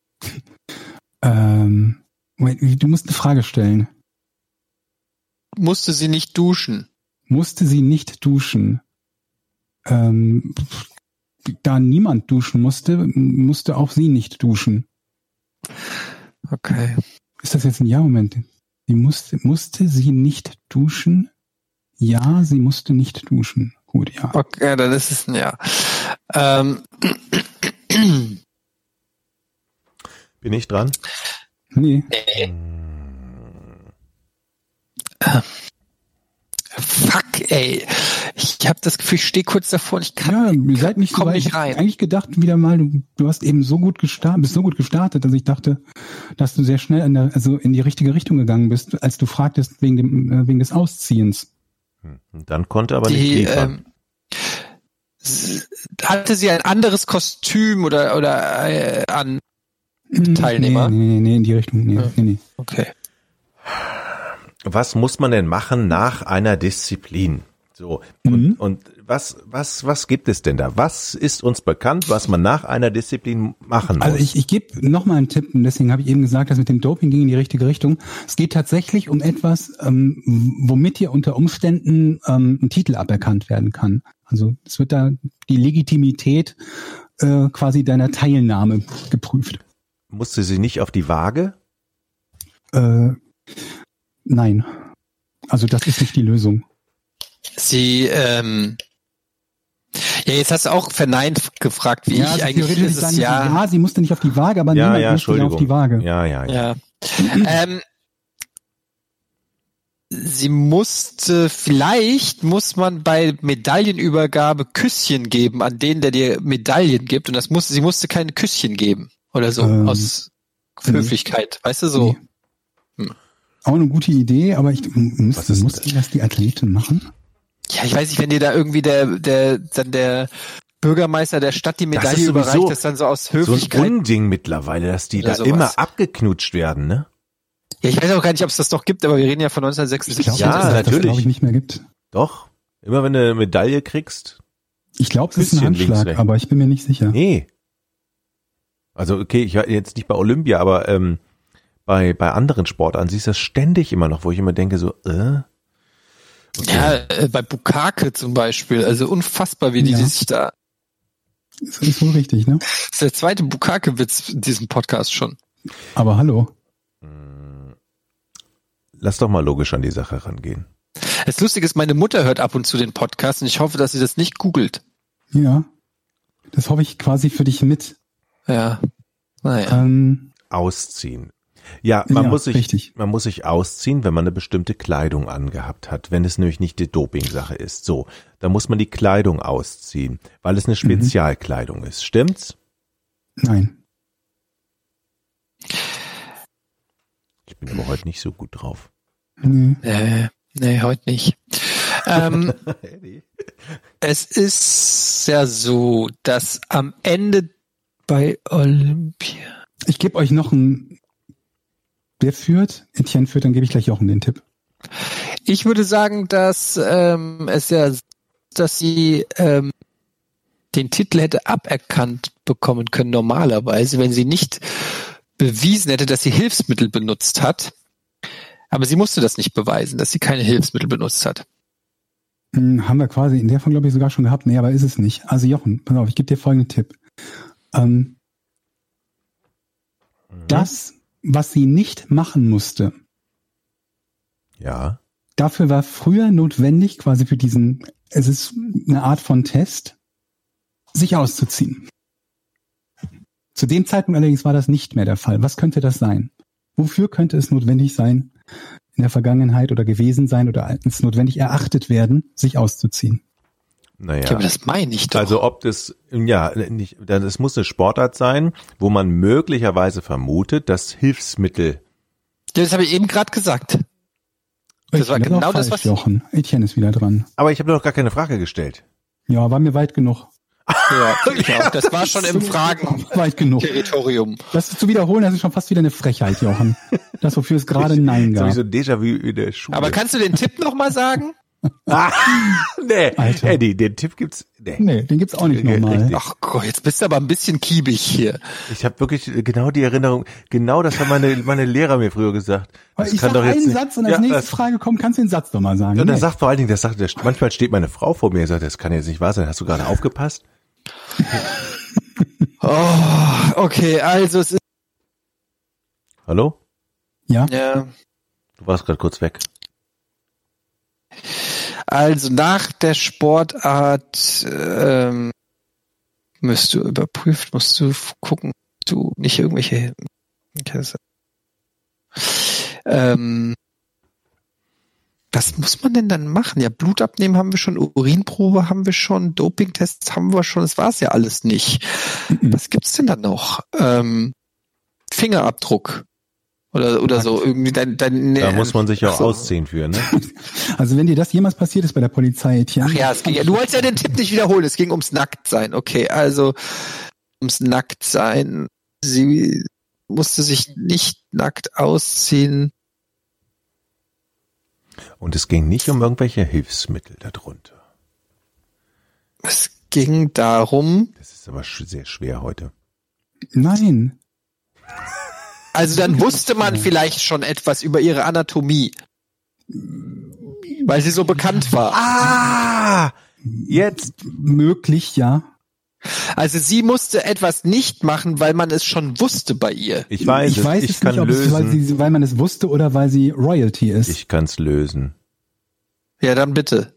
Ähm, wait, du musst eine Frage stellen. Musste sie nicht duschen. Musste sie nicht duschen? Ähm, da niemand duschen musste, musste auch sie nicht duschen. Okay. Ist das jetzt ein Ja-Moment? Sie musste, musste sie nicht duschen? Ja, sie musste nicht duschen. Gut, ja. Okay, dann ist es ein Ja. Ähm, Bin ich dran? Nee. fuck, ey. Ich habe das Gefühl, ich stehe kurz davor und ich kann, Ja, ihr seid nicht so komm weit. nicht Ich hab rein. eigentlich gedacht wieder mal, du, du hast eben so gut gestartet, bist so gut gestartet, dass ich dachte, dass du sehr schnell in der, also in die richtige Richtung gegangen bist, als du fragtest wegen dem, äh, wegen des Ausziehens. Hm. Dann konnte aber nicht die, liefern. ähm, s- hatte sie ein anderes Kostüm oder oder äh, an? Teilnehmer? Nee, nee, nee, nee, in die Richtung. Nee, Ja. nee, nee. Okay. Was muss man denn machen nach einer Disziplin? So. Und, Mhm. und was, was, was gibt es denn da? Was ist uns bekannt, was man nach einer Disziplin machen muss? Also ich, ich gebe nochmal einen Tipp, und deswegen habe ich eben gesagt, dass mit dem Doping ging in die richtige Richtung. Es geht tatsächlich um etwas, ähm, womit dir unter Umständen ähm, ein Titel aberkannt werden kann. Also es wird da die Legitimität äh, quasi deiner Teilnahme geprüft. Musste sie nicht auf die Waage? Äh, nein. Also das ist nicht die Lösung. Sie, ähm, ja, jetzt hast du auch verneint gefragt, wie ja, ich eigentlich theoretisch ist es sagen, ja, ja, sie musste nicht auf die Waage, aber Ja, niemand ja, musste ja Entschuldigung. auf die Waage. Ja, ja, ja. ja. ähm, sie musste, vielleicht muss man bei Medaillenübergabe Küsschen geben an den, der dir Medaillen gibt, und das musste, sie musste keine Küsschen geben oder so, Ähm, aus nee. Höflichkeit, weißt du, so. Nee. Auch eine gute Idee, aber ich Was musste, ist mussten das die Athleten machen? Ja, ich weiß nicht, wenn dir da irgendwie der, der, dann der Bürgermeister der Stadt die Das Medaille ist sowieso überreicht, das dann so aus So ein Höflichkeit. Unding mittlerweile, dass die Oder da sowas. immer abgeknutscht werden, ne? Ja, ich weiß auch gar nicht, ob es das noch gibt, aber wir reden ja von Ich glaube, neunzehnhundertsechsundsiebzig. Ja, dass es das, natürlich. glaube ich, nicht mehr gibt. Doch. Immer wenn du eine Medaille kriegst? Ich glaube, es ist ein Küsschen links Handschlag, weg. aber ich bin mir nicht sicher. Nee. Also okay, ich war jetzt nicht bei Olympia, aber ähm, bei bei anderen Sportarten siehst du das ständig immer noch, wo ich immer denke so, äh? Okay. Ja, äh, bei Bukake zum Beispiel, also unfassbar, wie die Ja. sich da. Das ist wohl richtig, ne? Das ist der zweite Bukake-Witz in diesem Podcast schon. Aber hallo. Lass doch mal logisch an die Sache rangehen. Das Lustige ist, meine Mutter hört ab und zu den Podcast und ich hoffe, dass sie das nicht googelt. Ja, das hoffe ich quasi für dich mit. Ja, naja. Ähm, Ausziehen. Ja, man Ja, muss sich, richtig. man muss sich ausziehen, wenn man eine bestimmte Kleidung angehabt hat, wenn es nämlich nicht die Doping-Sache ist. So, da muss man die Kleidung ausziehen, weil es eine Spezialkleidung ist. Stimmt's? nein. Ich bin aber heute nicht so gut drauf. Nee. Nee, nee, heute nicht. ähm, es ist ja so, dass am Ende bei Olympia... Ich gebe euch noch einen, der führt, Etienne führt, dann gebe ich gleich Jochen den Tipp. Ich würde sagen, dass ähm, es ja, dass sie ähm, den Titel hätte aberkannt bekommen können normalerweise, wenn sie nicht bewiesen hätte, dass sie Hilfsmittel benutzt hat. Aber sie musste das nicht beweisen, dass sie keine Hilfsmittel benutzt hat. Hm, haben wir quasi in der Form, glaube ich, sogar schon gehabt. Nee, aber ist es nicht. Also Jochen, pass auf, ich gebe dir folgenden Tipp. Ähm, Mhm. Das, was sie nicht machen musste, Ja. dafür war früher notwendig, quasi für diesen, es ist eine Art von Test, sich auszuziehen. Zu dem Zeitpunkt allerdings war das nicht mehr der Fall. Was könnte das sein? Wofür könnte es notwendig sein, in der Vergangenheit oder gewesen sein oder als notwendig erachtet werden, sich auszuziehen? Naja. Ja, aber das meine ich doch. Also ob das, ja, nicht, das muss eine Sportart sein, wo man möglicherweise vermutet, dass Hilfsmittel. Ja, das habe ich eben gerade gesagt. Das war Etienne ist genau auch das, falsch, was... Jochen. Etienne ist wieder dran. Aber ich habe doch gar keine Frage gestellt. Ja, war mir weit genug. Ja, ich auch. Das war schon im Weit genug. Fragen-Territorium. Das zu wiederholen, das ist schon fast wieder eine Frechheit, Jochen. Das, wofür es gerade Nein Das ist gab. wie so ein Déjà-vu in der Schule. Aber kannst du den Tipp nochmal sagen? Ah, nee, Alter. Eddie, den Tipp gibt's. Nee. Nee, den gibt's auch nicht normal. Richtig. Ach Gott, jetzt bist du aber ein bisschen kiebig hier. Ich habe wirklich genau die Erinnerung, genau das haben meine, meine Lehrer mir früher gesagt. Weil Das ich kann sag doch jetzt einen nicht. Satz und als Ja, nächste das, Frage kommt, kannst du den Satz doch mal sagen. und er Nee. sagt vor allen Dingen, das sagt, das, manchmal steht meine Frau vor mir und sagt, das kann jetzt nicht wahr sein. Hast du gerade aufgepasst? Oh, okay, also es ist... Hallo? Ja, Ja, Du warst gerade kurz weg. also nach der Sportart ähm, müsst du überprüft, musst du gucken, du nicht irgendwelche... Ähm, was muss man denn dann machen? Ja, Blut abnehmen haben wir schon, Urinprobe haben wir schon, Dopingtests haben wir schon, das war's ja alles nicht. Was gibt's denn da noch? Ähm, Fingerabdruck oder oder so irgendwie dein, dein Da muss man sich ja ach auch so. ausziehen für, ne? also wenn dir das jemals passiert ist bei der Polizei, Etienne. Ach ja, es ging ja, du wolltest ja den Tipp nicht wiederholen, es ging ums Nacktsein. Okay, also ums Nacktsein. Sie musste sich nicht nackt ausziehen. Und es ging nicht um irgendwelche Hilfsmittel darunter. Es ging darum, Das ist aber sch- sehr schwer heute. Nein. also dann wusste man vielleicht schon etwas über ihre Anatomie, weil sie so bekannt war. Ah! Jetzt! Möglich, ja. Also sie musste etwas nicht machen, weil man es schon wusste bei ihr. Ich weiß ich es, weiß ich es kann nicht, ob es, weil, lösen. sie, weil man es wusste oder weil sie Royalty ist. Ich kann's lösen. Ja, dann bitte.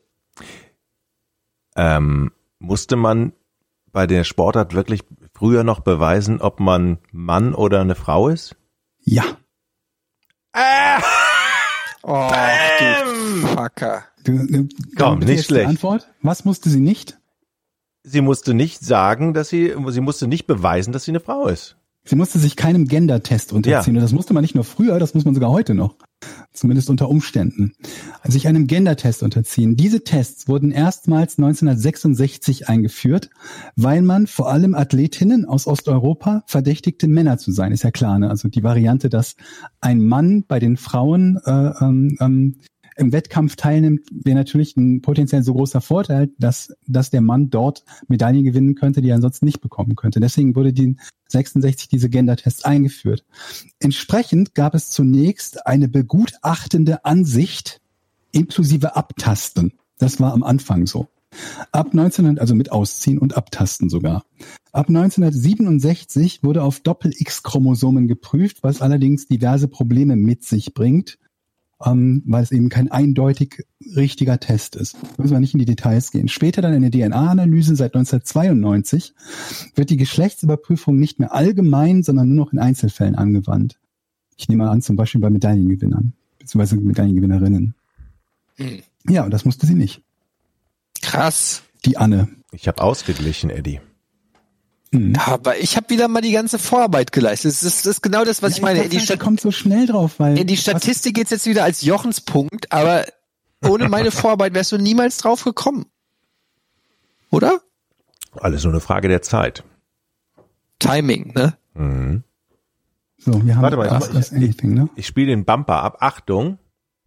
Ähm, musste man bei der Sportart wirklich früher noch beweisen, ob man Mann oder eine Frau ist? Ja. Ah! Oh, du Fucker. Du, du, Komm, bitte nicht jetzt die schlecht. Antwort. Was musste sie nicht? Sie musste nicht sagen, dass sie, sie musste nicht beweisen, dass sie eine Frau ist. Sie musste sich keinem Gender-Test unterziehen. Ja. Und das musste man nicht nur früher, das muss man sogar heute noch. Zumindest unter Umständen. Also sich einem Gender-Test unterziehen. Diese Tests wurden erstmals neunzehnhundertsechsundsechzig eingeführt, weil man vor allem Athletinnen aus Osteuropa verdächtigte, Männer zu sein. Ist ja klar, ne? Also die Variante, dass ein Mann bei den Frauen äh, ähm, ähm, im Wettkampf teilnimmt, wäre natürlich ein potenziell so großer Vorteil, dass, dass der Mann dort Medaillen gewinnen könnte, die er ansonsten nicht bekommen könnte. Deswegen wurde die sechsundsechzig diese Gender-Tests eingeführt. Entsprechend gab es zunächst eine begutachtende Ansicht inklusive Abtasten. Das war am Anfang so. Ab neunzehnhundert, also mit Ausziehen und Abtasten sogar. Ab neunzehnhundertsiebenundsechzig wurde auf Doppel-X-Chromosomen geprüft, was allerdings diverse Probleme mit sich bringt. ähm, weil es eben kein eindeutig richtiger Test ist. Da müssen wir nicht in die Details gehen. Später dann in der D N A-Analyse seit neunzehnhundertzweiundneunzig wird die Geschlechtsüberprüfung nicht mehr allgemein, sondern nur noch in Einzelfällen angewandt. Ich nehme mal an, zum Beispiel bei Medaillengewinnern, beziehungsweise Medaillengewinnerinnen. Hm. Ja, und das musste sie nicht. Krass. Die Anne. Ich habe ausgeglichen, Eddie. Mhm. Aber ich habe wieder mal die ganze Vorarbeit geleistet. Das ist, das ist genau das, was Ja, ich meine. dachte, In die, der Stat- kommt so schnell drauf, weil in die Statistik geht's jetzt wieder als Jochens Punkt, aber ohne meine Vorarbeit wärst du niemals drauf gekommen. Oder? Alles nur eine Frage der Zeit. Timing, ne? Mhm. so, wir haben Warte mal, Ask ich- Us Anything, ne? Ich spiele den Bumper ab. Achtung.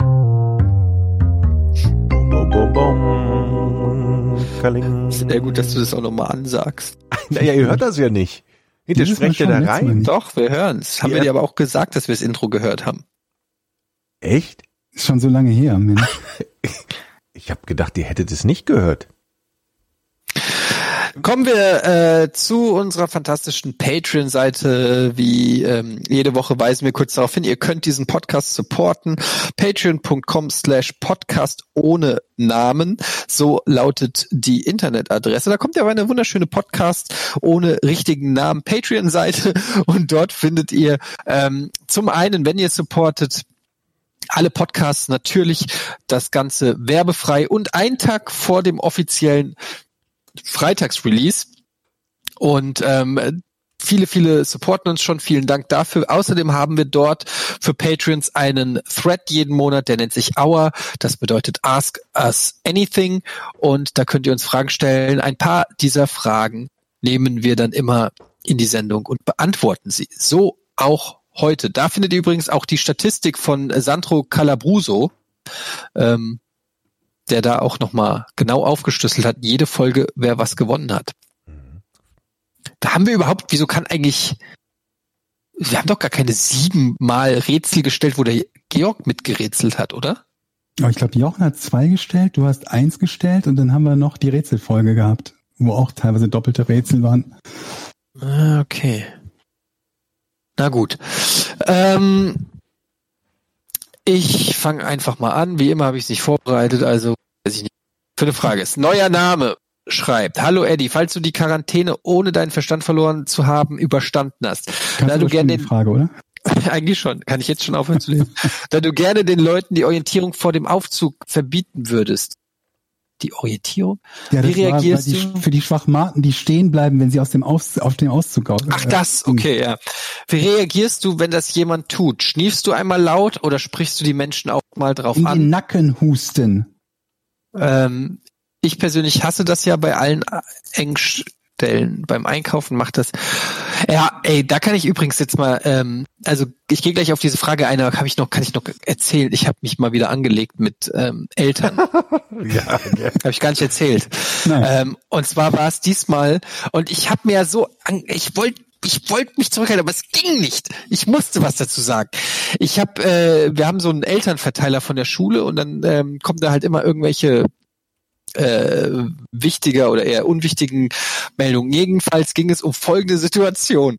Bum, bum, bum. Kaling. Sehr gut, dass du das auch nochmal ansagst. Naja, ihr hört das ja nicht. Hinter Dieses Mal sprecht ihr schon, da letztes Mal rein. nicht. Doch, wir hören's. Haben Ja. wir dir aber auch gesagt, dass wir das Intro gehört haben. Echt? Ist schon so lange her, Mensch. Ich habe gedacht, ihr hättet es nicht gehört. Kommen wir äh, zu unserer fantastischen Patreon-Seite. Wie ähm, jede Woche weisen wir kurz darauf hin, ihr könnt diesen Podcast supporten. Patreon.com slash Podcast ohne Namen. So lautet die Internetadresse. Da kommt ja aber eine wunderschöne Podcast ohne richtigen Namen Patreon-Seite. Und dort findet ihr ähm, zum einen, wenn ihr supportet, alle Podcasts natürlich, das Ganze werbefrei und einen Tag vor dem offiziellen Freitagsrelease. Und ähm, viele, viele supporten uns schon. Vielen Dank dafür. Außerdem haben wir dort für Patreons einen Thread jeden Monat, der nennt sich Hour. Das bedeutet Ask Us Anything. Und da könnt ihr uns Fragen stellen. Ein paar dieser Fragen nehmen wir dann immer in die Sendung und beantworten sie. So auch heute. Da findet ihr übrigens auch die Statistik von Sandro Calabruso, ähm, der da auch nochmal genau aufgeschlüsselt hat, jede Folge, wer was gewonnen hat. Da haben wir überhaupt, wieso kann eigentlich, wir haben doch gar keine siebenmal Rätsel gestellt, wo der Georg mitgerätselt hat, oder? Aber ich glaube, Jochen hat zwei gestellt, du hast eins gestellt und dann haben wir noch die Rätselfolge gehabt, wo auch teilweise doppelte Rätsel waren. Ah, okay. Na gut. Ähm, ich fange einfach mal an. Wie immer habe ich es nicht vorbereitet, also weiß ich nicht. Für eine Frage ist, neuer Name schreibt, hallo Eddie, falls du die Quarantäne ohne deinen Verstand verloren zu haben überstanden hast, Kannst da du du gerne die den, Frage, oder? eigentlich schon, kann ich jetzt schon aufhören zu lesen, da du gerne den Leuten die Orientierung vor dem Aufzug verbieten würdest. Die Orientierung? Ja, das Wie reagierst war, weil die, du? für die Schwachmaten, die stehen bleiben, wenn sie aus dem Aus, auf den Auszug aus. Ach das, okay, ja. Wie reagierst du, wenn das jemand tut? Schniefst du einmal laut oder sprichst du die Menschen auch mal drauf In den an? Nacken husten. Ähm, ich persönlich hasse das ja bei allen Engstellen. Beim Einkaufen macht das. Ja, ey, da kann ich übrigens jetzt mal, ähm, also ich gehe gleich auf diese Frage ein, aber habe ich noch, kann ich noch erzählen. Ich habe mich mal wieder angelegt mit ähm, Eltern. Ja, ja. Habe ich gar nicht erzählt. Nein. Ähm, und zwar war es diesmal, und ich habe mir ja so, an, ich wollte ich wollte mich zurückhalten, aber es ging nicht. Ich musste was dazu sagen. Ich habe, äh, wir haben so einen Elternverteiler von der Schule und dann ähm, kommen da halt immer irgendwelche äh, wichtiger oder eher unwichtigen Meldungen. Jedenfalls ging es um folgende Situation.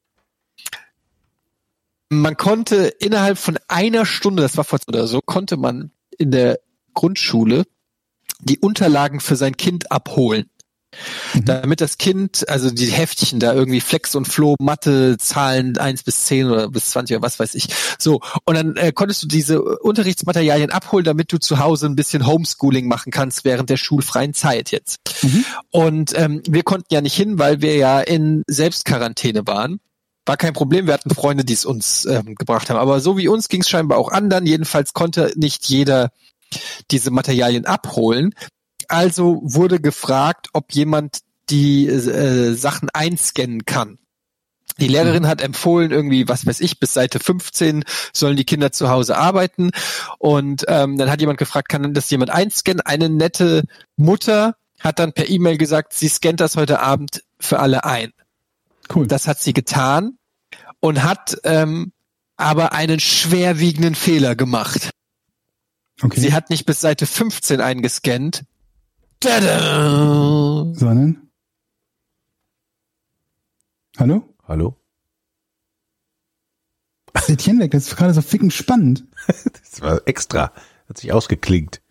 Man konnte innerhalb von einer Stunde, das war vor oder so, konnte man in der Grundschule die Unterlagen für sein Kind abholen. Mhm. Damit das Kind, also die Heftchen da irgendwie Flex und Floh, Mathe, Zahlen eins bis zehn oder bis zwanzig oder was weiß ich. So, und dann äh, konntest du diese Unterrichtsmaterialien abholen, damit du zu Hause ein bisschen Homeschooling machen kannst während der schulfreien Zeit jetzt. Mhm. Und ähm, wir konnten ja nicht hin, weil wir ja in Selbstquarantäne waren. War kein Problem, wir hatten Freunde, die es uns ähm, gebracht haben. Aber so wie uns ging es scheinbar auch anderen. Jedenfalls konnte nicht jeder diese Materialien abholen. Also wurde gefragt, ob jemand die äh, Sachen einscannen kann. Die Lehrerin hat empfohlen, irgendwie, was weiß ich, bis Seite fünfzehn sollen die Kinder zu Hause arbeiten. Und ähm, dann hat jemand gefragt, kann das jemand einscannen? Eine nette Mutter hat dann per E-Mail gesagt, sie scannt das heute Abend für alle ein. Cool. Das hat sie getan und hat ähm, aber einen schwerwiegenden Fehler gemacht. Okay. Sie hat nicht bis Seite fünfzehn eingescannt, tada! Sondern? Hallo? Hallo? Etienne weg? Das ist gerade so ficken spannend. Das war extra. Hat sich ausgeklingt.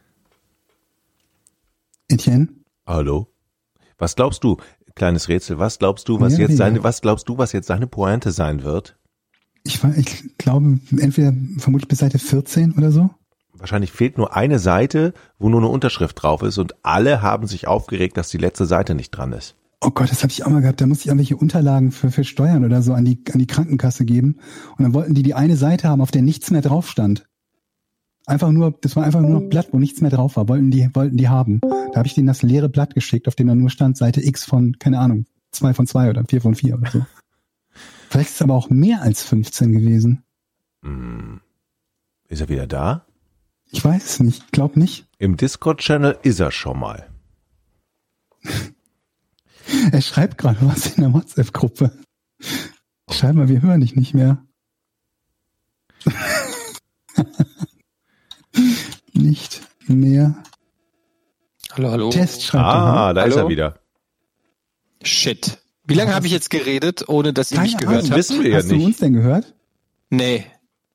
Etienne? Hallo? Was glaubst du, kleines Rätsel, was glaubst du, was Ja, jetzt ja. seine, was glaubst du, was jetzt seine Pointe sein wird? Ich, war- ich glaube, entweder vermutlich bis Seite vierzehn oder so. Wahrscheinlich fehlt nur eine Seite, wo nur eine Unterschrift drauf ist und alle haben sich aufgeregt, dass die letzte Seite nicht dran ist. Oh Gott, das habe ich auch mal gehabt. Da musste ich irgendwelche Unterlagen für, für Steuern oder so an die, an die Krankenkasse geben. Und dann wollten die die eine Seite haben, auf der nichts mehr drauf stand. Einfach nur, das war einfach nur ein Blatt, wo nichts mehr drauf war. Wollten die, wollten die haben. Da habe ich denen das leere Blatt geschickt, auf dem dann nur stand Seite X von, keine Ahnung, zwei von zwei oder vier von vier oder so. Vielleicht ist es aber auch mehr als fünfzehn gewesen. Hm. Ist er wieder da? Ich weiß es nicht. Glaub nicht. Im Discord-Channel ist er schon mal. Er schreibt gerade was in der WhatsApp-Gruppe. Schreib mal, wir hören dich nicht mehr. Nicht mehr. Hallo, hallo. Test schreibt Ah, er. da ist Hallo? er wieder. Shit. Wie lange habe ich jetzt geredet, ohne dass ihr Keine mich gehört Ahnung. habt? Wissen wir ja Hast du nicht. uns denn gehört? Nee.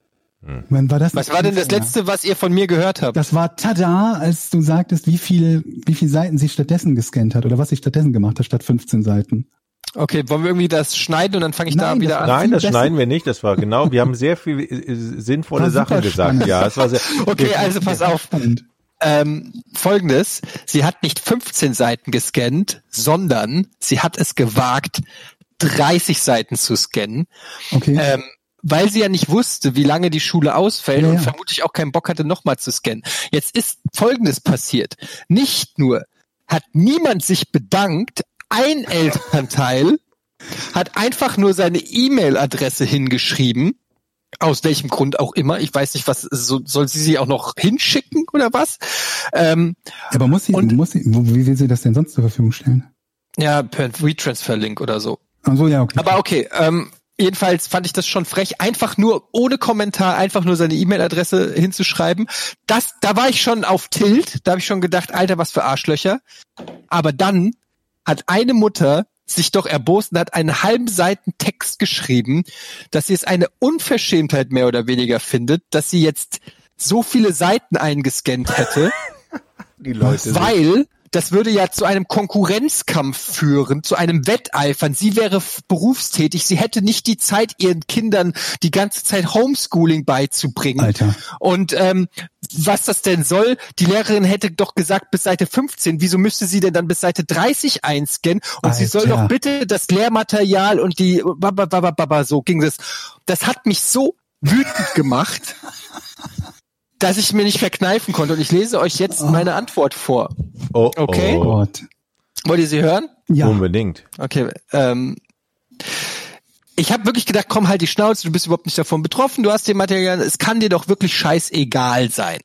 Wann war das? Was war denn das letzte, was ihr von mir gehört habt? Das war tada, als du sagtest, wie viel, wie viele Seiten sie stattdessen gescannt hat oder was sie stattdessen gemacht hat, statt fünfzehn Seiten. Okay, wollen wir irgendwie das schneiden und dann fange ich da Nein, wieder das an? war- Nein, das viel besser. schneiden wir nicht. Das war genau, wir haben sehr viel äh, sinnvolle War Sachen super gesagt. spannend. Ja, es war sehr. Okay, also pass auf. Spannend. Ähm, Folgendes, sie hat nicht fünfzehn Seiten gescannt, sondern sie hat es gewagt, dreißig Seiten zu scannen, Okay. ähm, weil sie ja nicht wusste, wie lange die Schule ausfällt Ja, und ja. vermutlich auch keinen Bock hatte, nochmal zu scannen. Jetzt ist Folgendes passiert. Nicht nur hat niemand sich bedankt, ein Elternteil hat einfach nur seine E-Mail-Adresse hingeschrieben, aus welchem Grund auch immer. Ich weiß nicht, was so, soll sie sie auch noch hinschicken oder was? Ähm, Aber muss sie, und- muss sie, wo, wie will sie das denn sonst zur Verfügung stellen? ja, per Retransfer-Link oder so. Ach so, ja, okay. Aber okay, ähm, jedenfalls fand ich das schon frech, einfach nur ohne Kommentar, einfach nur seine E-Mail-Adresse hinzuschreiben. Das, da war ich schon auf Tilt, da habe ich schon gedacht, Alter, was für Arschlöcher. Aber dann hat eine Mutter sich doch erbost und hat einen halben Seiten Text geschrieben, dass sie es eine Unverschämtheit mehr oder weniger findet, dass sie jetzt so viele Seiten eingescannt hätte, Die Leute sind- weil das würde ja zu einem Konkurrenzkampf führen, zu einem Wetteifern. Sie wäre f- berufstätig, sie hätte nicht die Zeit, ihren Kindern die ganze Zeit Homeschooling beizubringen. Alter. Und ähm, was das denn soll, die Lehrerin hätte doch gesagt bis Seite fünfzehn, wieso müsste sie denn dann bis Seite dreißig einscannen? Und sie soll Alter. doch bitte das Lehrmaterial und die baba, baba, baba, so ging das. Das hat mich so wütend gemacht, dass ich mir nicht verkneifen konnte. Und ich lese euch jetzt meine Antwort vor. Oh, Okay. oh. Gott. Wollt ihr sie hören? Ja. Unbedingt. Okay. Ähm, ich habe wirklich gedacht, komm, halt die Schnauze, du bist überhaupt nicht davon betroffen, du hast den Material, es kann dir doch wirklich scheißegal sein.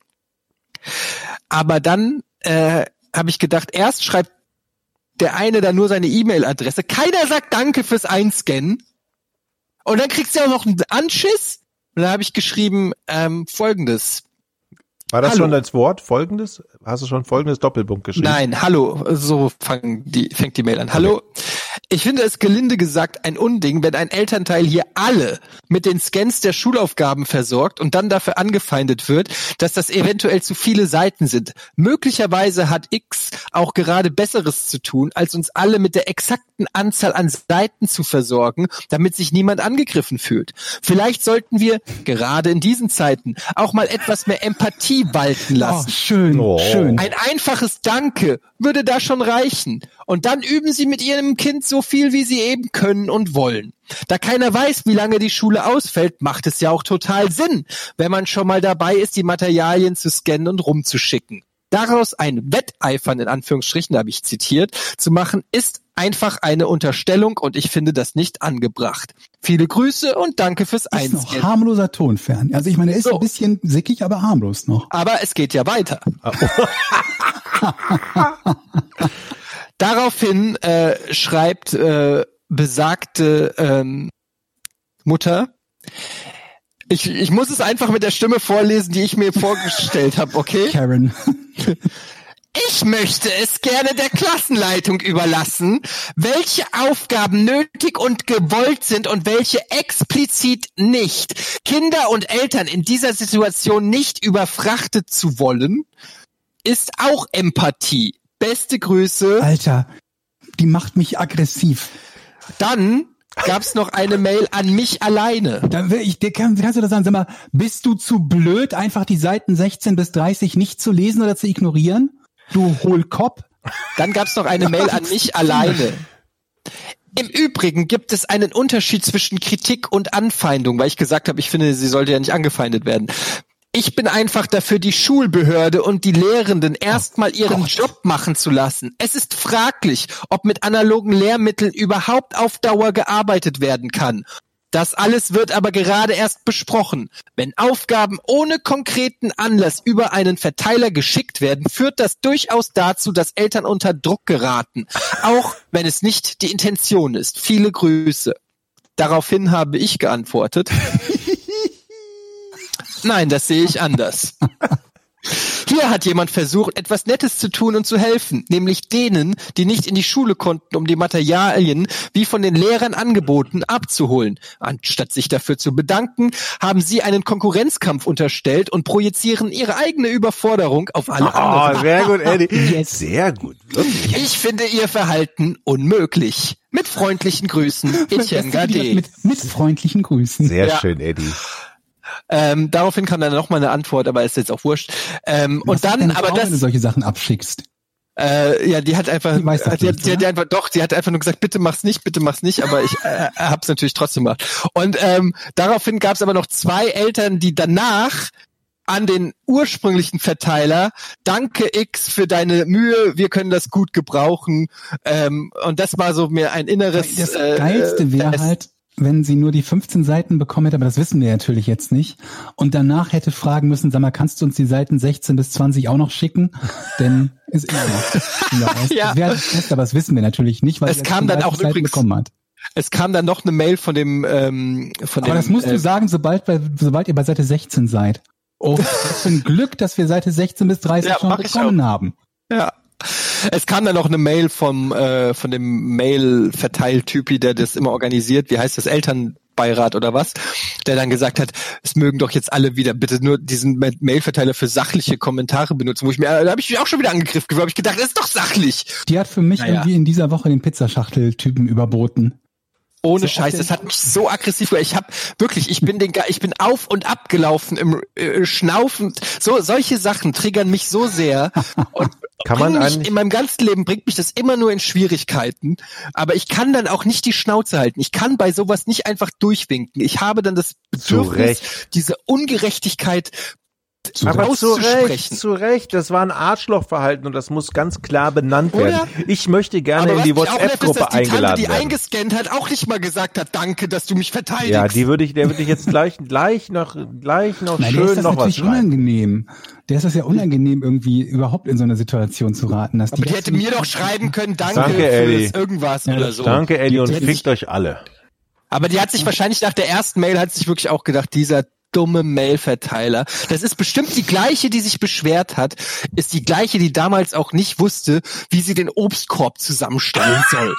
Aber dann äh, habe ich gedacht, erst schreibt der eine da nur seine E-Mail-Adresse, keiner sagt Danke fürs Einscannen und dann kriegst du ja auch noch einen Anschiss. Und dann habe ich geschrieben, ähm, Folgendes. War das Hallo. schon als Wort? Folgendes? Hast du schon folgendes Doppelpunkt geschrieben? Nein, hallo, so fangen die, fängt die Mail an. Hallo. Ich finde es gelinde gesagt ein Unding, wenn ein Elternteil hier alle mit den Scans der Schulaufgaben versorgt und dann dafür angefeindet wird, dass das eventuell zu viele Seiten sind. Möglicherweise hat X auch gerade Besseres zu tun, als uns alle mit der exakten Anzahl an Seiten zu versorgen, damit sich niemand angegriffen fühlt. Vielleicht sollten wir, gerade in diesen Zeiten, auch mal etwas mehr Empathie walten lassen. Oh, schön, Oh. schön. Ein einfaches Danke würde da schon reichen. Und dann üben Sie mit Ihrem Kind so viel, wie Sie eben können und wollen. Da keiner weiß, wie lange die Schule ausfällt, macht es ja auch total Sinn, wenn man schon mal dabei ist, die Materialien zu scannen und rumzuschicken. Daraus ein Wetteifern, in Anführungsstrichen, da habe ich zitiert, zu machen, ist einfach eine Unterstellung und ich finde das nicht angebracht. Viele Grüße und danke fürs Ist noch Einscannen. harmloser Ton fern. Also ich meine, er ist So. ein bisschen sickig, aber harmlos noch. Aber es geht ja weiter. Daraufhin äh, schreibt äh, besagte ähm, Mutter, ich, ich muss es einfach mit der Stimme vorlesen, die ich mir vorgestellt habe, okay? Karen. Ich möchte es gerne der Klassenleitung überlassen, welche Aufgaben nötig und gewollt sind und welche explizit nicht. Kinder und Eltern in dieser Situation nicht überfrachtet zu wollen, ist auch Empathie. Beste Grüße. Alter, die macht mich aggressiv. Dann gab's noch eine Mail an mich alleine. Dann will ich, dir kann, kannst du das sagen, sag mal, bist du zu blöd, einfach die Seiten sechzehn bis dreißig nicht zu lesen oder zu ignorieren? Du Hohlkopf. Dann gab's noch eine Mail an mich alleine. Im Übrigen gibt es einen Unterschied zwischen Kritik und Anfeindung, weil ich gesagt habe, ich finde, sie sollte ja nicht angefeindet werden. Ich bin einfach dafür, die Schulbehörde und die Lehrenden erstmal ihren Gott. Job machen zu lassen. Es ist fraglich, ob mit analogen Lehrmitteln überhaupt auf Dauer gearbeitet werden kann. Das alles wird aber gerade erst besprochen. Wenn Aufgaben ohne konkreten Anlass über einen Verteiler geschickt werden, führt das durchaus dazu, dass Eltern unter Druck geraten. Auch wenn es nicht die Intention ist. Viele Grüße. Daraufhin habe ich geantwortet. Nein, das sehe ich anders. Hier hat jemand versucht, etwas Nettes zu tun und zu helfen, nämlich denen, die nicht in die Schule konnten, um die Materialien, wie von den Lehrern angeboten, abzuholen. Anstatt sich dafür zu bedanken, haben sie einen Konkurrenzkampf unterstellt und projizieren ihre eigene Überforderung auf alle Oh, anderen. sehr gut, Eddie. Yes. Sehr gut. Wirklich. Ich finde ihr Verhalten unmöglich. Mit freundlichen Grüßen, Etienne Gade. Mit, mit freundlichen Grüßen. Sehr Ja. schön, Eddie. Ähm, daraufhin kam dann noch mal eine Antwort, aber ist jetzt auch wurscht. Ähm, Was und ist dann, deine aber Frau, wenn du das, solche Sachen abschickst? äh, ja, die hat einfach, Die weiß das die, hat, nicht, die, hat, die oder? einfach, doch, die hat einfach nur gesagt, bitte mach's nicht, bitte mach's nicht, aber ich äh, hab's natürlich trotzdem gemacht. Und ähm, daraufhin gab's aber noch zwei Eltern, die danach an den ursprünglichen Verteiler, danke X für deine Mühe, wir können das gut gebrauchen. Ähm, und das war so mir ein inneres. Das äh, Geilste wäre äh, halt, wenn sie nur die fünfzehn Seiten bekommen hätte, aber das wissen wir natürlich jetzt nicht. Und danach hätte fragen müssen, sag mal, kannst du uns die Seiten sechzehn bis zwanzig auch noch schicken? Denn ist immer noch. Ja. Das wäre das Beste, aber das wissen wir natürlich nicht, weil Es sie jetzt kam dann dreißig auch Seiten übrigens- bekommen hat. Es kam dann noch eine Mail von dem, ähm, von Aber dem. das musst äh, du sagen, sobald, bei, sobald ihr bei Seite sechzehn seid. Oh, was für ein Glück, dass wir Seite sechzehn bis dreißig Ja, schon mach ich bekommen haben. Ja. Es kam dann noch eine Mail vom äh, von dem Mail-Verteiltypi, der das immer organisiert. Wie heißt das? Elternbeirat oder was? Der dann gesagt hat, es mögen doch jetzt alle wieder bitte nur diesen Ma- Mail-Verteiler für sachliche Kommentare benutzen. Wo ich mir, da habe ich mich auch schon wieder angegriffen gefühlt. Habe ich gedacht, das ist doch sachlich. Die hat für mich Naja. irgendwie in dieser Woche den Pizzaschachtel-Typen überboten. Ohne So Scheiß, auf das den- hat mich so aggressiv gemacht. Ich habe wirklich, ich bin den, Ge- ich bin auf und ab gelaufen im äh, Schnaufend. So solche Sachen triggern mich so sehr und Kann man bringen mich, eigentlich- in meinem ganzen Leben bringt mich das immer nur in Schwierigkeiten. Aber ich kann dann auch nicht die Schnauze halten. Ich kann bei sowas nicht einfach durchwinken. Ich habe dann das Zu Bedürfnis, Recht. diese Ungerechtigkeit Aber zu Recht, auszusprechen. zu Recht. Das war ein Arschlochverhalten und das muss ganz klar benannt Oder? werden. Ich möchte gerne Aber in was die mich auch nervt, ist, WhatsApp-Gruppe dass die Tante, eingeladen die werden. eingescannt hat, auch nicht mal gesagt hat, danke, dass du mich verteidigst. Ja, die würde ich, der würde ich jetzt gleich, gleich noch, gleich noch Nein, der ist schön das noch was natürlich schreiben. unangenehm. Der ist das ja unangenehm, irgendwie überhaupt in so eine Situation zu raten. Dass Aber die das hätte nicht- mir doch schreiben können, danke, Danke, Eddie. fürs irgendwas Ja, oder so. Danke, Eddie, und Die- die- fickt euch alle. Aber die hat sich wahrscheinlich nach der ersten Mail hat sich wirklich auch gedacht, dieser dumme Mailverteiler. Das ist bestimmt die gleiche, die sich beschwert hat, ist die gleiche, die damals auch nicht wusste, wie sie den Obstkorb zusammenstellen soll.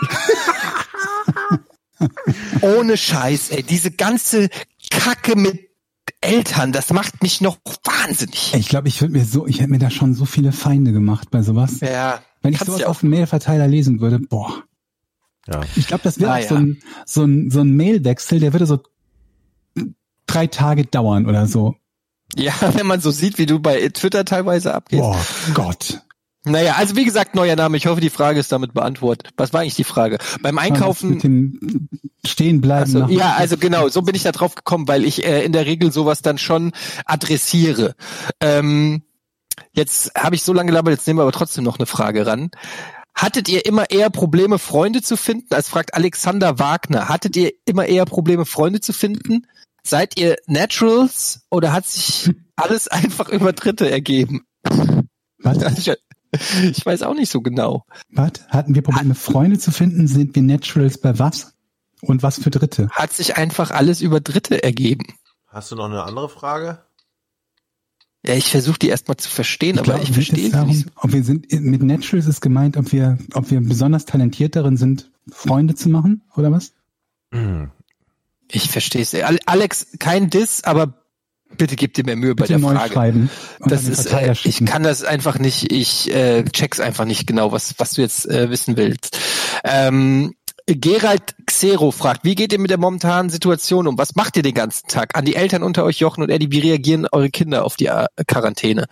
Ohne Scheiß, ey, diese ganze Kacke mit Eltern, das macht mich noch wahnsinnig. Ich glaube, ich würde mir so, ich hätte mir da schon so viele Feinde gemacht bei sowas. Ja, Wenn ich kannst sowas ja auf dem Mailverteiler lesen würde, boah. Ja. Ich glaube, das wäre Ah, auch ja. so ein, so ein, so ein Mailwechsel, der würde so drei Tage dauern oder so. Ja, wenn man so sieht, wie du bei Twitter teilweise abgehst. Boah, Gott. Naja, also wie gesagt, neuer Name. Ich hoffe, die Frage ist damit beantwortet. Was war eigentlich die Frage? Beim Was Einkaufen... mit dem Stehenbleiben. Also, nach- ja, also genau, so bin ich da drauf gekommen, weil ich äh, in der Regel sowas dann schon adressiere. Ähm, jetzt habe ich so lange gelabert, jetzt nehmen wir aber trotzdem noch eine Frage ran. Hattet ihr immer eher Probleme, Freunde zu finden? Als fragt Alexander Wagner, hattet ihr immer eher Probleme, Freunde zu finden? Seid ihr Naturals oder hat sich alles einfach über Dritte ergeben? Was? Ich, ich weiß auch nicht so genau. Was? Hatten wir Probleme, Freunde zu finden? Sind wir Naturals bei was? Und was für Dritte? Hat sich einfach alles über Dritte ergeben? Hast du noch eine andere Frage? Ja, ich versuche die erstmal zu verstehen, Ich aber glaube, ich geht es verstehe darum, nicht. ob wir sind, mit Naturals ist gemeint, ob wir, ob wir besonders talentiert darin sind, Freunde zu machen, oder was? Mhm. Ich verstehe es. Alex, kein Diss, aber bitte gib dir mehr Mühe bei Bitte der neu Frage. schreiben und Das an den ist, Verteiler äh, ich schicken. kann das einfach nicht, ich äh, check's einfach nicht genau, was was du jetzt äh, wissen willst. Ähm, Gerald Xero fragt, wie geht ihr mit der momentanen Situation um? Was macht ihr den ganzen Tag? An die Eltern unter euch, Jochen und Eddie, wie reagieren eure Kinder auf die äh, Quarantäne?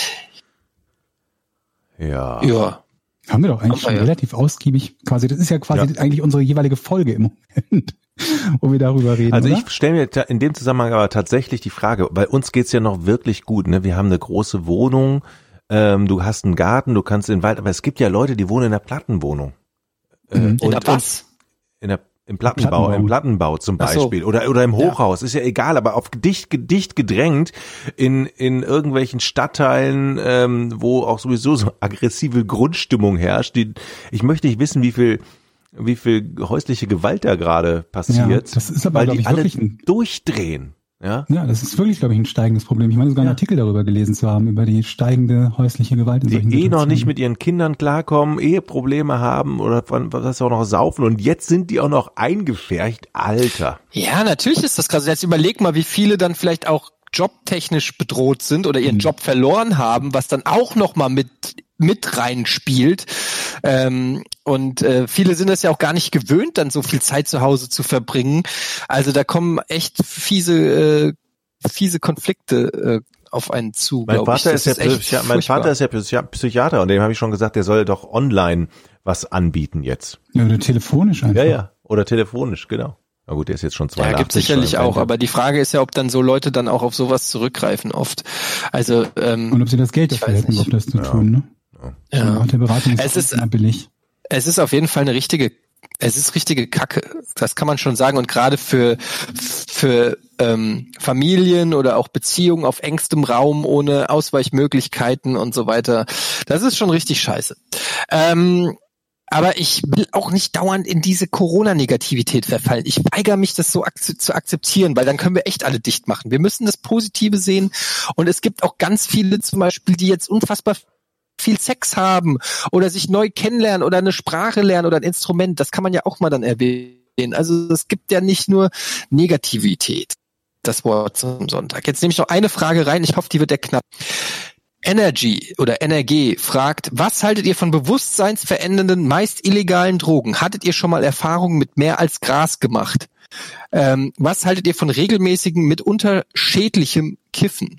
Ja. Ja. Haben wir doch eigentlich Haben wir schon ja. relativ ausgiebig quasi, das ist ja quasi Ja. eigentlich unsere jeweilige Folge im Moment, wo wir darüber reden, Also oder? ich stelle mir ta- in dem Zusammenhang aber tatsächlich die Frage, bei uns geht's ja noch wirklich gut, ne? Wir haben eine große Wohnung, ähm, du hast einen Garten, du kannst in den Wald, aber es gibt ja Leute, die wohnen in einer Plattenwohnung. Äh, Mhm. In der was? In der, im Plattenbau, Plattenbau. im Plattenbau zum Ach so. Beispiel. Oder, oder im Hochhaus, ist ja egal, aber auf dicht, dicht gedrängt in, in irgendwelchen Stadtteilen, ähm, wo auch sowieso so aggressive Grundstimmung herrscht. Die, ich möchte nicht wissen, wie viel, wie viel häusliche Gewalt da gerade passiert. Ja, das ist aber, weil glaub die ich, alle wirklich ein- durchdrehen. Ja. Ja, das ist wirklich, glaube ich, ein steigendes Problem. Ich meine sogar einen Ja. Artikel darüber gelesen zu haben, über die steigende häusliche Gewalt in solchen Die eh noch Situationen. nicht mit ihren Kindern klarkommen, Eheprobleme haben oder von, was auch noch saufen und jetzt sind die auch noch eingefärcht. Alter. Ja, natürlich ist das krass. Jetzt überleg mal, wie viele dann vielleicht auch jobtechnisch bedroht sind oder ihren Mhm. Job verloren haben, was dann auch noch mal mit mit reinspielt. Ähm, und äh, viele sind das ja auch gar nicht gewöhnt, dann so viel Zeit zu Hause zu verbringen. Also da kommen echt fiese äh, fiese Konflikte äh, auf einen zu. Mein glaub Vater ich. ist ja Das echt Psychi- mein furchtbar. Vater ist ja Psychi- Psychiater und dem habe ich schon gesagt, der soll doch online was anbieten jetzt. Ja, oder telefonisch einfach. Ja, ja. Oder telefonisch, genau. Na gut, der ist jetzt schon Ja, zweiundachtzig. gibt sicherlich schon auch, im aber die Frage ist ja, ob dann so Leute dann auch auf sowas zurückgreifen oft. Also ähm, Und ob sie das Geld Ich dafür weiß hätten, nicht. um das zu Ja. tun, ne? ja. Auch der Beratung Es ist- immer billig. Es ist auf jeden Fall eine richtige, es ist richtige Kacke. Das kann man schon sagen. Und gerade für, für ähm, Familien oder auch Beziehungen auf engstem Raum ohne Ausweichmöglichkeiten und so weiter, das ist schon richtig scheiße. Ähm, aber ich will auch nicht dauernd in diese Corona-Negativität verfallen. Ich weigere mich, das so ak- zu akzeptieren, weil dann können wir echt alle dicht machen. Wir müssen das Positive sehen. Und es gibt auch ganz viele zum Beispiel, die jetzt unfassbar viel Sex haben oder sich neu kennenlernen oder eine Sprache lernen oder ein Instrument. Das kann man ja auch mal dann erwähnen. Also es gibt ja nicht nur Negativität. Das Wort zum Sonntag. Jetzt nehme ich noch eine Frage rein. Ich hoffe, die wird ja knapp. Energy oder N R G fragt, was haltet ihr von bewusstseinsverändernden, meist illegalen Drogen? Hattet ihr schon mal Erfahrungen mit mehr als Gras gemacht? Ähm, was haltet ihr von regelmäßigen, mitunter schädlichem Kiffen?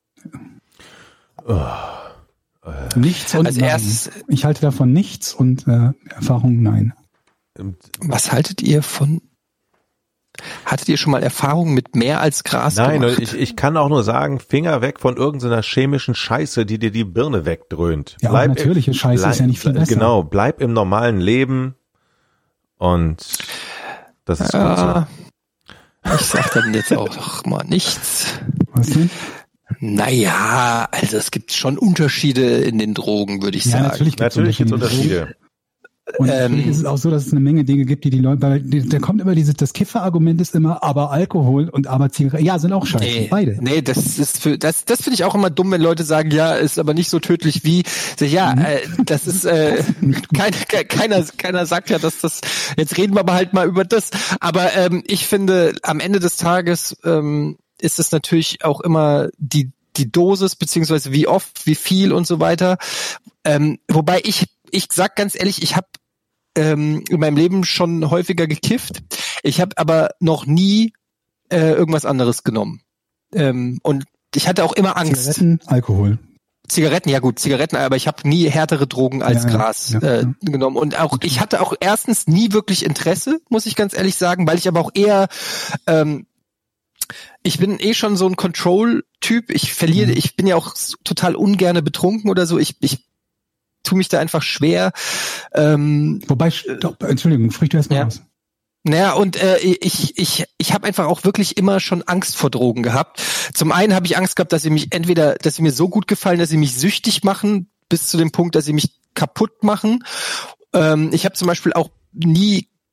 Nichts und Als nein. erstes- Ich halte davon nichts und äh, Erfahrung nein. Was haltet ihr von... Hattet ihr schon mal Erfahrungen mit mehr als Gras Nein, gemacht? ich, ich kann auch nur sagen, Finger weg von irgendeiner chemischen Scheiße, die dir die Birne wegdröhnt. Ja, auch natürliche Scheiße ist ja nicht viel besser. Genau, bleib im normalen Leben und das ist gut so. Ja, ich sag dann jetzt auch doch mal nichts. Was denn? Naja, also es gibt schon Unterschiede in den Drogen, würde ich Ja, sagen. natürlich gibt es Natürlich gibt es Unterschiede. Unterschiede. Und Ähm, natürlich ist es auch so, dass es eine Menge Dinge gibt, die die Leute, weil die- da kommt immer dieses, das Kiffer-Argument ist immer, aber Alkohol und aber Zigaretten, ja, sind auch scheiße, Nee, beide. nee, das ist für das das finde ich auch immer dumm, wenn Leute sagen, ja, ist aber nicht so tödlich wie. Ja, Mhm. äh, das ist äh, keiner ke- keiner keiner sagt ja, dass das. Jetzt reden wir aber halt mal über das. Aber ähm, ich finde, am Ende des Tages ähm, ist es natürlich auch immer die die Dosis beziehungsweise wie oft, wie viel und so weiter. Ähm, wobei ich ich sag ganz ehrlich, ich habe ähm, in meinem Leben schon häufiger gekifft. Ich habe aber noch nie äh, irgendwas anderes genommen. Ähm, und ich hatte auch immer Angst. Zigaretten, Alkohol. Zigaretten, ja gut, Zigaretten, aber ich habe nie härtere Drogen als Ja, ja, Gras ja, äh, ja. genommen. Und auch ich hatte auch erstens nie wirklich Interesse, muss ich ganz ehrlich sagen, weil ich aber auch eher ähm, ich bin eh schon so ein Control-Typ. Ich verliere, Mhm. ich bin ja auch total ungerne betrunken oder so. Ich, ich tue mich da einfach schwer. Ähm, Wobei, stopp, Entschuldigung, sprich du erst mal Ja. aus. Naja, und äh, ich ich ich habe einfach auch wirklich immer schon Angst vor Drogen gehabt. Zum einen habe ich Angst gehabt, dass sie mich entweder, dass sie mir so gut gefallen, dass sie mich süchtig machen, bis zu dem Punkt, dass sie mich kaputt machen. Ähm, ich habe zum Beispiel auch nie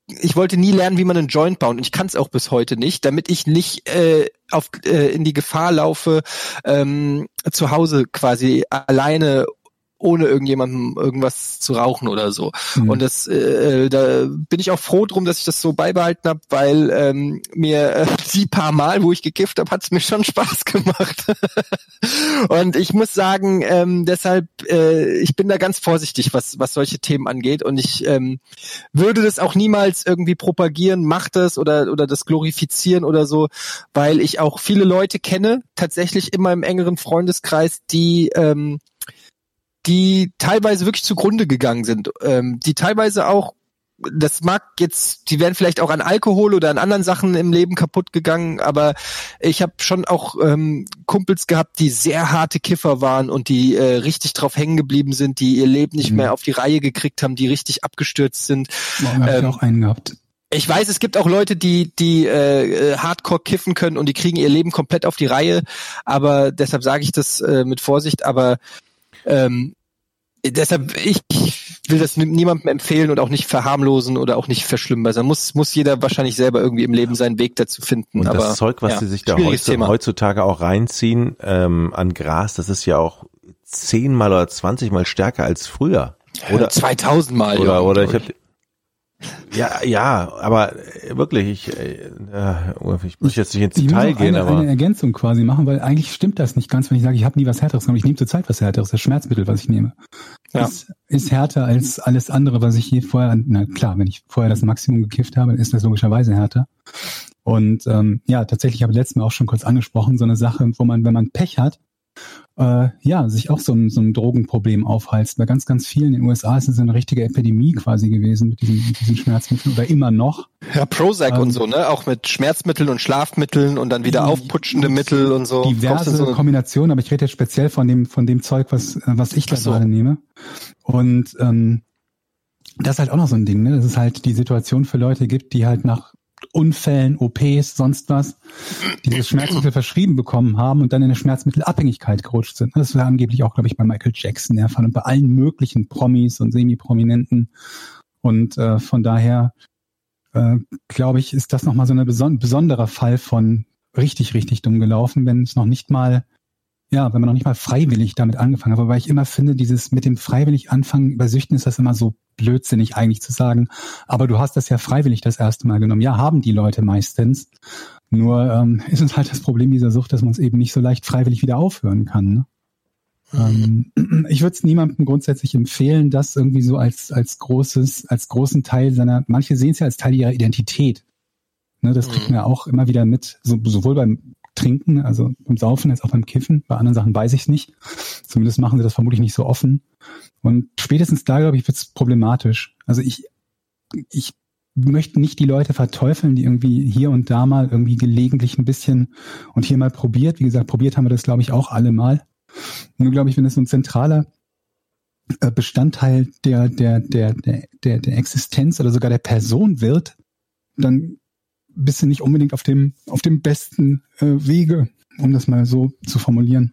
ich wollte nie lernen, wie man einen Joint baut und ich kann es auch bis heute nicht, damit ich nicht äh, auf äh, in die Gefahr laufe, ähm, zu Hause quasi alleine ohne irgendjemandem irgendwas zu rauchen oder so. Mhm. Und das, äh, da bin ich auch froh drum, dass ich das so beibehalten habe, weil ähm, mir äh, die paar Mal, wo ich gekifft habe, hat es mir schon Spaß gemacht. Und ich muss sagen, ähm, deshalb, äh, ich bin da ganz vorsichtig, was was solche Themen angeht. Und ich ähm, würde das auch niemals irgendwie propagieren, mach das oder oder das glorifizieren oder so, weil ich auch viele Leute kenne, tatsächlich in meinem engeren Freundeskreis, die ähm, die teilweise wirklich zugrunde gegangen sind, ähm, die teilweise auch, das mag jetzt, die wären vielleicht auch an Alkohol oder an anderen Sachen im Leben kaputt gegangen, aber ich habe schon auch ähm, Kumpels gehabt, die sehr harte Kiffer waren und die äh, richtig drauf hängen geblieben sind, die ihr Leben nicht mhm. mehr auf die Reihe gekriegt haben, die richtig abgestürzt sind. Morgen habe ich auch einen gehabt. Ich weiß, es gibt auch Leute, die die äh, Hardcore kiffen können und die kriegen ihr Leben komplett auf die Reihe, aber deshalb sage ich das äh, mit Vorsicht, aber Ähm, deshalb, ich will das niemandem empfehlen und auch nicht verharmlosen oder auch nicht verschlimmbessern. Da muss, muss jeder wahrscheinlich selber irgendwie im Leben seinen Weg dazu finden. Und aber, das Zeug, was ja, sie sich da heutzutage, heutzutage auch reinziehen ähm, an Gras, das ist ja auch zehnmal oder zwanzigmal stärker als früher. Oder zweitausend Mal. Oder, oder ich habe Ja, ja, aber wirklich, ich, äh, ich muss jetzt nicht ins Detail ich gehen, eine, aber eine Ergänzung quasi machen, weil eigentlich stimmt das nicht ganz, wenn ich sage, ich habe nie was Härteres genommen. Ich nehme zurzeit was Härteres, das Schmerzmittel, was ich nehme. Ja. Ist, ist härter als alles andere, was ich hier vorher, na klar, wenn ich vorher das Maximum gekifft habe, ist das logischerweise härter. Und ähm, ja, tatsächlich habe ich letztes Mal auch schon kurz angesprochen, so eine Sache, wo man, wenn man Pech hat, äh, ja, sich auch so ein, so ein Drogenproblem aufhalst. Bei ganz, ganz vielen in den U S A ist es eine richtige Epidemie quasi gewesen mit diesen, mit diesen Schmerzmitteln oder immer noch. Ja, Prozac ähm, und so, ne? Auch mit Schmerzmitteln und Schlafmitteln und dann wieder die, aufputschende Mittel und so. Diverse so Kombinationen, aber ich rede jetzt speziell von dem, von dem Zeug, was, was ich da so. gerade nehme. Und ähm, das ist halt auch noch so ein Ding, ne? Dass es halt die Situation für Leute gibt, die halt nach Unfällen, O Ps, sonst was, die dieses Schmerzmittel verschrieben bekommen haben und dann in eine Schmerzmittelabhängigkeit gerutscht sind. Das war angeblich auch, glaube ich, bei Michael Jackson der Fall und bei allen möglichen Promis und Semi-Prominenten. Und äh, von daher, äh, glaube ich, ist das nochmal so ein beson- besonderer Fall von richtig, richtig dumm gelaufen, wenn es noch nicht mal, ja, wenn man noch nicht mal freiwillig damit angefangen hat. Wobei ich immer finde, dieses mit dem freiwillig anfangen bei Süchten ist das immer so blödsinnig eigentlich zu sagen, aber du hast das ja freiwillig das erste Mal genommen. Ja, haben die Leute meistens. Nur ähm, ist es halt das Problem dieser Sucht, dass man es eben nicht so leicht freiwillig wieder aufhören kann. Ne? Mhm. Ähm, ich würde es niemandem grundsätzlich empfehlen, das irgendwie so als als großes, als großen Teil seiner, manche sehen es ja als Teil ihrer Identität. Ne, das kriegt man ja auch immer wieder mit, so, sowohl beim Trinken, also beim Saufen als auch beim Kiffen. Bei anderen Sachen weiß ich es nicht. Zumindest machen sie das vermutlich nicht so offen. Und spätestens da, glaube ich, wird es problematisch. Also ich, ich möchte nicht die Leute verteufeln, die irgendwie hier und da mal irgendwie gelegentlich ein bisschen und hier mal probiert. Wie gesagt, probiert haben wir das, glaube ich, auch alle mal. Nur, glaube ich, wenn es so ein zentraler Bestandteil der, der, der, der, der, der Existenz oder sogar der Person wird, dann bist du nicht unbedingt auf dem auf dem besten äh, Wege, um das mal so zu formulieren.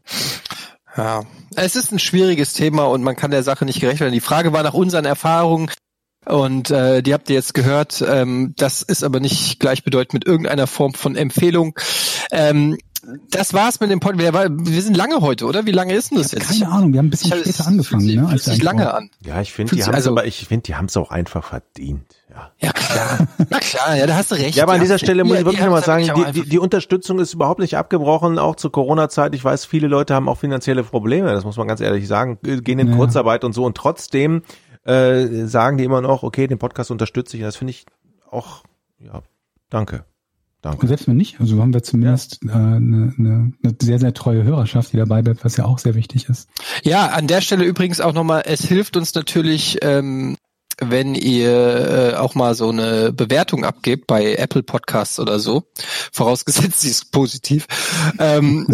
Ja, es ist ein schwieriges Thema und man kann der Sache nicht gerecht werden. Die Frage war nach unseren Erfahrungen und äh, die habt ihr jetzt gehört. Ähm, das ist aber nicht gleichbedeutend mit irgendeiner Form von Empfehlung. Ähm, das war's mit dem Podcast. Wir, wir sind lange heute, oder? Wie lange ist denn das ja, jetzt? Keine Ahnung, wir haben ein bisschen ich, später angefangen. Fühlt ne, als sich lange an. Ja, ich finde, die haben es also, aber, ich finde, die haben es auch einfach verdient. Ja, ja klar. Na klar, ja, da hast du recht. Ja, aber an dieser Stelle muss ja, ich wirklich nochmal sagen, die, die, die Unterstützung ist überhaupt nicht abgebrochen, auch zur Corona-Zeit. Ich weiß, viele Leute haben auch finanzielle Probleme, das muss man ganz ehrlich sagen, gehen in ja. Kurzarbeit und so und trotzdem äh, sagen die immer noch, okay, den Podcast unterstütze ich. Das finde ich auch, ja, danke. Danke. Und selbst wenn nicht, also haben wir zumindest ja. äh, eine, eine, eine sehr, sehr treue Hörerschaft, die dabei bleibt, was ja auch sehr wichtig ist. Ja, an der Stelle übrigens auch nochmal, es hilft uns natürlich, ähm, wenn ihr äh, auch mal so eine Bewertung abgebt bei Apple Podcasts oder so, vorausgesetzt sie ist positiv. ähm,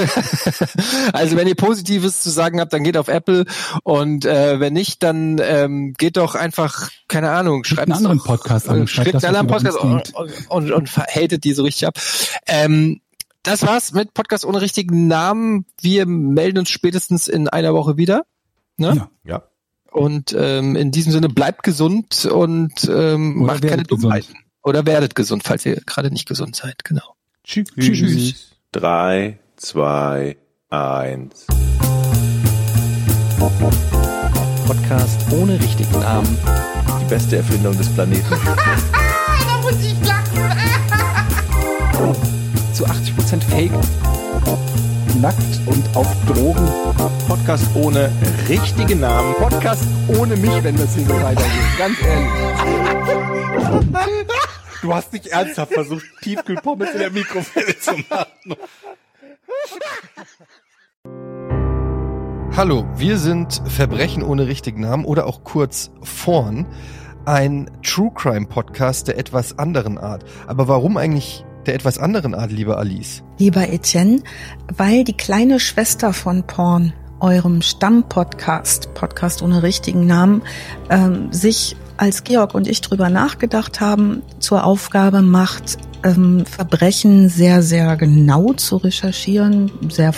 also wenn ihr Positives zu sagen habt, dann geht auf Apple und äh, wenn nicht, dann ähm, geht doch einfach, keine Ahnung, schreibt einen anderen Podcast an, schreibt einen anderen Podcast und, und, und, und hatet die so richtig ab. Ähm, das war's mit Podcast ohne richtigen Namen. Wir melden uns spätestens in einer Woche wieder. Ne? Ja. Ja. Und ähm, in diesem Sinne bleibt gesund und ähm, Oder macht keine werdet gesund. Dummheiten. Oder werdet gesund, falls ihr gerade nicht gesund seid. Genau. Tschüss. Tschüss. Drei, zwei, eins. Podcast ohne richtigen Namen. Die beste Erfindung des Planeten. Da muss ich lachen. Zu achtzig Prozent Fake. Nackt und auf Drogen. Podcast ohne richtigen Namen. Podcast ohne mich, wenn das hier so weitergeht. Ganz ehrlich. Du hast nicht ernsthaft versucht, Tiefkühlpommes in der Mikrowelle zu machen. Hallo, wir sind Verbrechen ohne richtigen Namen oder auch kurz Vorn, ein True Crime Podcast der etwas anderen Art. Aber warum eigentlich der etwas anderen Art, liebe Alice? Lieber Etienne, weil die kleine Schwester von Porn, eurem Stammpodcast, Podcast ohne richtigen Namen, ähm, sich, als Georg und ich drüber nachgedacht haben, zur Aufgabe macht, ähm, Verbrechen sehr, sehr genau zu recherchieren, sehr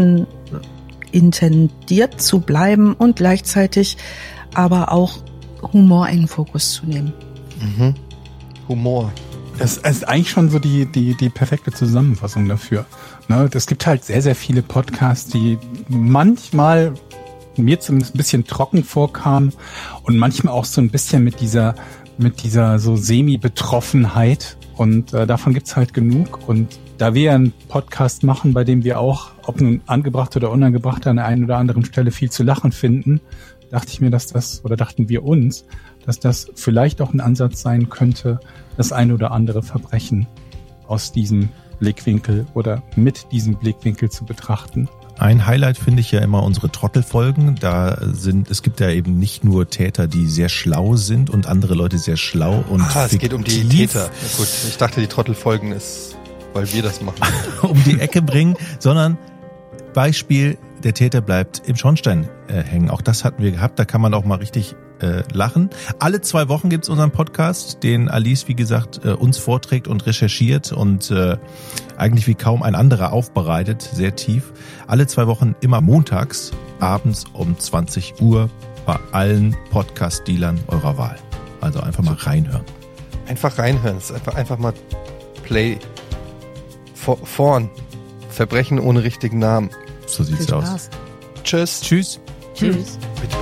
faktenintendiert zu bleiben und gleichzeitig aber auch Humor in den Fokus zu nehmen. Mhm. Humor. Das ist eigentlich schon so die, die, die perfekte Zusammenfassung dafür. Ne, es gibt halt sehr, sehr viele Podcasts, die manchmal mir zumindest ein bisschen trocken vorkamen und manchmal auch so ein bisschen mit dieser, mit dieser so Semi-Betroffenheit. Und äh, davon gibt's halt genug. Und da wir einen Podcast machen, bei dem wir auch, ob nun angebracht oder unangebracht, an der einen oder anderen Stelle viel zu lachen finden, dachte ich mir, dass das, oder dachten wir uns, dass das vielleicht auch ein Ansatz sein könnte, das ein oder andere Verbrechen aus diesem Blickwinkel oder mit diesem Blickwinkel zu betrachten. Ein Highlight finde ich ja immer unsere Trottelfolgen. Da sind, es gibt ja eben nicht nur Täter, die sehr schlau sind und andere Leute sehr schlau und Ah, es fiktiv. geht um die Täter. Ja, gut, ich dachte, die Trottelfolgen ist, weil wir das machen. um die Ecke bringen, sondern Beispiel, der Täter bleibt im Schornstein äh, hängen. Auch das hatten wir gehabt, da kann man auch mal richtig äh, lachen. Alle zwei Wochen gibt's unseren Podcast, den Alice, wie gesagt, äh, uns vorträgt und recherchiert und äh, eigentlich wie kaum ein anderer aufbereitet, sehr tief. Alle zwei Wochen immer montags, abends um zwanzig Uhr bei allen Podcast-Dealern eurer Wahl. Also einfach mal reinhören. Einfach reinhören, es ist einfach, einfach mal Play. Vor, vorn. Verbrechen ohne richtigen Namen. So sieht's Viel aus. Spaß. Tschüss. Tschüss. Tschüss. Bitte.